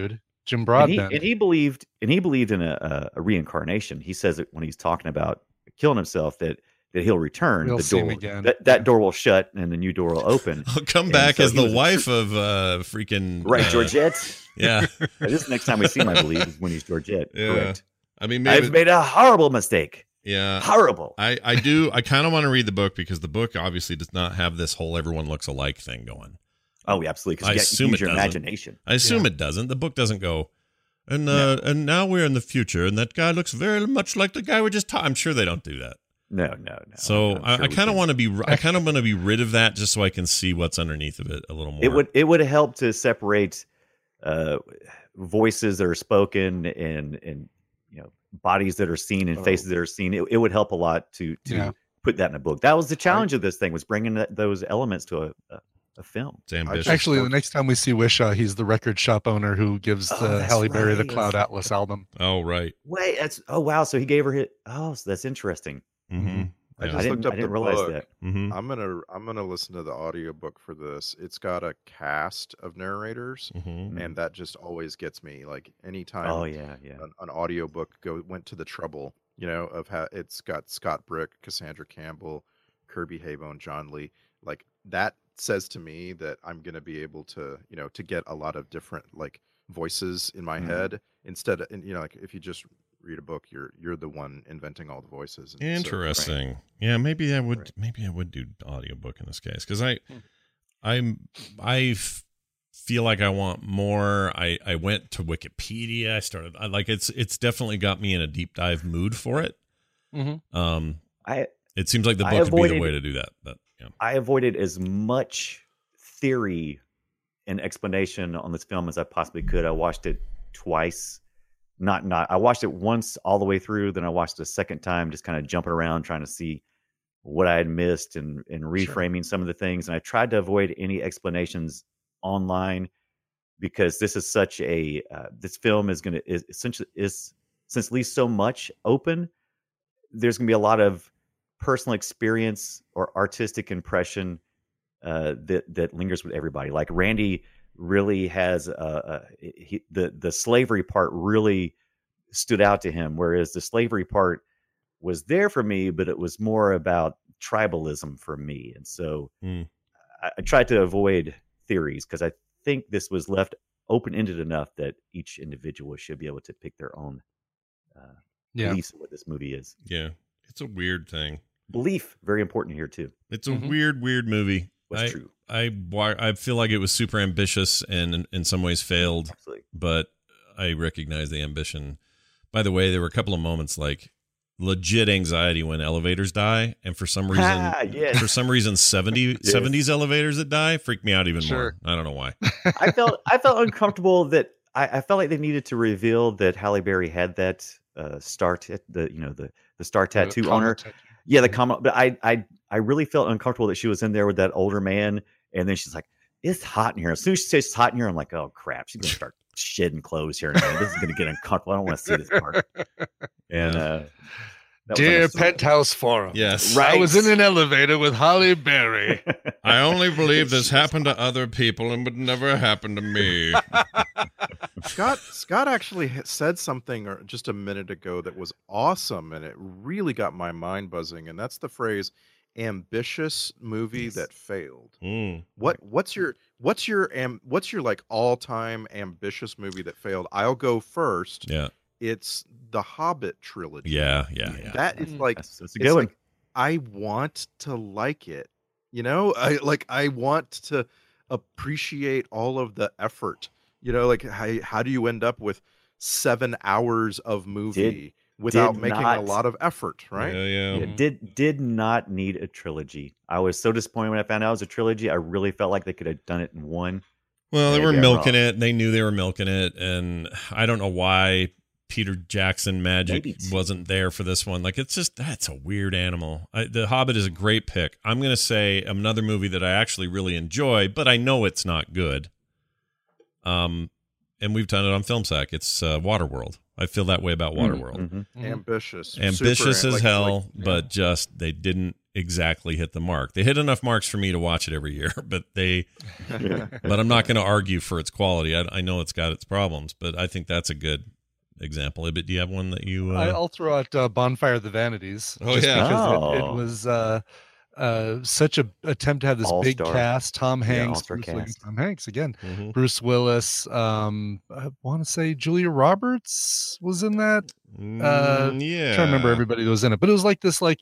[SPEAKER 15] Jim
[SPEAKER 13] And
[SPEAKER 15] Broadbent.
[SPEAKER 13] he, and he believed, and he believed in a, a, a reincarnation. He says it when he's talking about killing himself that that he'll return.
[SPEAKER 15] We'll
[SPEAKER 13] the
[SPEAKER 15] see
[SPEAKER 13] door
[SPEAKER 15] him again.
[SPEAKER 13] that that door will shut and the new door will open.
[SPEAKER 12] I'll come
[SPEAKER 13] And
[SPEAKER 12] back
[SPEAKER 13] so
[SPEAKER 12] as
[SPEAKER 13] he
[SPEAKER 12] the
[SPEAKER 13] was a
[SPEAKER 12] wife
[SPEAKER 13] true-
[SPEAKER 12] of uh, freaking
[SPEAKER 13] right,
[SPEAKER 12] uh,
[SPEAKER 13] Georgette.
[SPEAKER 12] Yeah,
[SPEAKER 13] this is the next time we see him, I believe, is when he's Georgette.
[SPEAKER 12] Yeah.
[SPEAKER 13] Correct.
[SPEAKER 12] I mean, maybe
[SPEAKER 13] I've made a horrible mistake.
[SPEAKER 12] Yeah,
[SPEAKER 13] horrible.
[SPEAKER 12] I, I do. I kind of want to read the book because the book obviously does not have this whole everyone looks alike thing going.
[SPEAKER 13] Oh, absolutely. Because
[SPEAKER 12] I
[SPEAKER 13] you
[SPEAKER 12] assume
[SPEAKER 13] use
[SPEAKER 12] it
[SPEAKER 13] your
[SPEAKER 12] doesn't.
[SPEAKER 13] imagination.
[SPEAKER 12] I assume
[SPEAKER 13] Yeah.
[SPEAKER 12] it doesn't. The book doesn't go. And uh, and now we're in the future, and that guy looks very much like the guy we just. Ta-. I'm sure they don't do that.
[SPEAKER 13] No, no, no.
[SPEAKER 12] So
[SPEAKER 13] I'm
[SPEAKER 12] I,
[SPEAKER 13] sure
[SPEAKER 12] I
[SPEAKER 13] we
[SPEAKER 12] kind of
[SPEAKER 13] can-
[SPEAKER 12] want to be. I kind of want to be rid of that just so I can see what's underneath of it a little more.
[SPEAKER 13] It would it would help to separate uh, voices that are spoken and and you know bodies that are seen and
[SPEAKER 14] Oh.
[SPEAKER 13] faces that are seen. It, it would help a lot to to
[SPEAKER 15] Yeah.
[SPEAKER 13] put that in a book. That was the challenge of this thing, was bringing that, those elements to a, a, a film.
[SPEAKER 12] It's ambitious.
[SPEAKER 15] Actually, the next time we see Wishaw, he's the record shop owner who gives
[SPEAKER 13] Oh,
[SPEAKER 15] the
[SPEAKER 13] that's
[SPEAKER 15] Halle Berry the
[SPEAKER 13] right.
[SPEAKER 15] Cloud Atlas album.
[SPEAKER 12] Oh right.
[SPEAKER 13] Wait, that's oh wow. So he gave her hit. Oh, so that's interesting.
[SPEAKER 12] Mm-hmm.
[SPEAKER 14] I
[SPEAKER 12] Yeah.
[SPEAKER 14] just
[SPEAKER 13] I didn't-
[SPEAKER 14] looked up
[SPEAKER 13] I didn't
[SPEAKER 14] the
[SPEAKER 13] realize
[SPEAKER 14] book.
[SPEAKER 13] that.
[SPEAKER 12] Mhm.
[SPEAKER 14] I'm gonna I'm gonna listen to the audiobook for this. It's got a cast of narrators,
[SPEAKER 12] Mhm.
[SPEAKER 14] and that just always gets me. Like anytime
[SPEAKER 13] Oh yeah, yeah.
[SPEAKER 14] an, an audiobook go went to the trouble, you know, of how it's got Scott Brick, Cassandra Campbell, Kirby Haybone, John Lee. Like that says to me that I'm gonna be able to, you know, to get a lot of different like voices in my
[SPEAKER 13] Mhm.
[SPEAKER 14] head instead of, and, you know, like if you just read a book, you're you're the one inventing all the voices. And so-
[SPEAKER 12] Interesting. Yeah, maybe I would. Maybe I would do audiobook in this case because I, I'm, I f- feel like I want more. I I went to Wikipedia. I started. I like it's it's definitely got me in a deep dive mood for it.
[SPEAKER 15] Mm-hmm.
[SPEAKER 12] Um,
[SPEAKER 13] I
[SPEAKER 12] it seems like the
[SPEAKER 13] I
[SPEAKER 12] book would be the
[SPEAKER 13] avoided-
[SPEAKER 12] way to do that. But yeah.
[SPEAKER 13] I avoided as much theory and explanation on this film as I possibly could. I watched it twice. Not not I watched it once all the way through, then I watched it a second time, just kind of jumping around trying to see what I had missed and and reframing some of the things. And I tried to avoid any explanations online because this is such a uh, this film is going to is essentially is since at least so much open. There's going to be a lot of personal experience or artistic impression uh, that that lingers with everybody. Like Randy really has uh, uh, he, the the slavery part really stood out to him, whereas the slavery part was there for me, but it was more about tribalism for me. And so
[SPEAKER 12] Mm.
[SPEAKER 13] I, I tried to avoid theories because I think this was left open ended enough that each individual should be able to pick their own uh,
[SPEAKER 15] Yeah.
[SPEAKER 13] beliefs of what this movie is.
[SPEAKER 12] Yeah, it's a weird thing.
[SPEAKER 13] Belief very important here too.
[SPEAKER 12] It's a
[SPEAKER 15] Mhm.
[SPEAKER 12] weird, weird movie.
[SPEAKER 13] What's
[SPEAKER 12] I,
[SPEAKER 13] true?
[SPEAKER 12] I wa- I feel like it was super ambitious and in, in some ways failed,
[SPEAKER 13] Absolutely.
[SPEAKER 12] but I recognize the ambition. By the way, there were a couple of moments like legit anxiety when elevators die, and for some reason,
[SPEAKER 13] Ah, yes.
[SPEAKER 12] for some reason, seventy,
[SPEAKER 13] Yes.
[SPEAKER 12] seventies elevators that die freak me out even
[SPEAKER 15] Sure.
[SPEAKER 12] more. I don't know why.
[SPEAKER 13] I felt I felt uncomfortable that I, I felt like they needed to reveal that Halle Berry had that uh, star t- the you know the the star tattoo
[SPEAKER 15] The
[SPEAKER 13] on her.
[SPEAKER 15] comet tattoo.
[SPEAKER 13] Yeah, the comment. But I I I really felt uncomfortable that she was in there with that older man, and then she's like, "It's hot in here." As soon as she says it's hot in here, I'm like, "Oh crap, she's gonna start shedding clothes here, and there. This is gonna get uncomfortable. I don't want to see this part." And uh, that was
[SPEAKER 15] Dear
[SPEAKER 13] understandable.
[SPEAKER 15] Penthouse Forum.
[SPEAKER 12] Yes.
[SPEAKER 13] Right.
[SPEAKER 15] I was in an elevator with Holly Berry.
[SPEAKER 12] I only believe this happened to other people and would never happen to me.
[SPEAKER 14] Scott Scott actually ha- said something or just a minute ago that was awesome, and it really got my mind buzzing. And that's the phrase "ambitious movie
[SPEAKER 13] Yes.
[SPEAKER 14] that failed."
[SPEAKER 12] Mm.
[SPEAKER 14] What what's your what's your am what's your like all time ambitious movie that failed? I'll go first.
[SPEAKER 12] Yeah.
[SPEAKER 14] It's the Hobbit trilogy.
[SPEAKER 12] Yeah. Yeah. Yeah.
[SPEAKER 14] That is like
[SPEAKER 13] That's, that's a
[SPEAKER 14] it's
[SPEAKER 13] good one.
[SPEAKER 14] like, I want to like it. You know, I like I want to appreciate all of the effort. You know, like how how do you end up with seven hours of movie without
[SPEAKER 13] did
[SPEAKER 14] making
[SPEAKER 13] not-
[SPEAKER 14] a lot of effort, right?
[SPEAKER 12] Yeah. Yeah.
[SPEAKER 13] Yeah, did did not need a trilogy. I was so disappointed when I found out it was a trilogy. I really felt like they could have done it in one.
[SPEAKER 12] Well, they
[SPEAKER 13] Maybe
[SPEAKER 12] were
[SPEAKER 13] I'm
[SPEAKER 12] milking
[SPEAKER 13] wrong.
[SPEAKER 12] it. They knew they were milking it, and I don't know why Peter Jackson magic
[SPEAKER 13] Maybe two.
[SPEAKER 12] wasn't there for this one. Like, it's just that's a weird animal. I, the Hobbit is a great pick. I'm gonna say another movie that I actually really enjoy, but I know it's not good. Um, and we've done it on Film Sack. It's uh, Waterworld. I feel that way about Waterworld.
[SPEAKER 13] Mhm.
[SPEAKER 14] Ambitious,
[SPEAKER 12] Ambitious
[SPEAKER 14] super,
[SPEAKER 12] as
[SPEAKER 14] like-
[SPEAKER 12] hell,
[SPEAKER 14] like- yeah.
[SPEAKER 12] but just they didn't. exactly hit the mark. They hit enough marks for me to watch it every year, but they, but I'm not going to argue for its quality. I, I know it's got its problems, but I think that's a good example. But do you have one that you? Uh...
[SPEAKER 15] I'll throw out uh, Bonfire of the Vanities.
[SPEAKER 12] Oh yeah,
[SPEAKER 15] because
[SPEAKER 13] oh.
[SPEAKER 15] It, it was uh, uh, such a attempt to have this
[SPEAKER 13] All-star.
[SPEAKER 15] big cast. Tom Hanks,
[SPEAKER 13] yeah,
[SPEAKER 15] Bruce Willis,
[SPEAKER 13] cast.
[SPEAKER 15] Tom Hanks again,
[SPEAKER 12] Mhm.
[SPEAKER 15] Bruce Willis. Um, I want to say Julia Roberts was in that. Uh,
[SPEAKER 12] Mm, yeah,
[SPEAKER 15] I'm trying to remember everybody that was in it, but it was like this, like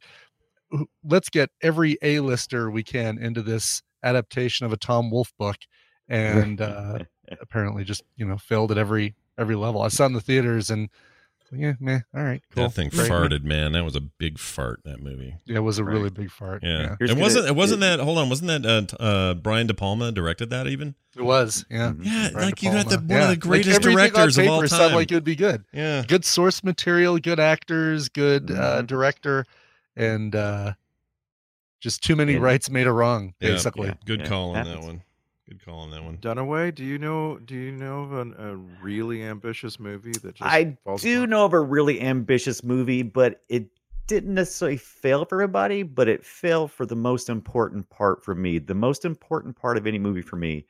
[SPEAKER 15] let's get every A-lister we can into this adaptation of a Tom Wolfe book, and uh, apparently just you know failed at every every level. I saw it in the theaters and. Yeah, man. All right, cool.
[SPEAKER 12] That thing
[SPEAKER 15] Great.
[SPEAKER 12] farted, man. That was a big fart. That movie.
[SPEAKER 15] Yeah, it was a really big fart.
[SPEAKER 12] Yeah,
[SPEAKER 13] Here's
[SPEAKER 12] it wasn't.
[SPEAKER 13] gonna-
[SPEAKER 12] It wasn't that. Hold on, wasn't that uh, t- uh, Brian De Palma directed that even?
[SPEAKER 15] It was. Yeah,
[SPEAKER 12] Yeah,
[SPEAKER 15] Brian
[SPEAKER 12] like
[SPEAKER 15] De
[SPEAKER 12] you got the
[SPEAKER 15] Palma.
[SPEAKER 12] one of
[SPEAKER 15] Yeah.
[SPEAKER 12] the greatest
[SPEAKER 15] like everything on
[SPEAKER 12] directors of
[SPEAKER 15] paper
[SPEAKER 12] all
[SPEAKER 15] sounded
[SPEAKER 12] time.
[SPEAKER 15] like it would be good.
[SPEAKER 12] Yeah,
[SPEAKER 15] Good source material, good actors, good uh,
[SPEAKER 13] Mhm.
[SPEAKER 15] director, and uh, just too many
[SPEAKER 13] Yeah.
[SPEAKER 15] rights made a wrong.
[SPEAKER 12] Yeah,
[SPEAKER 15] Basically,
[SPEAKER 13] yeah.
[SPEAKER 12] good call on that
[SPEAKER 13] happens.
[SPEAKER 12] one. Good call on that one.
[SPEAKER 14] Dunaway, do you know? Do you know of an, a really ambitious movie that just
[SPEAKER 13] I
[SPEAKER 14] falls
[SPEAKER 13] do
[SPEAKER 14] apart?
[SPEAKER 13] know of a really ambitious movie, but it didn't necessarily fail for everybody, but it failed for the most important part for me. The most important part of any movie for me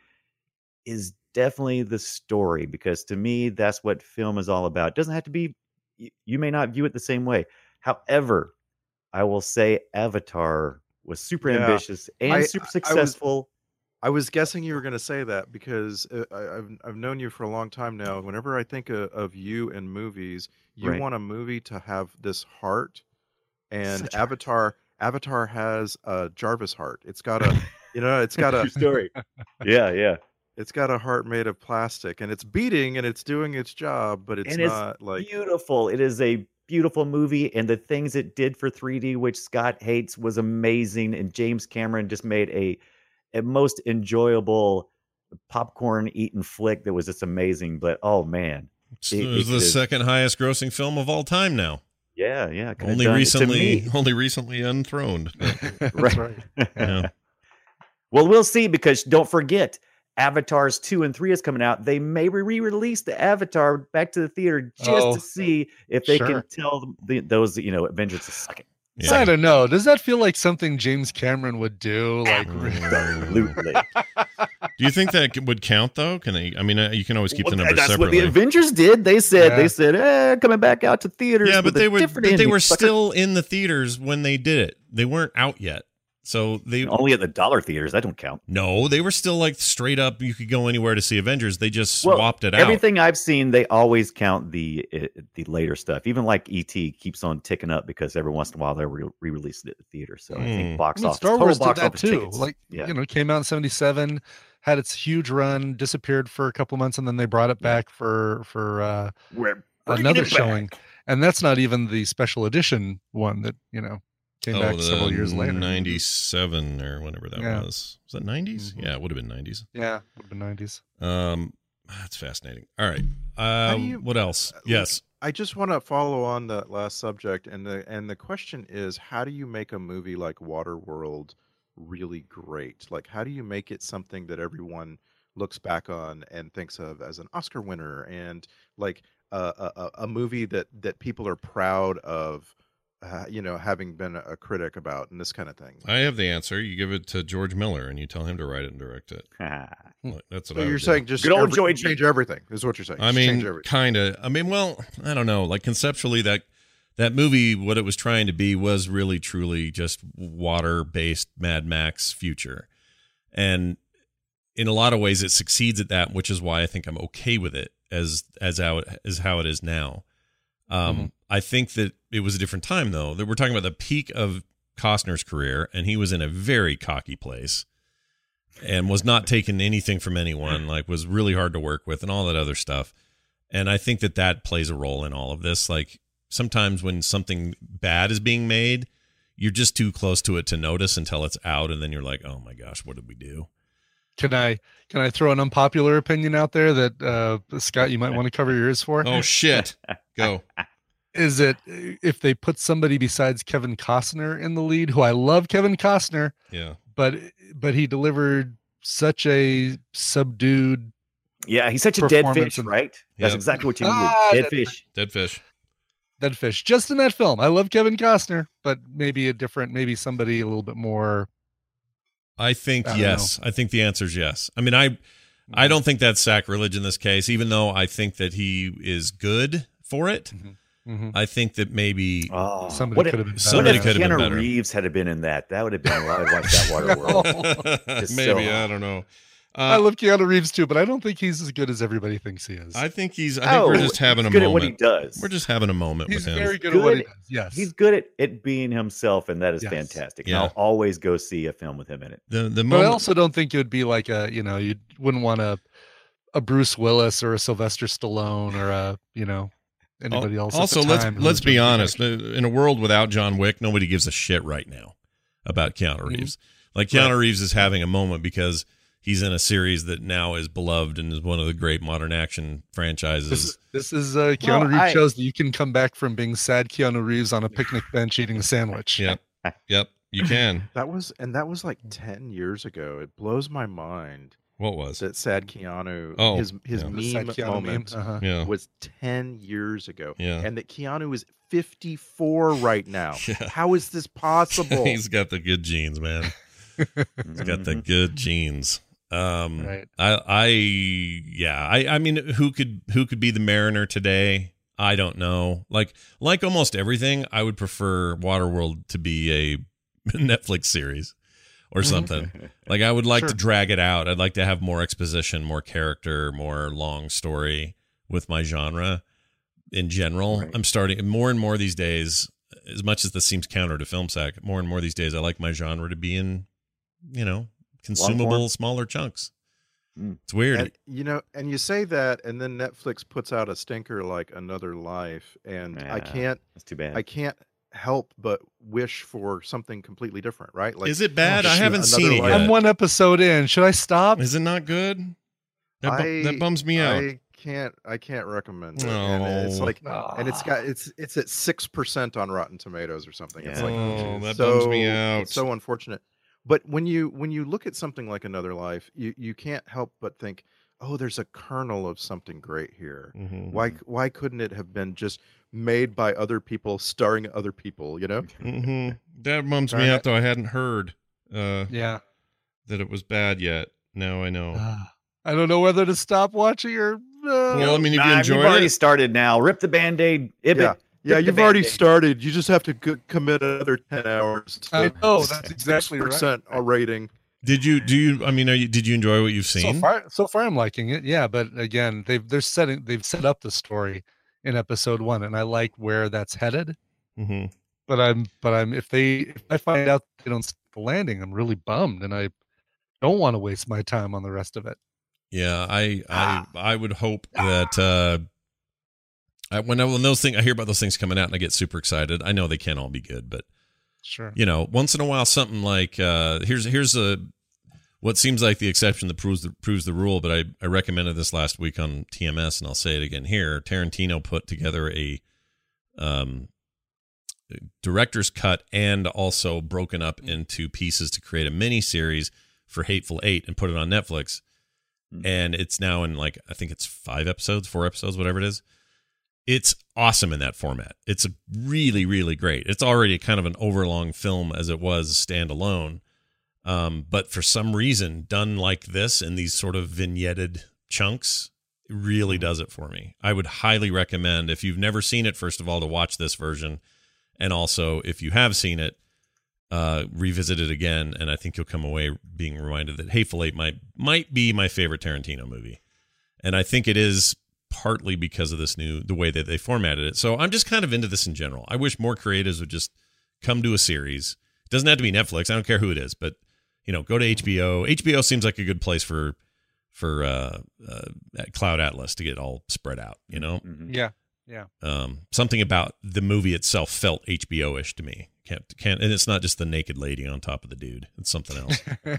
[SPEAKER 13] is definitely the story, because to me, that's what film is all about. It doesn't have to be, y- you may not view it the same way. However, I will say Avatar was super
[SPEAKER 14] Yeah.
[SPEAKER 13] ambitious and
[SPEAKER 14] I-
[SPEAKER 13] super
[SPEAKER 14] I was-
[SPEAKER 13] successful.
[SPEAKER 14] I was guessing you were going to say that because uh, I, I've I've known you for a long time now. Whenever I think of, of you in movies, you
[SPEAKER 13] Right.
[SPEAKER 14] want a movie to have this heart, and
[SPEAKER 13] Such heart.
[SPEAKER 14] Avatar Avatar has a Jarvis heart. It's got a you know it's got a
[SPEAKER 13] True story. Yeah, yeah.
[SPEAKER 14] it's got a heart made of plastic, and it's beating and it's doing its job, but it's
[SPEAKER 13] and it's
[SPEAKER 14] not like
[SPEAKER 13] beautiful. It is a beautiful movie, and the things it did for three D, which Scott hates, was amazing. And James Cameron just made a a most enjoyable popcorn eating flick that was just amazing. But oh man,
[SPEAKER 12] It's-
[SPEAKER 13] It-
[SPEAKER 12] It was
[SPEAKER 13] it
[SPEAKER 12] the
[SPEAKER 13] is-
[SPEAKER 12] second highest grossing film of all time now.
[SPEAKER 13] yeah, yeah. could've
[SPEAKER 12] Only
[SPEAKER 13] done it to
[SPEAKER 12] recently,
[SPEAKER 13] me.
[SPEAKER 12] only recently unthroned.
[SPEAKER 15] That's
[SPEAKER 13] Right.
[SPEAKER 15] right.
[SPEAKER 12] Yeah.
[SPEAKER 13] Well, we'll see, because don't forget, Avatars two and three is coming out. They may re-release the Avatar back to the theater just
[SPEAKER 15] Oh,
[SPEAKER 13] to see if they
[SPEAKER 15] sure.
[SPEAKER 13] can tell the, those, you know, Avengers to suck it.
[SPEAKER 12] Yeah.
[SPEAKER 15] I don't know. Does that feel like something James Cameron would do? Like,
[SPEAKER 13] Absolutely.
[SPEAKER 12] Do you think that would count though? Can they? I mean, uh, you can always keep
[SPEAKER 13] Well,
[SPEAKER 12] the numbers
[SPEAKER 13] that's
[SPEAKER 12] separately.
[SPEAKER 13] what the Avengers did. They said
[SPEAKER 15] Yeah.
[SPEAKER 13] they said, eh, coming back out to theaters.
[SPEAKER 12] yeah, but
[SPEAKER 13] with a
[SPEAKER 12] they were
[SPEAKER 13] different
[SPEAKER 12] but they
[SPEAKER 13] ending,
[SPEAKER 12] were
[SPEAKER 13] sucker."
[SPEAKER 12] still in the theaters when they did it. They weren't out yet, so they
[SPEAKER 13] only at the dollar theaters. That don't count.
[SPEAKER 12] no, they were still like straight up. You could go anywhere to see Avengers. They just
[SPEAKER 13] Well,
[SPEAKER 12] swapped it out.
[SPEAKER 13] Everything I've seen, they always count the uh, the later stuff. Even like E T keeps on ticking up because every once in a while they're re- re-releasing it at the theater. So I
[SPEAKER 12] Hmm.
[SPEAKER 13] think box
[SPEAKER 15] I mean,
[SPEAKER 13] office,
[SPEAKER 15] Star
[SPEAKER 13] total
[SPEAKER 15] Wars did
[SPEAKER 13] box
[SPEAKER 15] that
[SPEAKER 13] office
[SPEAKER 15] too.
[SPEAKER 13] tickets.
[SPEAKER 15] Like,
[SPEAKER 13] yeah,
[SPEAKER 15] you know, came out in seventy-seven, had its huge run, disappeared for a couple months, and then they brought it back for for uh,
[SPEAKER 13] we're bringing
[SPEAKER 15] another
[SPEAKER 13] it back.
[SPEAKER 15] showing. And that's not even the special edition one that you know came
[SPEAKER 12] oh,
[SPEAKER 15] back
[SPEAKER 12] the
[SPEAKER 15] several years later.
[SPEAKER 12] ninety-seven or whenever that
[SPEAKER 15] Yeah.
[SPEAKER 12] was. Was that nineties?
[SPEAKER 15] Mhm.
[SPEAKER 12] Yeah, it would have been nineties.
[SPEAKER 15] Yeah, would have been nineties.
[SPEAKER 12] Um, that's fascinating. All right. Uh,
[SPEAKER 14] do you-
[SPEAKER 12] what else?
[SPEAKER 14] like,
[SPEAKER 12] Yes.
[SPEAKER 14] I just want to follow on that last subject, and the and the question is, how do you make a movie like Waterworld really great? Like, how do you make it something that everyone looks back on and thinks of as an Oscar winner, and like a a, a movie that that people are proud of, uh, you know, having been a critic about, and this kind of thing?
[SPEAKER 12] I have the answer. You give it to George Miller and you tell him to write it and direct it. Like, that's what
[SPEAKER 14] So
[SPEAKER 12] I
[SPEAKER 14] you're
[SPEAKER 12] would do.
[SPEAKER 14] saying just
[SPEAKER 13] Good old
[SPEAKER 14] every-
[SPEAKER 13] George.
[SPEAKER 14] change everything is what you're saying.
[SPEAKER 12] I
[SPEAKER 14] Just
[SPEAKER 12] mean,
[SPEAKER 14] change everything.
[SPEAKER 12] kind of. I mean, well, I don't know. Like conceptually, that that movie, what it was trying to be, was really truly just water-based Mad Max future, and in a lot of ways, it succeeds at that, which is why I think I'm okay with it as as how it is how it is now. Um,
[SPEAKER 15] Mm-hmm.
[SPEAKER 12] I think that it was a different time, though. That we're talking about the peak of Costner's career, and he was in a very cocky place, and was not taking anything from anyone. Like, was really hard to work with, and all that other stuff. And I think that that plays a role in all of this. Like, sometimes when something bad is being made, you're just too close to it to notice until it's out, and then you're like, oh my gosh, what did we do?
[SPEAKER 15] Can I can I throw an unpopular opinion out there that uh, Scott, you might want to cover your ears for?
[SPEAKER 12] Oh shit, go.
[SPEAKER 15] Is it if they put somebody besides Kevin Costner in the lead, who I love Kevin Costner,
[SPEAKER 12] Yeah.
[SPEAKER 15] but but he delivered such a subdued.
[SPEAKER 13] Yeah, he's such a dead
[SPEAKER 15] performance
[SPEAKER 13] fish,
[SPEAKER 15] and-
[SPEAKER 13] right? That's
[SPEAKER 12] Yep.
[SPEAKER 13] exactly what you need.
[SPEAKER 15] Ah,
[SPEAKER 13] Dead
[SPEAKER 15] that-
[SPEAKER 13] fish.
[SPEAKER 12] Dead fish.
[SPEAKER 15] Dead Fish, just in that film. I love Kevin Costner, but maybe a different, maybe somebody a little bit more.
[SPEAKER 12] I think
[SPEAKER 15] I
[SPEAKER 12] yes. I think the answer is yes. I mean, I I don't think that's sacrilege in this case, even though I think that he is good for it.
[SPEAKER 15] Mm-hmm. Mm-hmm.
[SPEAKER 12] I think that maybe
[SPEAKER 13] oh,
[SPEAKER 15] somebody could have been
[SPEAKER 12] somebody
[SPEAKER 13] could have
[SPEAKER 12] been
[SPEAKER 13] Keanu
[SPEAKER 12] better.
[SPEAKER 13] Reeves had been in that. That would have been a lot like that Waterworld. Just
[SPEAKER 12] maybe
[SPEAKER 13] so-
[SPEAKER 12] I don't know. Uh,
[SPEAKER 15] I love Keanu Reeves too, but I don't think he's as good as everybody thinks he is.
[SPEAKER 12] I think he's. I think
[SPEAKER 13] Oh,
[SPEAKER 12] we're just having
[SPEAKER 13] he's
[SPEAKER 12] a
[SPEAKER 13] good
[SPEAKER 12] moment.
[SPEAKER 13] at what he does.
[SPEAKER 12] We're just having a moment
[SPEAKER 15] He's
[SPEAKER 12] with him.
[SPEAKER 15] very good,
[SPEAKER 13] Good
[SPEAKER 15] at what he
[SPEAKER 13] at-
[SPEAKER 15] does. Yes,
[SPEAKER 13] He's good at, at being himself, and that is
[SPEAKER 15] Yes.
[SPEAKER 13] fantastic.
[SPEAKER 12] Yeah.
[SPEAKER 13] And I'll always go see a film with him in it.
[SPEAKER 12] The the
[SPEAKER 15] But I
[SPEAKER 12] moment.
[SPEAKER 15] also don't think it would be like a, you know, you wouldn't want a a Bruce Willis or a Sylvester Stallone or a, you know, anybody else. at
[SPEAKER 12] Also,
[SPEAKER 15] the
[SPEAKER 12] let's
[SPEAKER 15] time who
[SPEAKER 12] let's
[SPEAKER 15] was
[SPEAKER 12] be
[SPEAKER 15] doing
[SPEAKER 12] honest.
[SPEAKER 15] action.
[SPEAKER 12] In a world without John Wick, nobody gives a shit right now about Keanu
[SPEAKER 15] Mhm.
[SPEAKER 12] Reeves. Like Keanu
[SPEAKER 15] Right.
[SPEAKER 12] Reeves is having a moment because he's in a series that now is beloved and is one of the great modern action franchises.
[SPEAKER 15] This is, this is uh, Keanu
[SPEAKER 13] Well,
[SPEAKER 15] Reeves
[SPEAKER 13] I-
[SPEAKER 15] shows that you can come back from being sad Keanu Reeves on a picnic bench eating a sandwich.
[SPEAKER 12] Yep, yep, you can.
[SPEAKER 14] That was and that was like ten years ago. It blows my mind
[SPEAKER 12] What was?
[SPEAKER 14] that sad Keanu
[SPEAKER 12] Oh,
[SPEAKER 14] his his
[SPEAKER 12] yeah.
[SPEAKER 15] The sad
[SPEAKER 14] meme
[SPEAKER 15] Keanu
[SPEAKER 14] moment
[SPEAKER 15] meme, uh-huh.
[SPEAKER 12] Yeah.
[SPEAKER 14] was ten years ago.
[SPEAKER 12] Yeah.
[SPEAKER 14] And that Keanu is fifty-four right now.
[SPEAKER 12] Yeah.
[SPEAKER 14] How is this possible?
[SPEAKER 12] He's got the good genes, man. He's got the good genes. Um,
[SPEAKER 15] Right.
[SPEAKER 12] I, I, yeah, I, I mean, who could, who could be the Mariner today? I don't know. Like, like almost everything, I would prefer Waterworld to be a Netflix series or something. Like, I would like
[SPEAKER 15] Sure.
[SPEAKER 12] to drag it out. I'd like to have more exposition, more character, more long story with my genre in general.
[SPEAKER 13] Right.
[SPEAKER 12] I'm starting more and more these days, as much as this seems counter to film sack, more and more these days, I like my genre to be in, you know, consumable,
[SPEAKER 13] form.
[SPEAKER 12] smaller chunks.
[SPEAKER 13] Mm.
[SPEAKER 12] It's weird.
[SPEAKER 14] And, you know, and you say that, and then Netflix puts out a stinker like Another Life, and I
[SPEAKER 13] Yeah,
[SPEAKER 14] can't,
[SPEAKER 13] That's too bad.
[SPEAKER 14] I can't help but wish for something completely different, right? Like,
[SPEAKER 12] Is it bad?
[SPEAKER 14] oh,
[SPEAKER 12] I
[SPEAKER 14] shoot,
[SPEAKER 12] haven't
[SPEAKER 14] Another
[SPEAKER 12] seen it
[SPEAKER 14] Life-
[SPEAKER 12] yet.
[SPEAKER 15] I'm one episode in. Should I stop?
[SPEAKER 12] Is it not good? That, bu-
[SPEAKER 14] I,
[SPEAKER 12] that bums me out.
[SPEAKER 14] I can't, I can't recommend it. And it's
[SPEAKER 12] No.
[SPEAKER 14] like, and it's got, it's, it's at six percent on Rotten Tomatoes or something. It's
[SPEAKER 13] Yeah.
[SPEAKER 14] like,
[SPEAKER 12] Oh, that
[SPEAKER 14] so,
[SPEAKER 12] bums me out.
[SPEAKER 14] It's so unfortunate. But when you when you look at something like Another Life, you, you can't help but think, oh, there's a kernel of something great here.
[SPEAKER 12] Mhm.
[SPEAKER 14] Why why couldn't it have been just made by other people, starring other people? You know,
[SPEAKER 12] hmm That bums me
[SPEAKER 14] Darn
[SPEAKER 12] out,
[SPEAKER 14] it.
[SPEAKER 12] though. I hadn't heard uh,
[SPEAKER 15] Yeah.
[SPEAKER 12] that it was bad yet. Now I know.
[SPEAKER 15] I don't know whether to stop watching or. Uh,
[SPEAKER 12] Well, I mean, if
[SPEAKER 13] Nah,
[SPEAKER 12] you
[SPEAKER 13] you've
[SPEAKER 12] enjoyed
[SPEAKER 13] already
[SPEAKER 12] it,
[SPEAKER 13] started now. Rip the Band-Aid. Ip
[SPEAKER 14] yeah,
[SPEAKER 13] it.
[SPEAKER 14] yeah.
[SPEAKER 13] Rip the
[SPEAKER 14] You've already
[SPEAKER 13] Band-Aid.
[SPEAKER 14] started. You just have to c- commit another ten hours.
[SPEAKER 15] I know, that's exactly right.
[SPEAKER 14] percent a rating.
[SPEAKER 12] did you? Do you? I mean, are you, did you enjoy what you've
[SPEAKER 15] So
[SPEAKER 12] seen?
[SPEAKER 15] far, so far, I'm liking it. Yeah, but again, they've they're setting they've set up the story in episode one, and I like where that's headed.
[SPEAKER 12] hmm
[SPEAKER 15] But I'm but I'm if they if I find out they don't stick the landing, I'm really bummed, and I don't want to waste my time on the rest of it.
[SPEAKER 12] Yeah, I, I, I would hope that uh, I, when I, when those things, I hear about those things coming out, and I get super excited. I know they can't all be good, but
[SPEAKER 15] Sure.
[SPEAKER 12] you know, once in a while, something like uh, here's here's a what seems like the exception that proves the proves the rule. But I, I recommended this last week on T M S, and I'll say it again here. Tarantino put together a um, director's cut and also broken up into pieces to create a mini series for Hateful Eight and put it on Netflix. And it's now in like I think it's five episodes, four episodes, whatever it is. It's awesome in that format. It's a really, really great. It's already kind of an overlong film as it was standalone. Um, but for some reason, done like this in these sort of vignetted chunks, it really does it for me. I would highly recommend, if you've never seen it, first of all, to watch this version. And also, if you have seen it, uh, revisit it again. And I think you'll come away being reminded that Hateful Eight might, might be my favorite Tarantino movie. And I think it is partly because of this new, the way that they formatted it. So I'm just kind of into this in general. I wish more creatives would just come to a series. It doesn't have to be Netflix. I don't care who it is, but you know, go to H B O. H B O seems like a good place for, for, uh, uh, Cloud Atlas to get all spread out, you know?
[SPEAKER 13] Mm-hmm.
[SPEAKER 15] Yeah. Yeah.
[SPEAKER 12] Um, something about the movie itself felt H B O-ish to me. Can't, can't, and it's not just the naked lady on top of the dude. It's something else.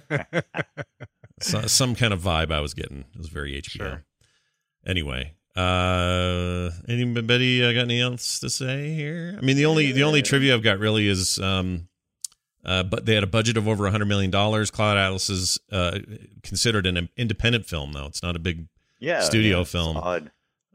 [SPEAKER 12] so, some kind of vibe I was getting. It was very H B O.
[SPEAKER 15] Sure.
[SPEAKER 12] Anyway, uh, anybody uh, got anything else to say here? I mean, the only the only trivia I've got really is, um, uh, but they had a budget of over a hundred million dollars. Cloud Atlas is uh, considered an independent film, though. It's not a big
[SPEAKER 13] Yeah,
[SPEAKER 12] studio
[SPEAKER 13] yeah, it's
[SPEAKER 12] film.
[SPEAKER 13] odd.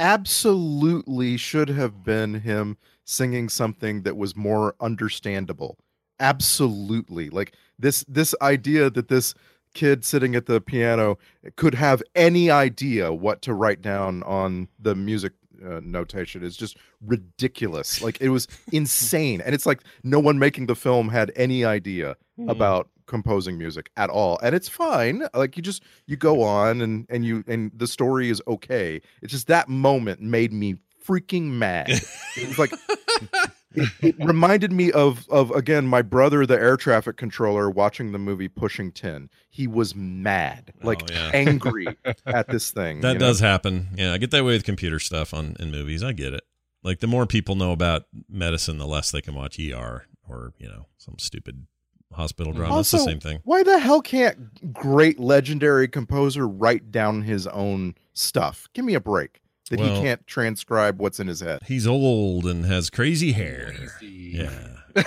[SPEAKER 14] absolutely should have been him singing something that was more understandable. Absolutely. Like this this idea that this kid sitting at the piano could have any idea what to write down on the music uh, notation is just ridiculous. Like it was insane. And it's like no one making the film had any idea mm. about composing music at all. And it's fine. Like you just you go on and and you and the story is okay. It's just that moment made me freaking mad. It was like It, it reminded me of, of again, my brother, the air traffic controller, watching the movie Pushing ten. He was mad, like
[SPEAKER 12] oh, yeah.
[SPEAKER 14] angry at this thing.
[SPEAKER 12] That
[SPEAKER 14] you know?
[SPEAKER 12] does happen. Yeah, I get that way with computer stuff on in movies. I get it. Like the more people know about medicine, the less they can watch E R or, you know, some stupid hospital drama.
[SPEAKER 14] Also,
[SPEAKER 12] it's the same thing.
[SPEAKER 14] Why the hell can't great legendary composer write down his own stuff? Give me a break. That well, he can't transcribe what's in his head.
[SPEAKER 12] He's old and has crazy hair. Crazy. Yeah.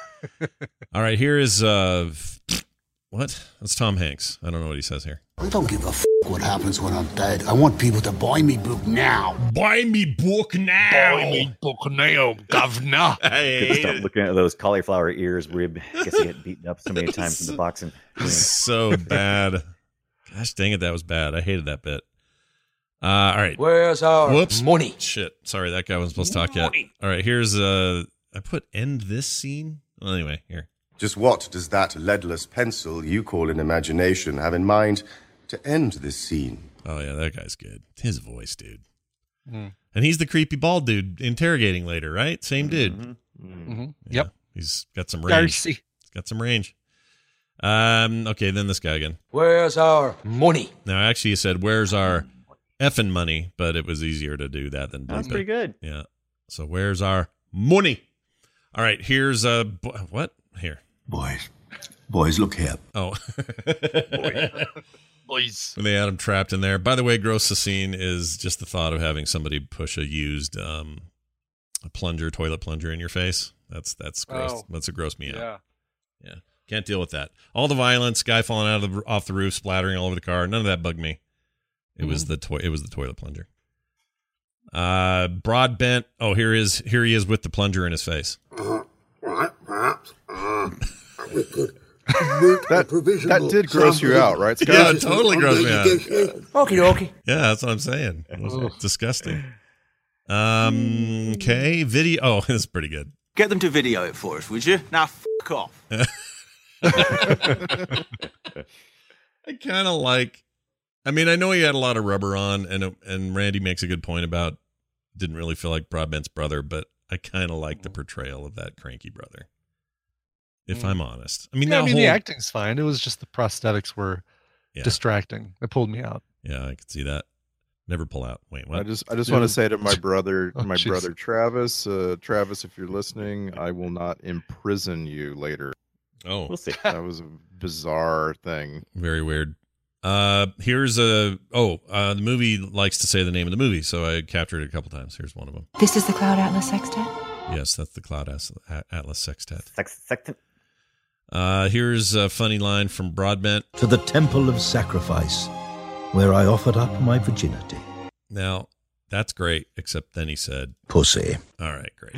[SPEAKER 12] All right, here is uh, what? That's Tom Hanks. I don't know what he says here.
[SPEAKER 16] I don't give a f- what happens when I'm dead. I want people to buy me book now.
[SPEAKER 12] Buy me book now.
[SPEAKER 15] Buy me book now, governor.
[SPEAKER 13] Hey. Stop looking at those cauliflower ears. Where I guess he get beaten up so many times in the boxing.
[SPEAKER 12] So bad. Gosh dang it, that was bad. I hated that bit. Uh, all right.
[SPEAKER 10] Where's our
[SPEAKER 12] Whoops.
[SPEAKER 10] money?
[SPEAKER 12] Shit. Sorry, that guy wasn't supposed to talk yet. All right, here's uh I put end this scene. Well, anyway, here.
[SPEAKER 17] Just what does that leadless pencil you call an imagination have in mind to end this scene?
[SPEAKER 12] Oh yeah, that guy's good. His voice, dude. Mm. And he's the creepy bald dude interrogating later, right? Same dude.
[SPEAKER 15] Mm-hmm. Mm-hmm.
[SPEAKER 12] Yeah,
[SPEAKER 15] yep.
[SPEAKER 12] He's got some range.
[SPEAKER 15] Darcy.
[SPEAKER 12] He's got some range. Um. Okay, then this guy again.
[SPEAKER 10] Where's our money?
[SPEAKER 12] Now, actually, he said, "Where's our effing money?" But it was easier to do that than
[SPEAKER 13] that's pretty good.
[SPEAKER 12] Yeah. So where's our money? All right. Here's a uh, what? Here,
[SPEAKER 16] boys, boys, look here.
[SPEAKER 12] Oh,
[SPEAKER 15] boys.
[SPEAKER 12] When they had him trapped in there. By the way, gross scene is just the thought of having somebody push a used um, a plunger, toilet plunger in your face. That's that's gross. Oh, that's a gross me out.
[SPEAKER 15] Yeah.
[SPEAKER 12] Yeah. Can't deal with that. All the violence, guy falling out of the off the roof, splattering all over the car. None of that bugged me. It mm-hmm. was the toy. It was the toilet plunger. Uh, Broadbent. Oh, here is here he is with the plunger in his face.
[SPEAKER 16] Uh, right, perhaps. Uh, we could
[SPEAKER 14] that, that did gross you out, right, Scott?
[SPEAKER 12] Yeah, it totally grossed me out.
[SPEAKER 10] Okie dokie.
[SPEAKER 12] Yeah, that's what I'm saying. It was disgusting. Um. Okay. Video. Oh, this is pretty good.
[SPEAKER 18] Get them to video it for us, would you? Now, f*** off.
[SPEAKER 12] I kind of like. I mean, I know he had a lot of rubber on, and and Randy makes a good point about didn't really feel like Broadbent's brother, but I kind of like the portrayal of that cranky brother. If mm. I'm honest, I mean,
[SPEAKER 15] yeah,
[SPEAKER 12] that
[SPEAKER 15] I mean
[SPEAKER 12] whole,
[SPEAKER 15] the acting's fine. It was just the prosthetics were
[SPEAKER 12] yeah.
[SPEAKER 15] distracting. It pulled me out.
[SPEAKER 12] Yeah, I could see that. Never pull out. Wait, what?
[SPEAKER 14] I just I just want to say to my brother,
[SPEAKER 15] oh,
[SPEAKER 14] my
[SPEAKER 15] geez.
[SPEAKER 14] brother Travis, uh, Travis, if you're listening, I will not imprison you later.
[SPEAKER 12] Oh,
[SPEAKER 13] we'll see.
[SPEAKER 14] That was a bizarre thing.
[SPEAKER 12] Very weird. Uh, here's a oh, uh, the movie likes to say the name of the movie, so I captured it a couple times. Here's one of them.
[SPEAKER 9] This is the Cloud Atlas Sextet?
[SPEAKER 12] Yes, that's the Cloud Atlas Sextet.
[SPEAKER 13] Sex- Sextet.
[SPEAKER 12] Uh, here's a funny line from Broadbent.
[SPEAKER 19] To the temple of sacrifice, where I offered up my virginity.
[SPEAKER 12] Now, that's great, except then he said,
[SPEAKER 19] pussy.
[SPEAKER 12] All right, great.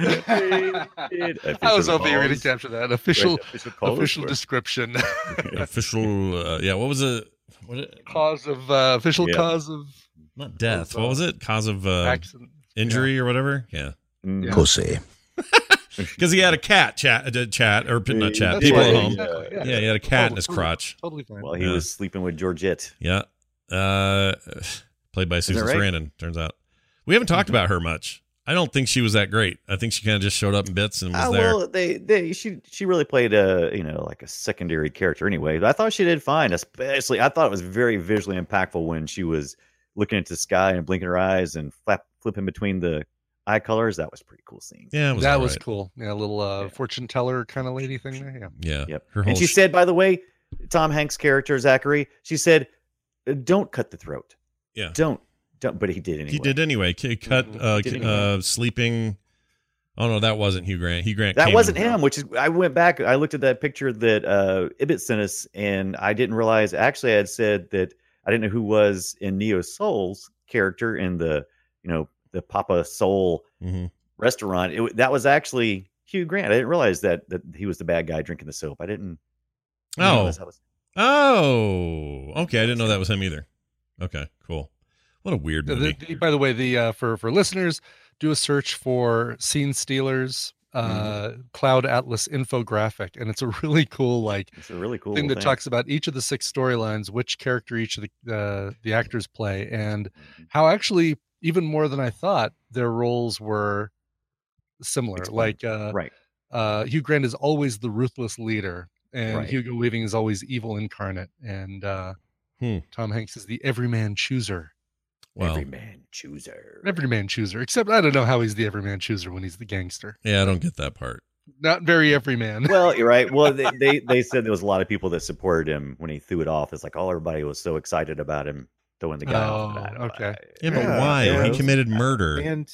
[SPEAKER 15] I was hoping you were going to capture that. Official,
[SPEAKER 13] right, official,
[SPEAKER 15] official description.
[SPEAKER 12] Official, uh, yeah, what was it? What it?
[SPEAKER 15] Cause of, uh, official
[SPEAKER 12] yeah.
[SPEAKER 15] cause of.
[SPEAKER 12] Not death.
[SPEAKER 15] Of, uh,
[SPEAKER 12] what was it? Cause of uh,
[SPEAKER 15] accident.
[SPEAKER 12] injury
[SPEAKER 15] yeah.
[SPEAKER 12] or whatever? Yeah.
[SPEAKER 15] yeah.
[SPEAKER 19] Pussy.
[SPEAKER 12] Because he had a cat chat, uh, chat or not chat.
[SPEAKER 15] That's
[SPEAKER 12] people
[SPEAKER 15] right.
[SPEAKER 12] at home.
[SPEAKER 15] Exactly. Yeah.
[SPEAKER 12] yeah, he had a cat
[SPEAKER 15] totally,
[SPEAKER 12] in his
[SPEAKER 15] totally,
[SPEAKER 12] crotch.
[SPEAKER 15] Totally fine.
[SPEAKER 13] While he
[SPEAKER 12] yeah.
[SPEAKER 13] was sleeping with Georgette.
[SPEAKER 12] Yeah. Uh, played by Susan
[SPEAKER 13] right?
[SPEAKER 12] Sarandon, turns out. We haven't talked about her much. I don't think she was that great. I think she kind of just showed up in bits and was
[SPEAKER 13] uh,
[SPEAKER 12] there.
[SPEAKER 13] Well, they, they, she, she really played a, you know, like a secondary character anyway. I thought she did fine. Especially, I thought it was very visually impactful when she was looking into the sky and blinking her eyes and flap, flipping between the eye colors. That was a pretty cool scene.
[SPEAKER 12] Yeah, it was
[SPEAKER 15] that
[SPEAKER 12] right.
[SPEAKER 15] was cool. Yeah, a little uh, yeah. fortune teller kind of lady thing there. Yeah.
[SPEAKER 12] Yeah.
[SPEAKER 13] Yep.
[SPEAKER 12] Her whole
[SPEAKER 13] and she
[SPEAKER 12] sh-
[SPEAKER 13] said, by the way, Tom Hanks' character Zachary, she said, "Don't cut the throat.
[SPEAKER 12] Yeah.
[SPEAKER 13] Don't." Don't, but he did anyway.
[SPEAKER 12] He did anyway. He cut uh,
[SPEAKER 13] did
[SPEAKER 12] anyway. uh, sleeping. Oh no, that wasn't Hugh Grant. Hugh Grant.
[SPEAKER 13] That
[SPEAKER 12] came
[SPEAKER 13] wasn't
[SPEAKER 12] in.
[SPEAKER 13] him. Which is, I went back. I looked at that picture that uh, Ibbott sent us, and I didn't realize. Actually, I had said that I didn't know who was in Neo Soul's character in the, you know, the Papa Soul
[SPEAKER 12] mm-hmm.
[SPEAKER 13] restaurant. It, that was actually Hugh Grant. I didn't realize that that he was the bad guy drinking the soap. I didn't. I didn't
[SPEAKER 12] Oh,
[SPEAKER 13] realize that was-
[SPEAKER 12] oh, okay. I didn't know that was him either. Okay, cool. What a weird movie.
[SPEAKER 15] The, the, by the way, the uh, for for listeners, do a search for Scene Stealers uh,
[SPEAKER 13] Mm-hmm.
[SPEAKER 15] Cloud Atlas infographic, and it's a really cool like
[SPEAKER 13] It's a really cool
[SPEAKER 15] thing that
[SPEAKER 13] thing.
[SPEAKER 15] talks about each of the six storylines, which character each of the uh, the actors play, and
[SPEAKER 13] Mm-hmm.
[SPEAKER 15] how actually even more than I thought their roles were similar.
[SPEAKER 13] Explain.
[SPEAKER 15] Like uh,
[SPEAKER 13] Right.
[SPEAKER 15] uh, Hugh Grant is always the ruthless leader, and
[SPEAKER 13] Right.
[SPEAKER 15] Hugo Weaving is always evil incarnate, and uh,
[SPEAKER 12] Hmm.
[SPEAKER 15] Tom Hanks is the everyman chooser.
[SPEAKER 12] Well,
[SPEAKER 13] Everyman chooser.
[SPEAKER 15] Everyman chooser, except I don't know how he's the everyman chooser when he's the gangster.
[SPEAKER 12] yeah, I don't get that part.
[SPEAKER 15] Not very everyman.
[SPEAKER 13] Well, you're right. Well, they, they they said there was a lot of people that supported him when he threw it off. It's like all everybody was so excited about him throwing the guy off.
[SPEAKER 15] Oh,
[SPEAKER 13] the bat.
[SPEAKER 15] okay.
[SPEAKER 12] Yeah, but
[SPEAKER 14] Yeah,
[SPEAKER 12] why?
[SPEAKER 14] yeah.
[SPEAKER 12] He committed murder.
[SPEAKER 14] And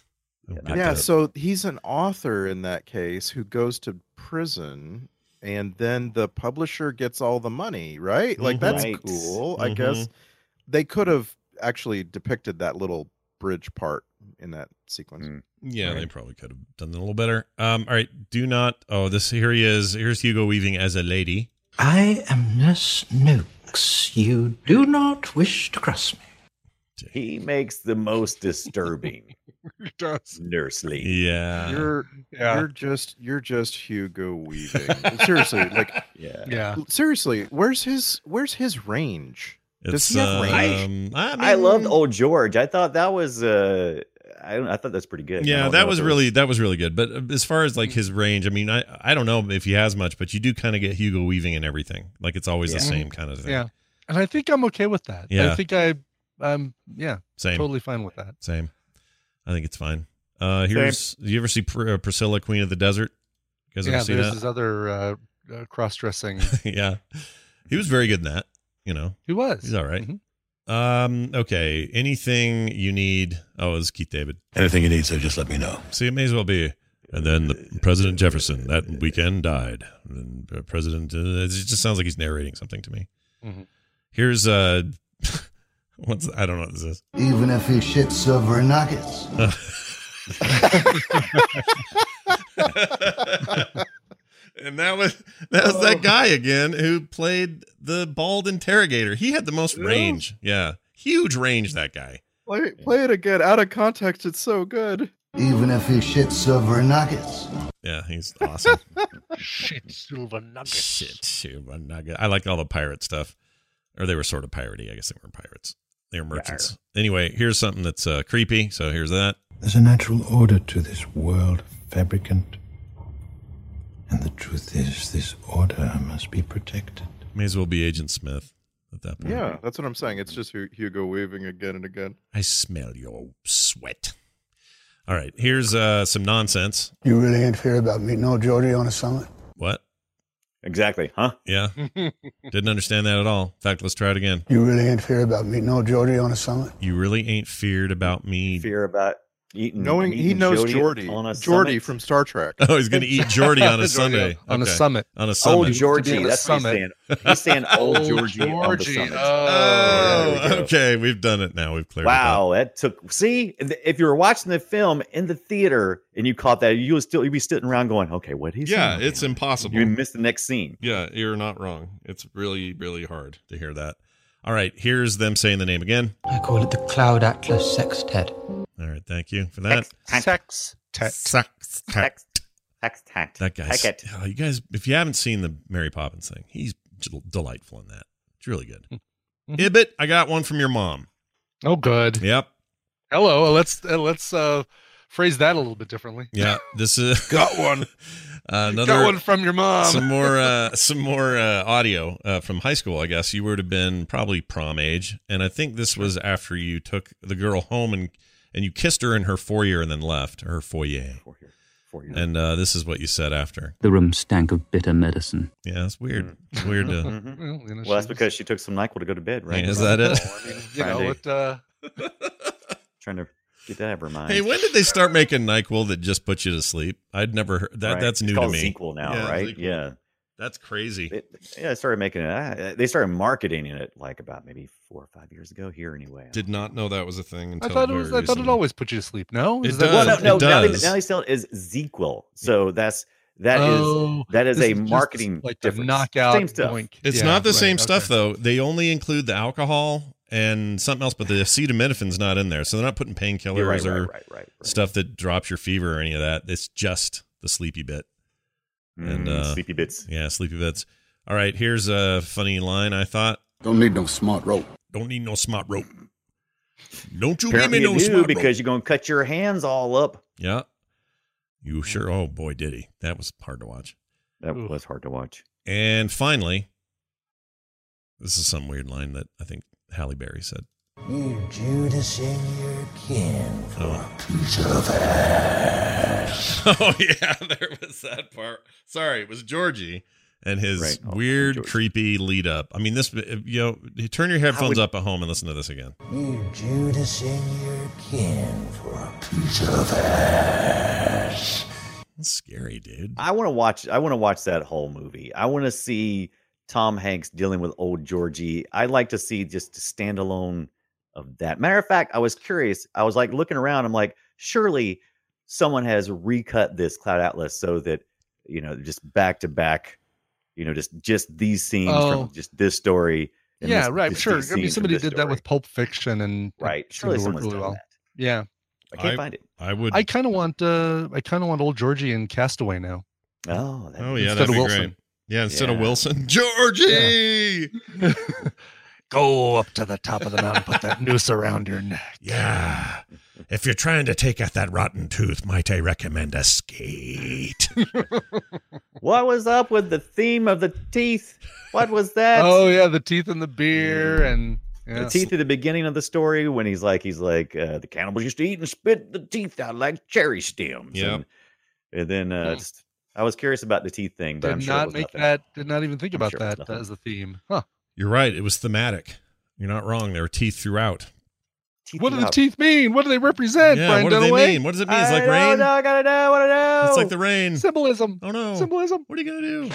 [SPEAKER 12] I don't get
[SPEAKER 14] yeah,
[SPEAKER 12] that.
[SPEAKER 14] so he's an author in that case who goes to prison, and then the publisher gets all the money, right? Like that's
[SPEAKER 13] Right.
[SPEAKER 14] cool. I
[SPEAKER 12] Mhm.
[SPEAKER 14] guess they could have actually depicted that little bridge part in that sequence.
[SPEAKER 13] Mm.
[SPEAKER 12] Yeah, they
[SPEAKER 14] Right.
[SPEAKER 12] probably could have done it a little better. Um, all right, do not. Oh, this here he is. Here's Hugo Weaving as a lady.
[SPEAKER 19] I am Nurse Noakes. You do not wish to cross me.
[SPEAKER 13] He makes the most disturbing
[SPEAKER 15] He does.
[SPEAKER 13] nurse lady.
[SPEAKER 12] Yeah,
[SPEAKER 14] You're
[SPEAKER 15] Yeah.
[SPEAKER 14] you're just you're just Hugo Weaving. Seriously, like
[SPEAKER 13] Yeah.
[SPEAKER 15] Yeah.
[SPEAKER 14] seriously, where's his where's his range? Does
[SPEAKER 12] it's
[SPEAKER 14] he have range?
[SPEAKER 12] um, I,
[SPEAKER 13] I loved
[SPEAKER 12] mean,
[SPEAKER 13] Old George. I thought that was uh I don't I thought that's pretty good. I
[SPEAKER 12] Yeah,
[SPEAKER 13] don't
[SPEAKER 12] that
[SPEAKER 13] know
[SPEAKER 12] was
[SPEAKER 13] if it
[SPEAKER 12] really that was really good. But uh, as far as like his range, I mean, I I don't know if he has much, but you do kind of get Hugo Weaving in everything. Like it's always the
[SPEAKER 13] Yeah.
[SPEAKER 12] same kind of thing.
[SPEAKER 15] Yeah. And I think I'm okay with that.
[SPEAKER 12] Yeah.
[SPEAKER 15] I think I I'm yeah,
[SPEAKER 12] Same.
[SPEAKER 15] totally fine with that.
[SPEAKER 12] Same. I think it's fine. Uh, here's. Do you ever see Pr- uh, Priscilla, Queen of the Desert? You guys
[SPEAKER 15] Yeah,
[SPEAKER 12] ever see
[SPEAKER 15] there's
[SPEAKER 12] that?
[SPEAKER 15] his other uh, uh, cross-dressing.
[SPEAKER 12] Yeah, he was very good in that. You know,
[SPEAKER 15] He was.
[SPEAKER 12] he's all right.
[SPEAKER 15] Mhm.
[SPEAKER 12] Um. Okay. Anything you need? Oh, it's Keith David.
[SPEAKER 19] Anything you need, so just let me know.
[SPEAKER 12] See, it may as well be. And then the President Jefferson that weekend died. And uh, President. Uh, it just sounds like he's narrating something to me.
[SPEAKER 15] Mhm.
[SPEAKER 12] Here's uh. What's I don't know what this is.
[SPEAKER 16] Even if he shits silver nuggets.
[SPEAKER 12] And that was that was that guy again who played the bald interrogator. He had the most range. Yeah. Huge range, that guy.
[SPEAKER 14] Play, play it again. Out of context, it's so good.
[SPEAKER 16] Even if he shits silver nuggets.
[SPEAKER 12] Yeah, he's awesome.
[SPEAKER 15] Shit, silver nuggets.
[SPEAKER 12] Shit, silver nugget. I like all the pirate stuff. Or they were sort of piratey. I guess they weren't pirates. They were merchants. Anyway, here's something that's uh, creepy. So here's that.
[SPEAKER 19] There's a natural order to this world, fabricant. And the truth is, this order must be protected.
[SPEAKER 12] May as well be Agent Smith at that point.
[SPEAKER 14] Yeah, that's what I'm saying. It's just Hu- Hugo Weaving again and again.
[SPEAKER 12] I smell your sweat. All right, here's uh, some nonsense.
[SPEAKER 16] You really ain't fear about meeting old Georgie on a summit?
[SPEAKER 12] What?
[SPEAKER 13] Exactly, huh?
[SPEAKER 12] Yeah. Didn't understand that at all. In fact, let's try it again.
[SPEAKER 16] You really ain't fear about meeting old Georgie on a summit?
[SPEAKER 12] You really ain't feared about me.
[SPEAKER 13] Fear about eating.
[SPEAKER 14] Knowing he
[SPEAKER 13] eating
[SPEAKER 14] knows
[SPEAKER 13] Jody
[SPEAKER 14] Geordie.
[SPEAKER 13] on a
[SPEAKER 14] Geordie
[SPEAKER 13] summit.
[SPEAKER 14] from Star Trek.
[SPEAKER 12] Oh, he's going to eat Geordie on a
[SPEAKER 15] Geordie
[SPEAKER 12] Sunday.
[SPEAKER 15] on a
[SPEAKER 12] Okay.
[SPEAKER 15] summit.
[SPEAKER 12] On a
[SPEAKER 13] Oh,
[SPEAKER 12] summit.
[SPEAKER 13] Georgie.
[SPEAKER 15] To be on a
[SPEAKER 13] That's what he's
[SPEAKER 15] summit.
[SPEAKER 13] saying. He's saying old
[SPEAKER 15] Old
[SPEAKER 13] Georgie, on the
[SPEAKER 15] Georgie.
[SPEAKER 13] summit.
[SPEAKER 12] Oh,
[SPEAKER 13] There we go.
[SPEAKER 12] okay. We've done it now. We've cleared it up.
[SPEAKER 13] Wow, that took. See, if you were watching the film in the theater and you caught that, you would still you'd be sitting around going, "Okay, what he's
[SPEAKER 12] Yeah,
[SPEAKER 13] saying?"
[SPEAKER 12] it's impossible.
[SPEAKER 13] You missed the next scene.
[SPEAKER 12] Yeah, you're not wrong. It's really, really hard to hear that. All right, here's them saying the name again.
[SPEAKER 19] I call it the Cloud Atlas Sextet.
[SPEAKER 12] All right, thank you for that.
[SPEAKER 15] Sex. Tet.
[SPEAKER 12] Sex-
[SPEAKER 13] Text, text, text.
[SPEAKER 12] That guy's.
[SPEAKER 13] Heck it.
[SPEAKER 12] Oh, you guys, if you haven't seen the Mary Poppins thing, he's j- delightful in that. It's really good.
[SPEAKER 15] Mm-hmm.
[SPEAKER 12] Ibbit, I got one from your mom.
[SPEAKER 15] Oh, good.
[SPEAKER 12] Yep.
[SPEAKER 15] Hello. Let's uh, let's uh, phrase that a little bit differently.
[SPEAKER 12] Yeah. This is
[SPEAKER 15] Got one.
[SPEAKER 12] uh, another
[SPEAKER 15] Got one from your mom.
[SPEAKER 12] some more uh, some more uh, audio uh, from high school. I guess you would have been probably prom age, and I think this was after you took the girl home and and you kissed her in her foyer and then left her foyer.
[SPEAKER 13] Foyer. Foyer.
[SPEAKER 12] And uh, this is what you said after.
[SPEAKER 1] The room stank of bitter medicine.
[SPEAKER 12] Yeah, it's weird. It's weird to.
[SPEAKER 13] Mhm.
[SPEAKER 15] Well, you know,
[SPEAKER 13] Well, that's
[SPEAKER 15] she
[SPEAKER 13] because she took some NyQuil to go to bed, right?
[SPEAKER 12] Is that it?
[SPEAKER 15] was- I mean, you
[SPEAKER 13] Trying
[SPEAKER 15] know,
[SPEAKER 13] to-
[SPEAKER 15] it, uh,
[SPEAKER 13] Trying to get that out of her mind.
[SPEAKER 12] Hey, when did they start making NyQuil that just puts you to sleep? I'd never heard that.
[SPEAKER 13] Right.
[SPEAKER 12] That's
[SPEAKER 13] It's
[SPEAKER 12] new to
[SPEAKER 13] called
[SPEAKER 12] me.
[SPEAKER 13] ZzzQuil now,
[SPEAKER 12] Yeah,
[SPEAKER 13] right?
[SPEAKER 12] ZzzQuil.
[SPEAKER 13] Yeah.
[SPEAKER 12] That's crazy.
[SPEAKER 13] It, yeah, they started making it. Uh, they started marketing it like about maybe four or five years ago here anyway.
[SPEAKER 12] Did not know that was a thing until
[SPEAKER 15] I thought it
[SPEAKER 12] very
[SPEAKER 15] was. I thought
[SPEAKER 12] recently.
[SPEAKER 15] it always put you to sleep. No,
[SPEAKER 12] It
[SPEAKER 15] Is that-
[SPEAKER 12] does.
[SPEAKER 13] Well, no, no.
[SPEAKER 12] It
[SPEAKER 13] Now they,
[SPEAKER 12] does.
[SPEAKER 13] now they sell it as Zequel. So that's that is
[SPEAKER 15] Oh,
[SPEAKER 13] that is
[SPEAKER 15] this
[SPEAKER 13] a
[SPEAKER 15] is just
[SPEAKER 13] marketing
[SPEAKER 15] like the
[SPEAKER 13] difference.
[SPEAKER 15] knockout
[SPEAKER 13] Same stuff.
[SPEAKER 15] doink.
[SPEAKER 12] It's
[SPEAKER 15] Yeah,
[SPEAKER 12] not the
[SPEAKER 15] right,
[SPEAKER 12] same stuff
[SPEAKER 15] okay.
[SPEAKER 12] though. They only include the alcohol and something else, but the acetaminophen's not in there. So they're not putting painkillers
[SPEAKER 13] You're right,
[SPEAKER 12] or
[SPEAKER 13] right, right, right, right.
[SPEAKER 12] stuff that drops your fever or any of that. It's just the sleepy bit. And
[SPEAKER 13] Mm,
[SPEAKER 12] uh,
[SPEAKER 13] sleepy bits.
[SPEAKER 12] Yeah, sleepy bits. All right, here's a funny line I thought.
[SPEAKER 16] Don't need no smart rope.
[SPEAKER 12] Don't need no smart rope. Don't you
[SPEAKER 13] Apparently
[SPEAKER 12] give me
[SPEAKER 13] you
[SPEAKER 12] no
[SPEAKER 13] do
[SPEAKER 12] smart
[SPEAKER 13] because
[SPEAKER 12] rope.
[SPEAKER 13] you're going to cut your hands all up.
[SPEAKER 12] Yeah. You sure? Oh boy, did he? That was hard to watch.
[SPEAKER 13] That was hard to watch.
[SPEAKER 12] And finally, this is some weird line that I think Halle Berry said.
[SPEAKER 20] You Judas and your kin for
[SPEAKER 12] Oh.
[SPEAKER 20] a piece of ass.
[SPEAKER 12] Oh yeah, there was that part. Sorry, it was Georgie and his
[SPEAKER 13] Right. Oh,
[SPEAKER 12] weird,
[SPEAKER 13] Georgie.
[SPEAKER 12] creepy lead up. I mean, this. You know, you turn your headphones
[SPEAKER 13] would-
[SPEAKER 12] up at home and listen to this again.
[SPEAKER 20] You Judas and your kin for a piece of ass.
[SPEAKER 12] That's scary, dude.
[SPEAKER 13] I want to watch. I want to watch that whole movie. I want to see Tom Hanks dealing with old Georgie. I'd like to see just a standalone of that. Matter of fact, I was curious. I was like looking around. I'm like, surely someone has recut this Cloud Atlas so that you know, just back to back. You know, just just these scenes
[SPEAKER 15] Oh.
[SPEAKER 13] from just this story. and
[SPEAKER 15] Yeah,
[SPEAKER 13] this-
[SPEAKER 15] right.
[SPEAKER 13] just
[SPEAKER 15] Sure.
[SPEAKER 13] these
[SPEAKER 15] I mean,
[SPEAKER 13] scenes from
[SPEAKER 15] somebody
[SPEAKER 13] this
[SPEAKER 15] did that
[SPEAKER 13] story.
[SPEAKER 15] with Pulp Fiction, and it
[SPEAKER 13] Right.
[SPEAKER 15] seemed
[SPEAKER 13] Surely
[SPEAKER 15] to work
[SPEAKER 13] someone's
[SPEAKER 15] really
[SPEAKER 13] done
[SPEAKER 15] well.
[SPEAKER 13] that.
[SPEAKER 15] Yeah.
[SPEAKER 13] I can't
[SPEAKER 12] I-
[SPEAKER 13] find it.
[SPEAKER 12] I would.
[SPEAKER 15] I kind of want. Uh, I kind of want old Georgie in Castaway now.
[SPEAKER 13] Oh, that'd
[SPEAKER 12] oh
[SPEAKER 13] be-
[SPEAKER 12] yeah,
[SPEAKER 15] instead
[SPEAKER 12] that'd
[SPEAKER 15] of
[SPEAKER 12] be
[SPEAKER 15] Wilson.
[SPEAKER 12] great. Yeah, instead of
[SPEAKER 13] Yeah.
[SPEAKER 12] Wilson, Georgie.
[SPEAKER 15] Go up to the top of the mountain, put that noose around your neck.
[SPEAKER 12] Yeah. If you're trying to take out that rotten tooth, might I recommend a skate?
[SPEAKER 13] What was up with the theme of the teeth? What was that?
[SPEAKER 15] Oh yeah, the teeth in the beer and yeah.
[SPEAKER 13] The teeth at the beginning of the story when he's like, he's like, uh, the cannibals used to eat and spit the teeth out like cherry stems.
[SPEAKER 12] Yep.
[SPEAKER 13] And, and then uh,
[SPEAKER 15] Hmm.
[SPEAKER 13] just, I was curious about the teeth thing, but
[SPEAKER 15] Did
[SPEAKER 13] I'm sure it
[SPEAKER 15] not
[SPEAKER 13] was
[SPEAKER 15] make
[SPEAKER 13] nothing.
[SPEAKER 15] that. Did not even think
[SPEAKER 13] I'm
[SPEAKER 15] about
[SPEAKER 13] sure it was
[SPEAKER 15] that
[SPEAKER 13] nothing.
[SPEAKER 15] as the theme. Huh?
[SPEAKER 12] You're right. It was thematic. You're not wrong. There were teeth throughout.
[SPEAKER 13] Teeth
[SPEAKER 15] What do the
[SPEAKER 13] out.
[SPEAKER 15] teeth mean? What do they represent?
[SPEAKER 12] Yeah,
[SPEAKER 15] Brian
[SPEAKER 12] what do they
[SPEAKER 15] Dunaway?
[SPEAKER 12] mean? What does it mean? It's like
[SPEAKER 13] I don't
[SPEAKER 12] rain.
[SPEAKER 13] know, I gotta know, what to know.
[SPEAKER 12] It's like the rain.
[SPEAKER 15] Symbolism.
[SPEAKER 12] Oh no.
[SPEAKER 15] Symbolism.
[SPEAKER 12] What are you gonna do?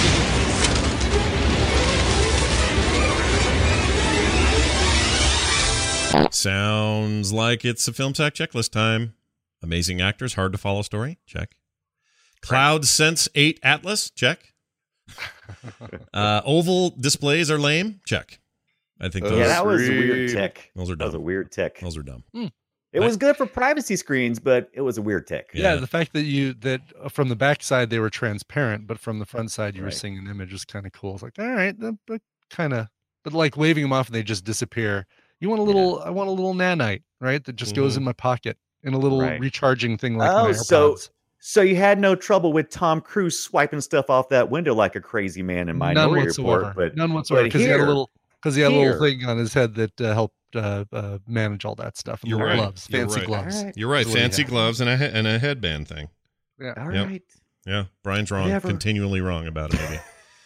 [SPEAKER 12] Sounds like it's a film sack checklist time. Amazing actors, hard to follow story. Check. Cloud Sense eight Atlas. Check. Uh, oval displays are lame. Check. I think those,
[SPEAKER 13] Yeah, that was a weird
[SPEAKER 14] Agreed.
[SPEAKER 13] tech.
[SPEAKER 12] those are
[SPEAKER 13] That was a
[SPEAKER 12] dumb.
[SPEAKER 13] weird tech.
[SPEAKER 12] Those are dumb.
[SPEAKER 13] It was good for privacy screens, but it was a weird tech.
[SPEAKER 15] Yeah.
[SPEAKER 12] Yeah.
[SPEAKER 15] the fact that you that uh, from the back side they were transparent, but from the front side you were
[SPEAKER 13] Right.
[SPEAKER 15] seeing an image was kind of cool. It's like, all right, that, but kind of, but like waving them off and they just disappear. You want a little? I want a little nanite, right? That just goes
[SPEAKER 12] Mhm.
[SPEAKER 15] in my pocket in a little
[SPEAKER 13] Right.
[SPEAKER 15] recharging thing like
[SPEAKER 13] Oh,
[SPEAKER 15] my
[SPEAKER 13] so
[SPEAKER 15] AirPods.
[SPEAKER 13] so you had no trouble with Tom Cruise swiping stuff off that window like a crazy man in
[SPEAKER 15] None
[SPEAKER 13] Minority
[SPEAKER 15] whatsoever.
[SPEAKER 13] Report, but
[SPEAKER 15] None whatsoever.
[SPEAKER 13] but
[SPEAKER 15] Because he had a
[SPEAKER 13] here-
[SPEAKER 15] little. Because he had a little
[SPEAKER 13] here-
[SPEAKER 15] thing on his head that uh, helped uh, uh, manage all that stuff. And
[SPEAKER 12] You're
[SPEAKER 15] little
[SPEAKER 12] right.
[SPEAKER 15] gloves,
[SPEAKER 12] You're
[SPEAKER 15] fancy
[SPEAKER 12] right.
[SPEAKER 15] gloves.
[SPEAKER 13] All right.
[SPEAKER 12] You're right.
[SPEAKER 15] That's what he
[SPEAKER 12] Fancy
[SPEAKER 15] had.
[SPEAKER 12] gloves and a he- and a headband thing.
[SPEAKER 15] Yeah.
[SPEAKER 13] All
[SPEAKER 12] Yep.
[SPEAKER 13] right.
[SPEAKER 12] Yeah, Brian's wrong.
[SPEAKER 13] Whatever.
[SPEAKER 12] Continually wrong about it. Maybe.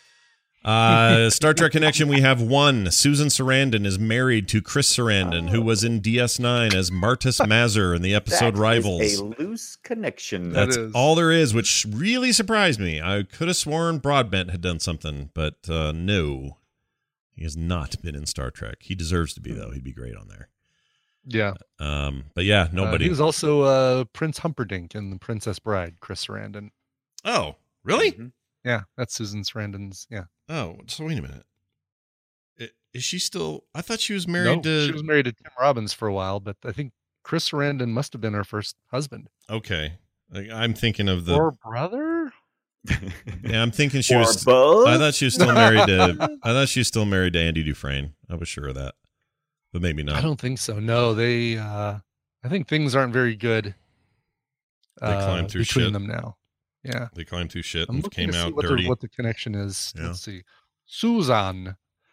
[SPEAKER 12] uh, Star Trek Connection. We have one. Susan Sarandon is married to Chris Sarandon, who was in D S nine as Martus Mazur in the episode
[SPEAKER 13] That is
[SPEAKER 12] Rivals.
[SPEAKER 13] a loose connection.
[SPEAKER 15] That
[SPEAKER 12] That's
[SPEAKER 15] is.
[SPEAKER 12] all there is, which really surprised me. I could have sworn Broadbent had done something, but uh, no, he has not been in Star Trek. He deserves to be though. He'd be great on there.
[SPEAKER 15] Yeah.
[SPEAKER 12] Um, but yeah,
[SPEAKER 15] Uh,
[SPEAKER 12] nobody.
[SPEAKER 15] he was also uh, Prince Humperdinck in The Princess Bride, Chris Sarandon.
[SPEAKER 12] oh, really?
[SPEAKER 13] Mhm.
[SPEAKER 15] Yeah, that's Susan Sarandon's. Yeah.
[SPEAKER 12] Oh, so wait a minute. I- Is she still? I thought she was married
[SPEAKER 15] No,
[SPEAKER 12] to.
[SPEAKER 15] she was married to Tim Robbins for a while, but I think Chris Sarandon must have been her first husband.
[SPEAKER 12] Okay, Like, I'm thinking of the.
[SPEAKER 15] Or brother?
[SPEAKER 12] yeah, I'm thinking she
[SPEAKER 13] Or
[SPEAKER 12] was.
[SPEAKER 13] both?
[SPEAKER 12] I thought she was still married to. I thought she was still married to Andy Dufresne. I was sure of that, but maybe not.
[SPEAKER 15] I don't think so. No, they. Uh, I think things aren't very good.
[SPEAKER 12] They
[SPEAKER 15] uh,
[SPEAKER 12] climb through
[SPEAKER 15] between
[SPEAKER 12] shit.
[SPEAKER 15] them now. Yeah,
[SPEAKER 12] They climbed through shit
[SPEAKER 15] I'm
[SPEAKER 12] and
[SPEAKER 15] looking
[SPEAKER 12] came
[SPEAKER 15] to see
[SPEAKER 12] out
[SPEAKER 15] what
[SPEAKER 12] dirty.
[SPEAKER 15] the, what the connection is.
[SPEAKER 12] Yeah.
[SPEAKER 15] Let's see, Susan.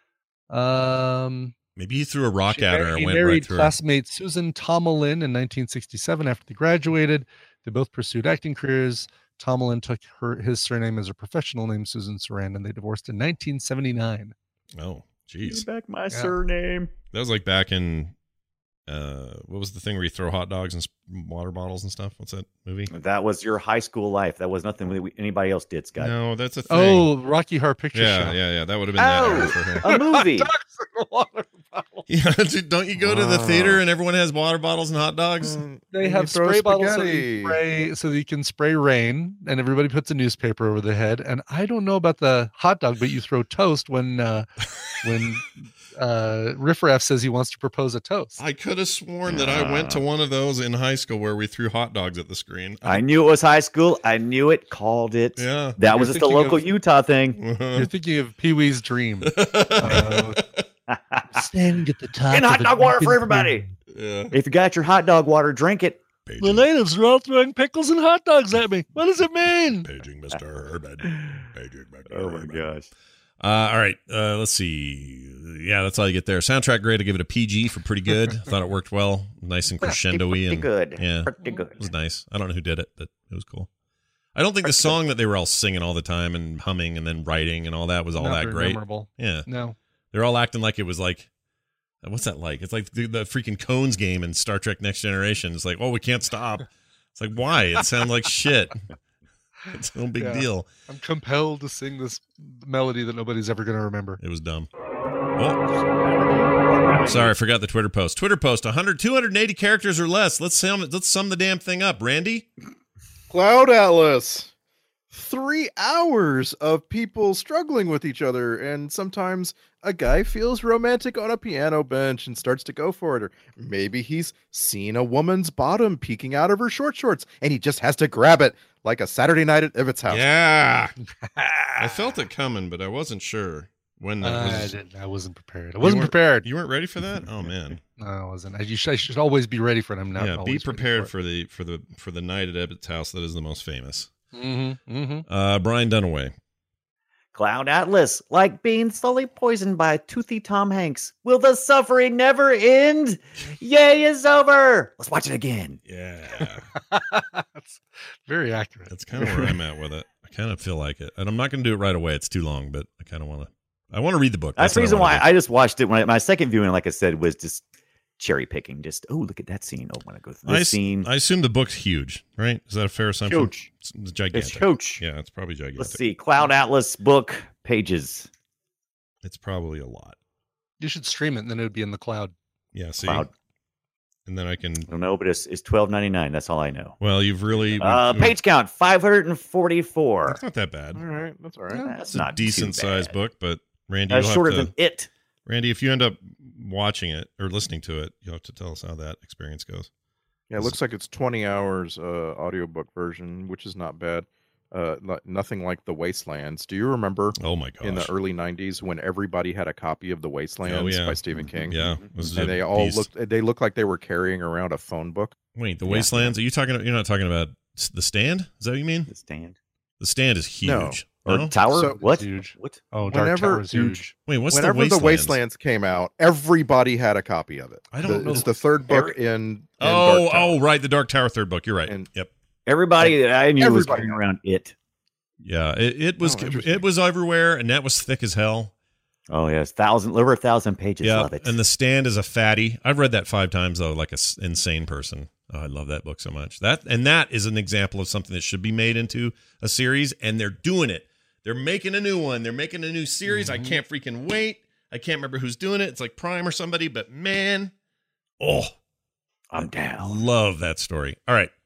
[SPEAKER 15] Um,
[SPEAKER 12] Maybe he threw a rock
[SPEAKER 15] She
[SPEAKER 12] at her
[SPEAKER 15] mar-
[SPEAKER 12] and
[SPEAKER 15] he
[SPEAKER 12] went
[SPEAKER 15] married
[SPEAKER 12] right through. her.
[SPEAKER 15] classmate Susan Tomlin in nineteen sixty-seven after they graduated. They both pursued acting careers. Tomlin took her his surname as her professional name, Susan Sarandon. They divorced in nineteen seventy-nine.
[SPEAKER 12] Oh,
[SPEAKER 13] Give
[SPEAKER 12] jeez,
[SPEAKER 13] back my
[SPEAKER 15] Yeah.
[SPEAKER 13] surname.
[SPEAKER 12] that was like back in Uh, what was the thing where you throw hot dogs and sp- water bottles and stuff? What's that movie?
[SPEAKER 13] That was your high school life. That was nothing we, anybody else did, Scott.
[SPEAKER 12] No, that's a thing.
[SPEAKER 15] Oh, Rocky Horror Picture
[SPEAKER 12] yeah,
[SPEAKER 15] Show.
[SPEAKER 12] Yeah, yeah, that would have been
[SPEAKER 13] oh,
[SPEAKER 12] that. For her.
[SPEAKER 13] A movie.
[SPEAKER 12] Yeah, dude, don't you go to the theater and everyone has water bottles and hot dogs?
[SPEAKER 14] Mm,
[SPEAKER 15] They
[SPEAKER 14] and
[SPEAKER 15] have
[SPEAKER 14] you throw
[SPEAKER 15] spray bottles so
[SPEAKER 14] spaghetti.
[SPEAKER 15] you, spray, so that you can spray rain, and everybody puts a newspaper over their head. And I don't know about the hot dog, but you throw toast when uh, when uh, Riff Raff says he wants to propose a toast.
[SPEAKER 12] I could have sworn that I went to one of those in high school where we threw hot dogs at the screen.
[SPEAKER 13] I knew it was high school. I knew it. Called it.
[SPEAKER 12] Yeah,
[SPEAKER 13] that
[SPEAKER 15] You're
[SPEAKER 13] was just a
[SPEAKER 15] thinking
[SPEAKER 13] local
[SPEAKER 15] of-
[SPEAKER 13] Utah thing.
[SPEAKER 15] You're thinking of Pee Wee's Dream. Uh, standing at the top.
[SPEAKER 13] And
[SPEAKER 15] of
[SPEAKER 13] hot
[SPEAKER 15] a
[SPEAKER 13] dog water for
[SPEAKER 15] drunken
[SPEAKER 13] everybody.
[SPEAKER 12] Yeah.
[SPEAKER 13] If you got your hot dog water, drink it.
[SPEAKER 15] The natives are all throwing pickles and hot dogs at me. What does it mean?
[SPEAKER 12] Paging Mister Herman. Paging Mister
[SPEAKER 13] Oh my
[SPEAKER 12] Herman.
[SPEAKER 13] gosh.
[SPEAKER 12] Uh, all right, uh, let's see. Yeah, that's all you get there. Soundtrack grade, I give it a P G for pretty good. I thought it worked well, nice and crescendo-y.
[SPEAKER 13] Pretty
[SPEAKER 12] and
[SPEAKER 13] good.
[SPEAKER 12] Yeah,
[SPEAKER 13] Pretty good.
[SPEAKER 12] it was nice. I don't know who did it, but it was cool. I don't think the song that they were all singing all the time and humming and then writing and all that was all
[SPEAKER 15] Not
[SPEAKER 12] that
[SPEAKER 15] very
[SPEAKER 12] great.
[SPEAKER 15] memorable.
[SPEAKER 12] Yeah,
[SPEAKER 15] No.
[SPEAKER 12] they're all acting like it was like, what's that like? It's like the, the freaking Cones game in Star Trek Next Generation. It's like, oh, we can't stop. It's like, why? It sounds like shit. It's no big
[SPEAKER 15] Yeah.
[SPEAKER 12] deal.
[SPEAKER 15] I'm compelled to sing this melody that nobody's ever going to remember.
[SPEAKER 12] It was dumb. Oh. Sorry, I forgot the Twitter post. Twitter post, one hundred, two hundred eighty characters or less. Let's sum, let's sum the damn thing up. Randy?
[SPEAKER 14] Cloud Atlas. Three hours of people struggling with each other, and sometimes a guy feels romantic on a piano bench and starts to go for it, or maybe he's seen a woman's bottom peeking out of her short shorts, and he just has to grab it like a Saturday night at Ibbot's house.
[SPEAKER 12] Yeah. I felt it coming, but I wasn't sure when that
[SPEAKER 15] I
[SPEAKER 12] was.
[SPEAKER 15] didn't. I wasn't prepared. I
[SPEAKER 12] You
[SPEAKER 15] wasn't
[SPEAKER 12] weren't-
[SPEAKER 15] prepared.
[SPEAKER 12] You weren't ready for that? Oh, man.
[SPEAKER 15] No, I wasn't. I, you should, I should always be ready for it. I'm not.
[SPEAKER 12] Yeah, be
[SPEAKER 15] always ready
[SPEAKER 12] prepared
[SPEAKER 15] for
[SPEAKER 12] for the for the for the night at Ebbett's house that is the most famous.
[SPEAKER 15] it. Mm-hmm, mm-hmm.
[SPEAKER 12] Uh, Brian Dunaway.
[SPEAKER 13] Cloud Atlas, like being slowly poisoned by toothy Tom Hanks. Will the suffering never end? Yay is over. Let's watch it again.
[SPEAKER 12] Yeah.
[SPEAKER 15] That's very accurate.
[SPEAKER 12] That's kind of where I'm at with it. I kind of feel like it. And I'm not going to do it right away. It's too long, but I kind of want to. I want to read the book.
[SPEAKER 13] That's, the
[SPEAKER 12] what
[SPEAKER 13] reason
[SPEAKER 12] wanna
[SPEAKER 13] why
[SPEAKER 12] do.
[SPEAKER 13] I just watched it. When I, my second viewing, like I said, was just cherry picking. Just, oh, look at that scene. Oh, when I go through
[SPEAKER 12] I,
[SPEAKER 13] this
[SPEAKER 12] s-
[SPEAKER 13] scene.
[SPEAKER 12] I assume the book's huge, right? Is that a fair assumption?
[SPEAKER 13] Huge.
[SPEAKER 12] It's, it's gigantic.
[SPEAKER 13] It's huge.
[SPEAKER 12] Yeah, it's probably gigantic.
[SPEAKER 13] Let's see. Cloud Atlas book pages.
[SPEAKER 12] It's probably a lot.
[SPEAKER 15] You should stream it, and then it would be in the cloud.
[SPEAKER 12] Yeah, see?
[SPEAKER 13] Cloud.
[SPEAKER 12] And then I can.
[SPEAKER 13] I don't know, but it's, it's twelve ninety-nine. That's all I know.
[SPEAKER 12] Well, you've really.
[SPEAKER 13] Uh,
[SPEAKER 12] we've-
[SPEAKER 13] page count five hundred forty-four.
[SPEAKER 12] That's not that bad.
[SPEAKER 14] All right, that's all right.
[SPEAKER 13] That's
[SPEAKER 12] It's a
[SPEAKER 13] not
[SPEAKER 12] decent
[SPEAKER 13] too
[SPEAKER 12] sized
[SPEAKER 13] bad.
[SPEAKER 12] book, but Randy,
[SPEAKER 13] That's
[SPEAKER 12] you'll
[SPEAKER 13] shorter
[SPEAKER 12] have to,
[SPEAKER 13] than it.
[SPEAKER 12] Randy, if you end up watching it or listening to it, you'll have to tell us how that experience goes.
[SPEAKER 14] Yeah, it looks like it's twenty hours uh, audiobook version, which is not bad. Uh, no- nothing like The Wastelands. Do you remember?
[SPEAKER 12] Oh my gosh!
[SPEAKER 14] In the early nineties, when everybody had a copy of The Wastelands
[SPEAKER 12] Oh, yeah.
[SPEAKER 14] by Stephen King.
[SPEAKER 12] Yeah, it was
[SPEAKER 14] and
[SPEAKER 12] a
[SPEAKER 14] they all
[SPEAKER 12] beast.
[SPEAKER 14] looked. They looked like they were carrying around a phone book.
[SPEAKER 12] Wait, the
[SPEAKER 14] Yeah.
[SPEAKER 12] Wastelands? Are you talking? You're not talking about s- the Stand? Is that what you mean?
[SPEAKER 13] The Stand.
[SPEAKER 12] The Stand is
[SPEAKER 14] No.
[SPEAKER 12] huge.
[SPEAKER 13] Or
[SPEAKER 12] No?
[SPEAKER 13] Tower?
[SPEAKER 14] So-
[SPEAKER 13] what?
[SPEAKER 15] Huge.
[SPEAKER 13] What?
[SPEAKER 15] Oh, Dark
[SPEAKER 14] Whenever-
[SPEAKER 15] Tower is huge.
[SPEAKER 12] Wait, what's
[SPEAKER 14] Whenever
[SPEAKER 12] the Wastelands?
[SPEAKER 14] the Wastelands came out, everybody had a copy of it.
[SPEAKER 12] I don't
[SPEAKER 14] The-
[SPEAKER 12] know.
[SPEAKER 14] It's the third book in. in
[SPEAKER 12] Oh,
[SPEAKER 14] Dark Tower.
[SPEAKER 12] oh, right, the Dark Tower third book. You're right.
[SPEAKER 14] And-
[SPEAKER 12] yep.
[SPEAKER 13] Everybody that I knew was
[SPEAKER 14] Everybody.
[SPEAKER 13] carrying around it.
[SPEAKER 12] Yeah, it, it was
[SPEAKER 14] Oh, interesting.
[SPEAKER 12] it was everywhere, and that was thick as hell.
[SPEAKER 13] Oh yes, thousand over a thousand pages.
[SPEAKER 12] Yeah,
[SPEAKER 13] Love it.
[SPEAKER 12] and the Stand is a fatty. I've read that five times though, like a s- insane person. Oh, I love that book so much. That and that is an example of something that should be made into a series, and they're doing it. They're making a new one. They're making a new series.
[SPEAKER 14] Mm-hmm.
[SPEAKER 12] I can't freaking wait. I can't remember who's doing it. It's like Prime or somebody, but man, oh,
[SPEAKER 13] I'm down.
[SPEAKER 12] love that story. All right,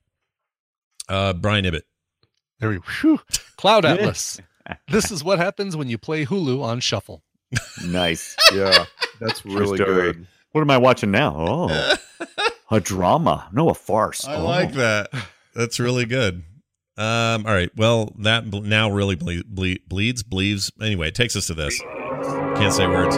[SPEAKER 12] uh, Brian Ibbett.
[SPEAKER 15] There we whew. Cloud Atlas. This is what happens when you play Hulu on shuffle.
[SPEAKER 13] Nice.
[SPEAKER 14] Yeah, that's really
[SPEAKER 13] story.
[SPEAKER 14] good.
[SPEAKER 13] What am I watching now? Oh, a drama. No, a farce.
[SPEAKER 12] I
[SPEAKER 13] oh.
[SPEAKER 12] like that. That's really good. Um, all right. Well, that ble- now really ble- ble- bleeds, bleeds. Anyway, it takes us to this. Can't say words.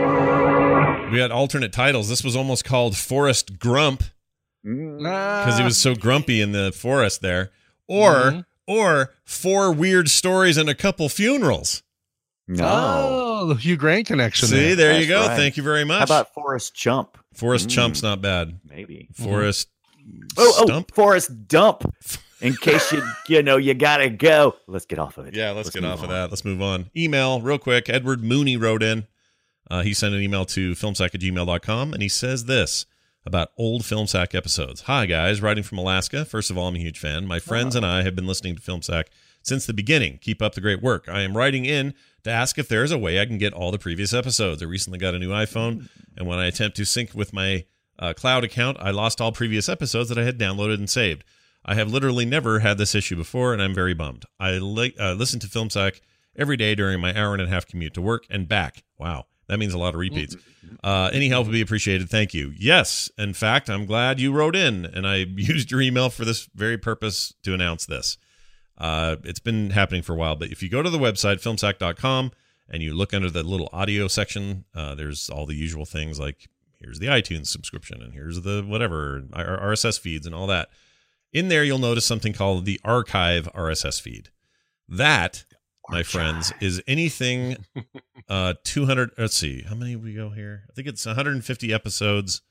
[SPEAKER 12] We had alternate titles. This was almost called Forrest Grump because he was so grumpy in the forest there. Or,
[SPEAKER 15] Mhm.
[SPEAKER 12] or Four Weird Stories and a Couple Funerals.
[SPEAKER 13] No.
[SPEAKER 15] Oh, the Hugh Grant connection.
[SPEAKER 12] See,
[SPEAKER 15] there.
[SPEAKER 12] there you
[SPEAKER 13] That's
[SPEAKER 12] go.
[SPEAKER 13] right.
[SPEAKER 12] Thank you very much.
[SPEAKER 13] How about Forrest Chump?
[SPEAKER 12] Forrest
[SPEAKER 13] Mm.
[SPEAKER 12] Chump's not bad.
[SPEAKER 13] Maybe.
[SPEAKER 12] Forrest
[SPEAKER 13] Oh,
[SPEAKER 12] Stump?
[SPEAKER 13] oh, Forrest Dump. In case you you know you gotta go. Let's get off of it.
[SPEAKER 12] Yeah, let's, get
[SPEAKER 13] move
[SPEAKER 12] off of
[SPEAKER 13] on.
[SPEAKER 12] that. Let's move on. Email, real quick. Edward Mooney wrote in. Uh, he sent an email to filmsack at gmail dot com, and he says this. about old Film Sack episodes. Hi, guys. Writing from Alaska. First of all, I'm a huge fan. My friends oh. and I have been listening to Film Sack since the beginning. Keep up the great work. I am writing in to ask if there is a way I can get all the previous episodes. I recently got a new iPhone, and when I attempt to sync with my uh, cloud account, I lost all previous episodes that I had downloaded and saved. I have literally never had this issue before, and I'm very bummed. I li- uh, listen to Film Sack every day during my hour and a half commute to work and back. Wow. That means a lot of repeats. Uh, any help would be appreciated. Thank you. Yes, in fact, I'm glad you wrote in, and I used your email for this very purpose to announce this. Uh, it's been happening for a while, but if you go to the website, film sack dot com, and you look under the little audio section, uh, there's all the usual things like here's the iTunes subscription, and here's the whatever, R S S feeds and all that. In there, you'll notice something called the archive R S S feed. That... my friends, is anything uh, two hundred, let's see, how many we go here? I think it's one hundred fifty episodes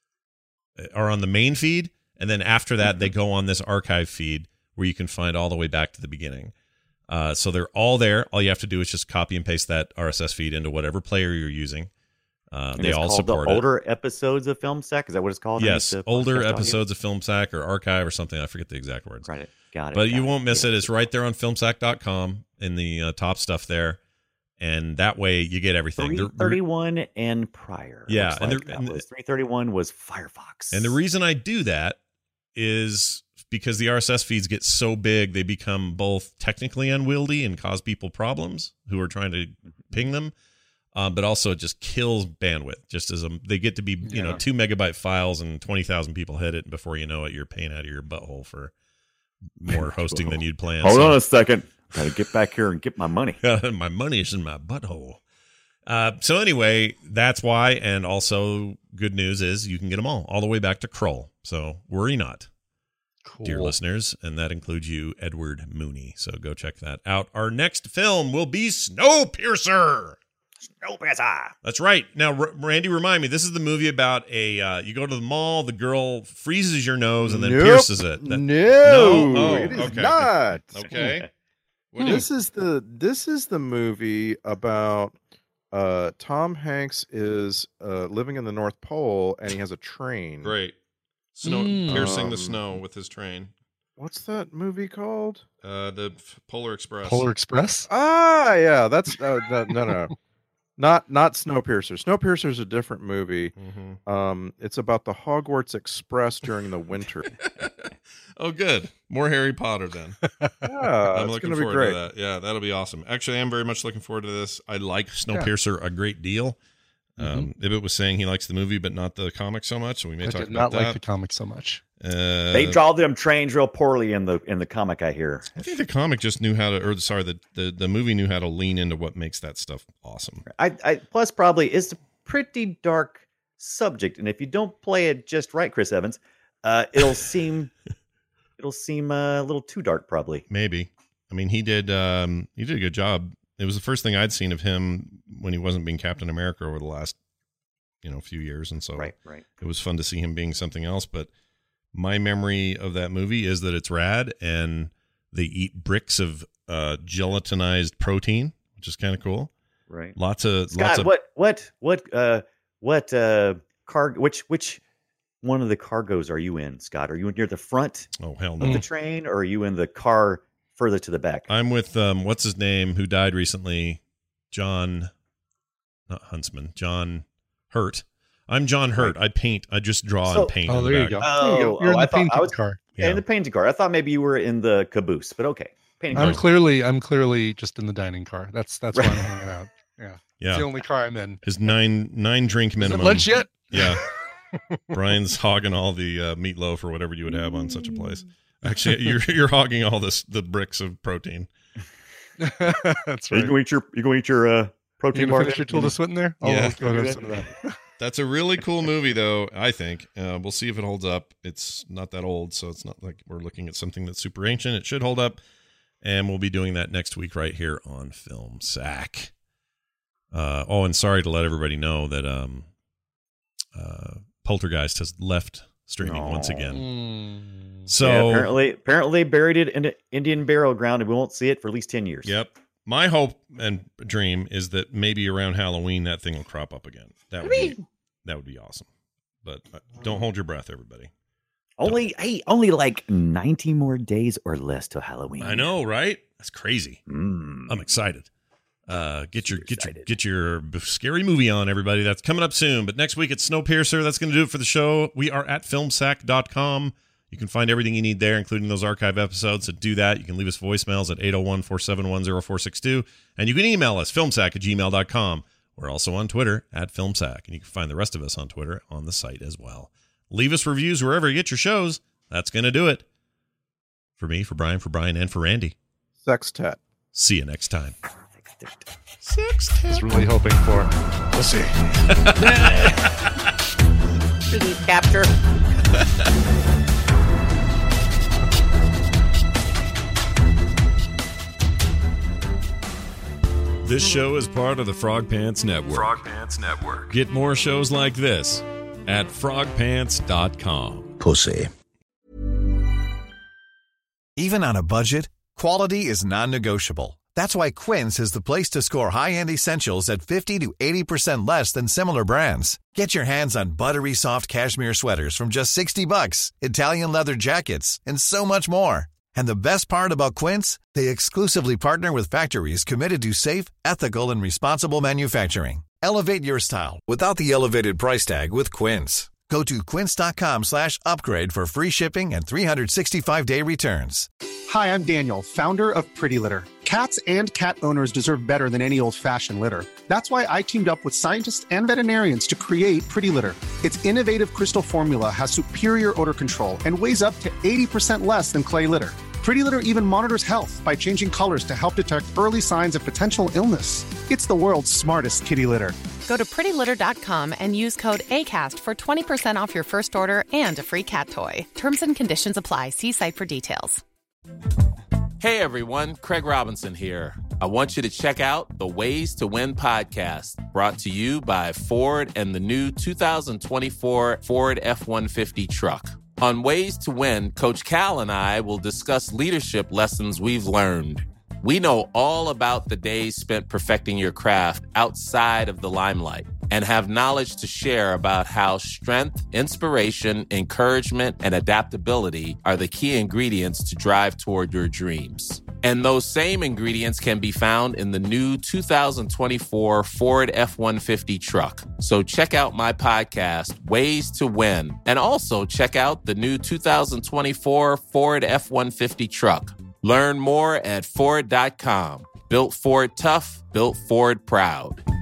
[SPEAKER 12] are on the main feed, and then after that, they go on this archive feed where you can find all the way back to the beginning. Uh, so they're all there. All you have to do is just copy and paste that R S S feed into whatever player you're using. Uh, they all support
[SPEAKER 13] the
[SPEAKER 12] it.
[SPEAKER 13] Older episodes of Film Sack? Is that what it's called?
[SPEAKER 12] Yes, older episodes of Film Sack or archive or something. I forget the exact words.
[SPEAKER 13] Got it. Got it.
[SPEAKER 12] But
[SPEAKER 13] got
[SPEAKER 12] you
[SPEAKER 13] it,
[SPEAKER 12] won't miss
[SPEAKER 13] yeah.
[SPEAKER 12] it. It's right there on film sack dot com in the uh, top stuff there. And that way you get everything.
[SPEAKER 13] three thirty-one and prior.
[SPEAKER 12] Yeah. And,
[SPEAKER 13] like
[SPEAKER 12] the, and
[SPEAKER 13] was three thirty-one was Firefox.
[SPEAKER 12] And the reason I do that is because the R S S feeds get so big, they become both technically unwieldy and cause people problems who are trying to ping them. Um, but also it just kills bandwidth. Just as a, they get to be, you yeah. know, two megabyte files and twenty thousand people hit it. And before you know it, you're paying out of your butthole for more hosting than you'd planned.
[SPEAKER 13] Hold
[SPEAKER 12] so.
[SPEAKER 13] on a second. Gotta get back here and get my money.
[SPEAKER 12] My money is in my butthole. Uh, so anyway, that's why. And also good news is you can get them all, all the way back to Krull. So worry not, cool. dear listeners. And that includes you, Edward Mooney. So go check that out. Our next film will be Snowpiercer.
[SPEAKER 13] Snowpiercer.
[SPEAKER 12] That's right. Now, R- Randy, remind me, this is the movie about a, uh, you go to the mall, the girl freezes your nose and then
[SPEAKER 14] nope.
[SPEAKER 12] pierces it. That,
[SPEAKER 14] no,
[SPEAKER 12] no? Oh,
[SPEAKER 14] it is
[SPEAKER 12] okay.
[SPEAKER 14] not.
[SPEAKER 12] Okay.
[SPEAKER 14] What this is? is the this is the movie about uh, Tom Hanks is uh, living in the North Pole and he has a train.
[SPEAKER 12] Great. Snow
[SPEAKER 14] Mm.
[SPEAKER 12] piercing
[SPEAKER 14] Um,
[SPEAKER 12] the snow with his train.
[SPEAKER 14] What's that movie called?
[SPEAKER 12] Uh, the F- Polar Express.
[SPEAKER 15] Polar Express?
[SPEAKER 14] Ah, yeah, that's uh, no, no, no, not not Snowpiercer. Snowpiercer is a different movie.
[SPEAKER 12] Mm-hmm.
[SPEAKER 14] Um, it's about the Hogwarts Express during the winter.
[SPEAKER 12] Oh, good. More Harry Potter then.
[SPEAKER 14] Yeah,
[SPEAKER 12] I'm
[SPEAKER 14] it's
[SPEAKER 12] looking
[SPEAKER 14] gonna be
[SPEAKER 12] forward
[SPEAKER 14] great.
[SPEAKER 12] to that. Yeah, that'll be awesome. Actually, I'm very much looking forward to this. I like Snowpiercer a great deal. Um,
[SPEAKER 15] Mhm.
[SPEAKER 12] Ibbot was saying he likes the movie, but not the comic so much. So we may
[SPEAKER 15] I
[SPEAKER 12] talk
[SPEAKER 15] did
[SPEAKER 12] about
[SPEAKER 15] not
[SPEAKER 12] that.
[SPEAKER 15] like the comic so much.
[SPEAKER 12] Uh,
[SPEAKER 13] They draw them trains real poorly in the in the comic, I hear.
[SPEAKER 12] I think the comic just knew how to, or sorry, the, the, the movie knew how to lean into what makes that stuff awesome.
[SPEAKER 13] I, I plus probably it's a pretty dark subject, and if you don't play it just right, Chris Evans, uh, it'll seem it'll seem uh, a little too dark, probably.
[SPEAKER 12] Maybe. I mean, he did. Um, he did a good job. It was the first thing I'd seen of him when he wasn't being Captain America over the last, you know, few years, and so
[SPEAKER 13] right, right.
[SPEAKER 12] it was fun to see him being something else. But my memory of that movie is that it's rad, and they eat bricks of uh, gelatinized protein, which is kind of cool.
[SPEAKER 13] Right.
[SPEAKER 12] Lots of
[SPEAKER 13] Scott,
[SPEAKER 12] lots of
[SPEAKER 13] what what what uh what uh car which which one of the cargos are you in, Scott? Are you near the front
[SPEAKER 12] oh hell
[SPEAKER 13] of
[SPEAKER 12] no
[SPEAKER 13] the train, or are you in the car further to the back?
[SPEAKER 12] I'm with um what's his name who died recently, John, not Huntsman, John Hurt. I'm John Hurt. I paint. I just draw
[SPEAKER 13] So-
[SPEAKER 12] and paint.
[SPEAKER 15] Oh,
[SPEAKER 12] in the
[SPEAKER 15] there you
[SPEAKER 12] back.
[SPEAKER 15] go.
[SPEAKER 13] Oh,
[SPEAKER 15] There you go. You're in
[SPEAKER 13] oh, I
[SPEAKER 15] the
[SPEAKER 13] thought I
[SPEAKER 15] painted
[SPEAKER 13] was
[SPEAKER 15] car.
[SPEAKER 13] yeah. in the painted car. I thought maybe you were in the caboose, but okay. Painted
[SPEAKER 15] I'm
[SPEAKER 13] car.
[SPEAKER 15] clearly I'm clearly just in the dining car. That's that's where I'm hanging out. Yeah.
[SPEAKER 12] Yeah.
[SPEAKER 15] It's the only car I'm in.
[SPEAKER 12] His nine nine drink
[SPEAKER 15] Is it
[SPEAKER 12] minimum.
[SPEAKER 15] lunch yet?
[SPEAKER 12] Yeah. Brian's hogging all the uh, meatloaf or whatever you would have on such a place. Actually, you're you're hogging all this the bricks of protein.
[SPEAKER 15] That's
[SPEAKER 13] Are you
[SPEAKER 15] right.
[SPEAKER 13] going to eat your you going to eat your uh,
[SPEAKER 15] You
[SPEAKER 13] protein
[SPEAKER 15] gonna
[SPEAKER 13] bar?
[SPEAKER 15] finish your Tilda Swinton there? I'll,
[SPEAKER 12] Yeah.
[SPEAKER 15] I'll go
[SPEAKER 13] Do
[SPEAKER 15] have
[SPEAKER 13] that.
[SPEAKER 15] some of that.
[SPEAKER 12] That's a really cool movie, though, I think. Uh, we'll see if it holds up. It's not that old, so it's not like we're looking at something that's super ancient. It should hold up, and we'll be doing that next week right here on Film Sack. Uh, oh, and sorry to let everybody know that um, uh, Poltergeist has left streaming once again. So
[SPEAKER 13] Yeah, apparently, apparently buried it in an Indian burial ground, and we won't see it for at least ten years.
[SPEAKER 12] Yep. My hope and dream is that maybe around Halloween that thing will crop up again. That would be that would be awesome. But uh, don't hold your breath, everybody.
[SPEAKER 13] Only hey, only like ninety more days or less till Halloween.
[SPEAKER 12] I know, right? That's crazy.
[SPEAKER 13] Mm.
[SPEAKER 12] I'm excited. Uh, get your get your get your scary movie on, everybody. That's coming up soon. But next week it's Snowpiercer. That's going to do it for the show. We are at film sack dot com. You can find everything you need there, including those archive episodes. So do that. You can leave us voicemails at eight oh one, four seven one, oh four six two. And you can email us, filmsack at gmail dot com. We're also on Twitter at filmsack. And you can find the rest of us on Twitter on the site as well. Leave us reviews wherever you get your shows. That's going to do it. For me, for Brian, for Brian, and for Randy.
[SPEAKER 14] Sextet.
[SPEAKER 12] See you next time.
[SPEAKER 15] Sextet. I was really hoping for. We'll see.
[SPEAKER 13] Please capture.
[SPEAKER 11] This show is part of the Frog Pants Network.
[SPEAKER 2] Frog Pants Network.
[SPEAKER 11] Get more shows like this at frog pants dot com.
[SPEAKER 16] Pussy.
[SPEAKER 8] Even on a budget, quality is non-negotiable. That's why Quince is the place to score high-end essentials at fifty to eighty percent less than similar brands. Get your hands on buttery soft cashmere sweaters from just sixty bucks, Italian leather jackets, and so much more. And the best part about Quince, they exclusively partner with factories committed to safe, ethical, and responsible manufacturing. Elevate your style without the elevated price tag with Quince. Go to quince dot com slash upgrade for free shipping and three sixty-five day returns.
[SPEAKER 21] Hi, I'm Daniel, founder of Pretty Litter. Cats and cat owners deserve better than any old-fashioned litter. That's why I teamed up with scientists and veterinarians to create Pretty Litter. Its innovative crystal formula has superior odor control and weighs up to eighty percent less than clay litter. Pretty Litter even monitors health by changing colors to help detect early signs of potential illness. It's the world's smartest kitty litter.
[SPEAKER 22] Go to pretty litter dot com and use code ACAST for twenty percent off your first order and a free cat toy. Terms and conditions apply. See site for details.
[SPEAKER 2] Hey everyone, Craig Robinson here. I want you to check out the Ways to Win podcast, brought to you by Ford and the new two thousand twenty-four Ford F one fifty truck. On Ways to Win, Coach Cal and I will discuss leadership lessons we've learned. We know all about the days spent perfecting your craft outside of the limelight and have knowledge to share about how strength, inspiration, encouragement, and adaptability are the key ingredients to drive toward your dreams. And those same ingredients can be found in the new two thousand twenty-four Ford F one fifty truck. So check out my podcast, Ways to Win, and also check out the new two thousand twenty-four Ford F one fifty truck. Learn more at Ford dot com. Built Ford tough, built Ford proud.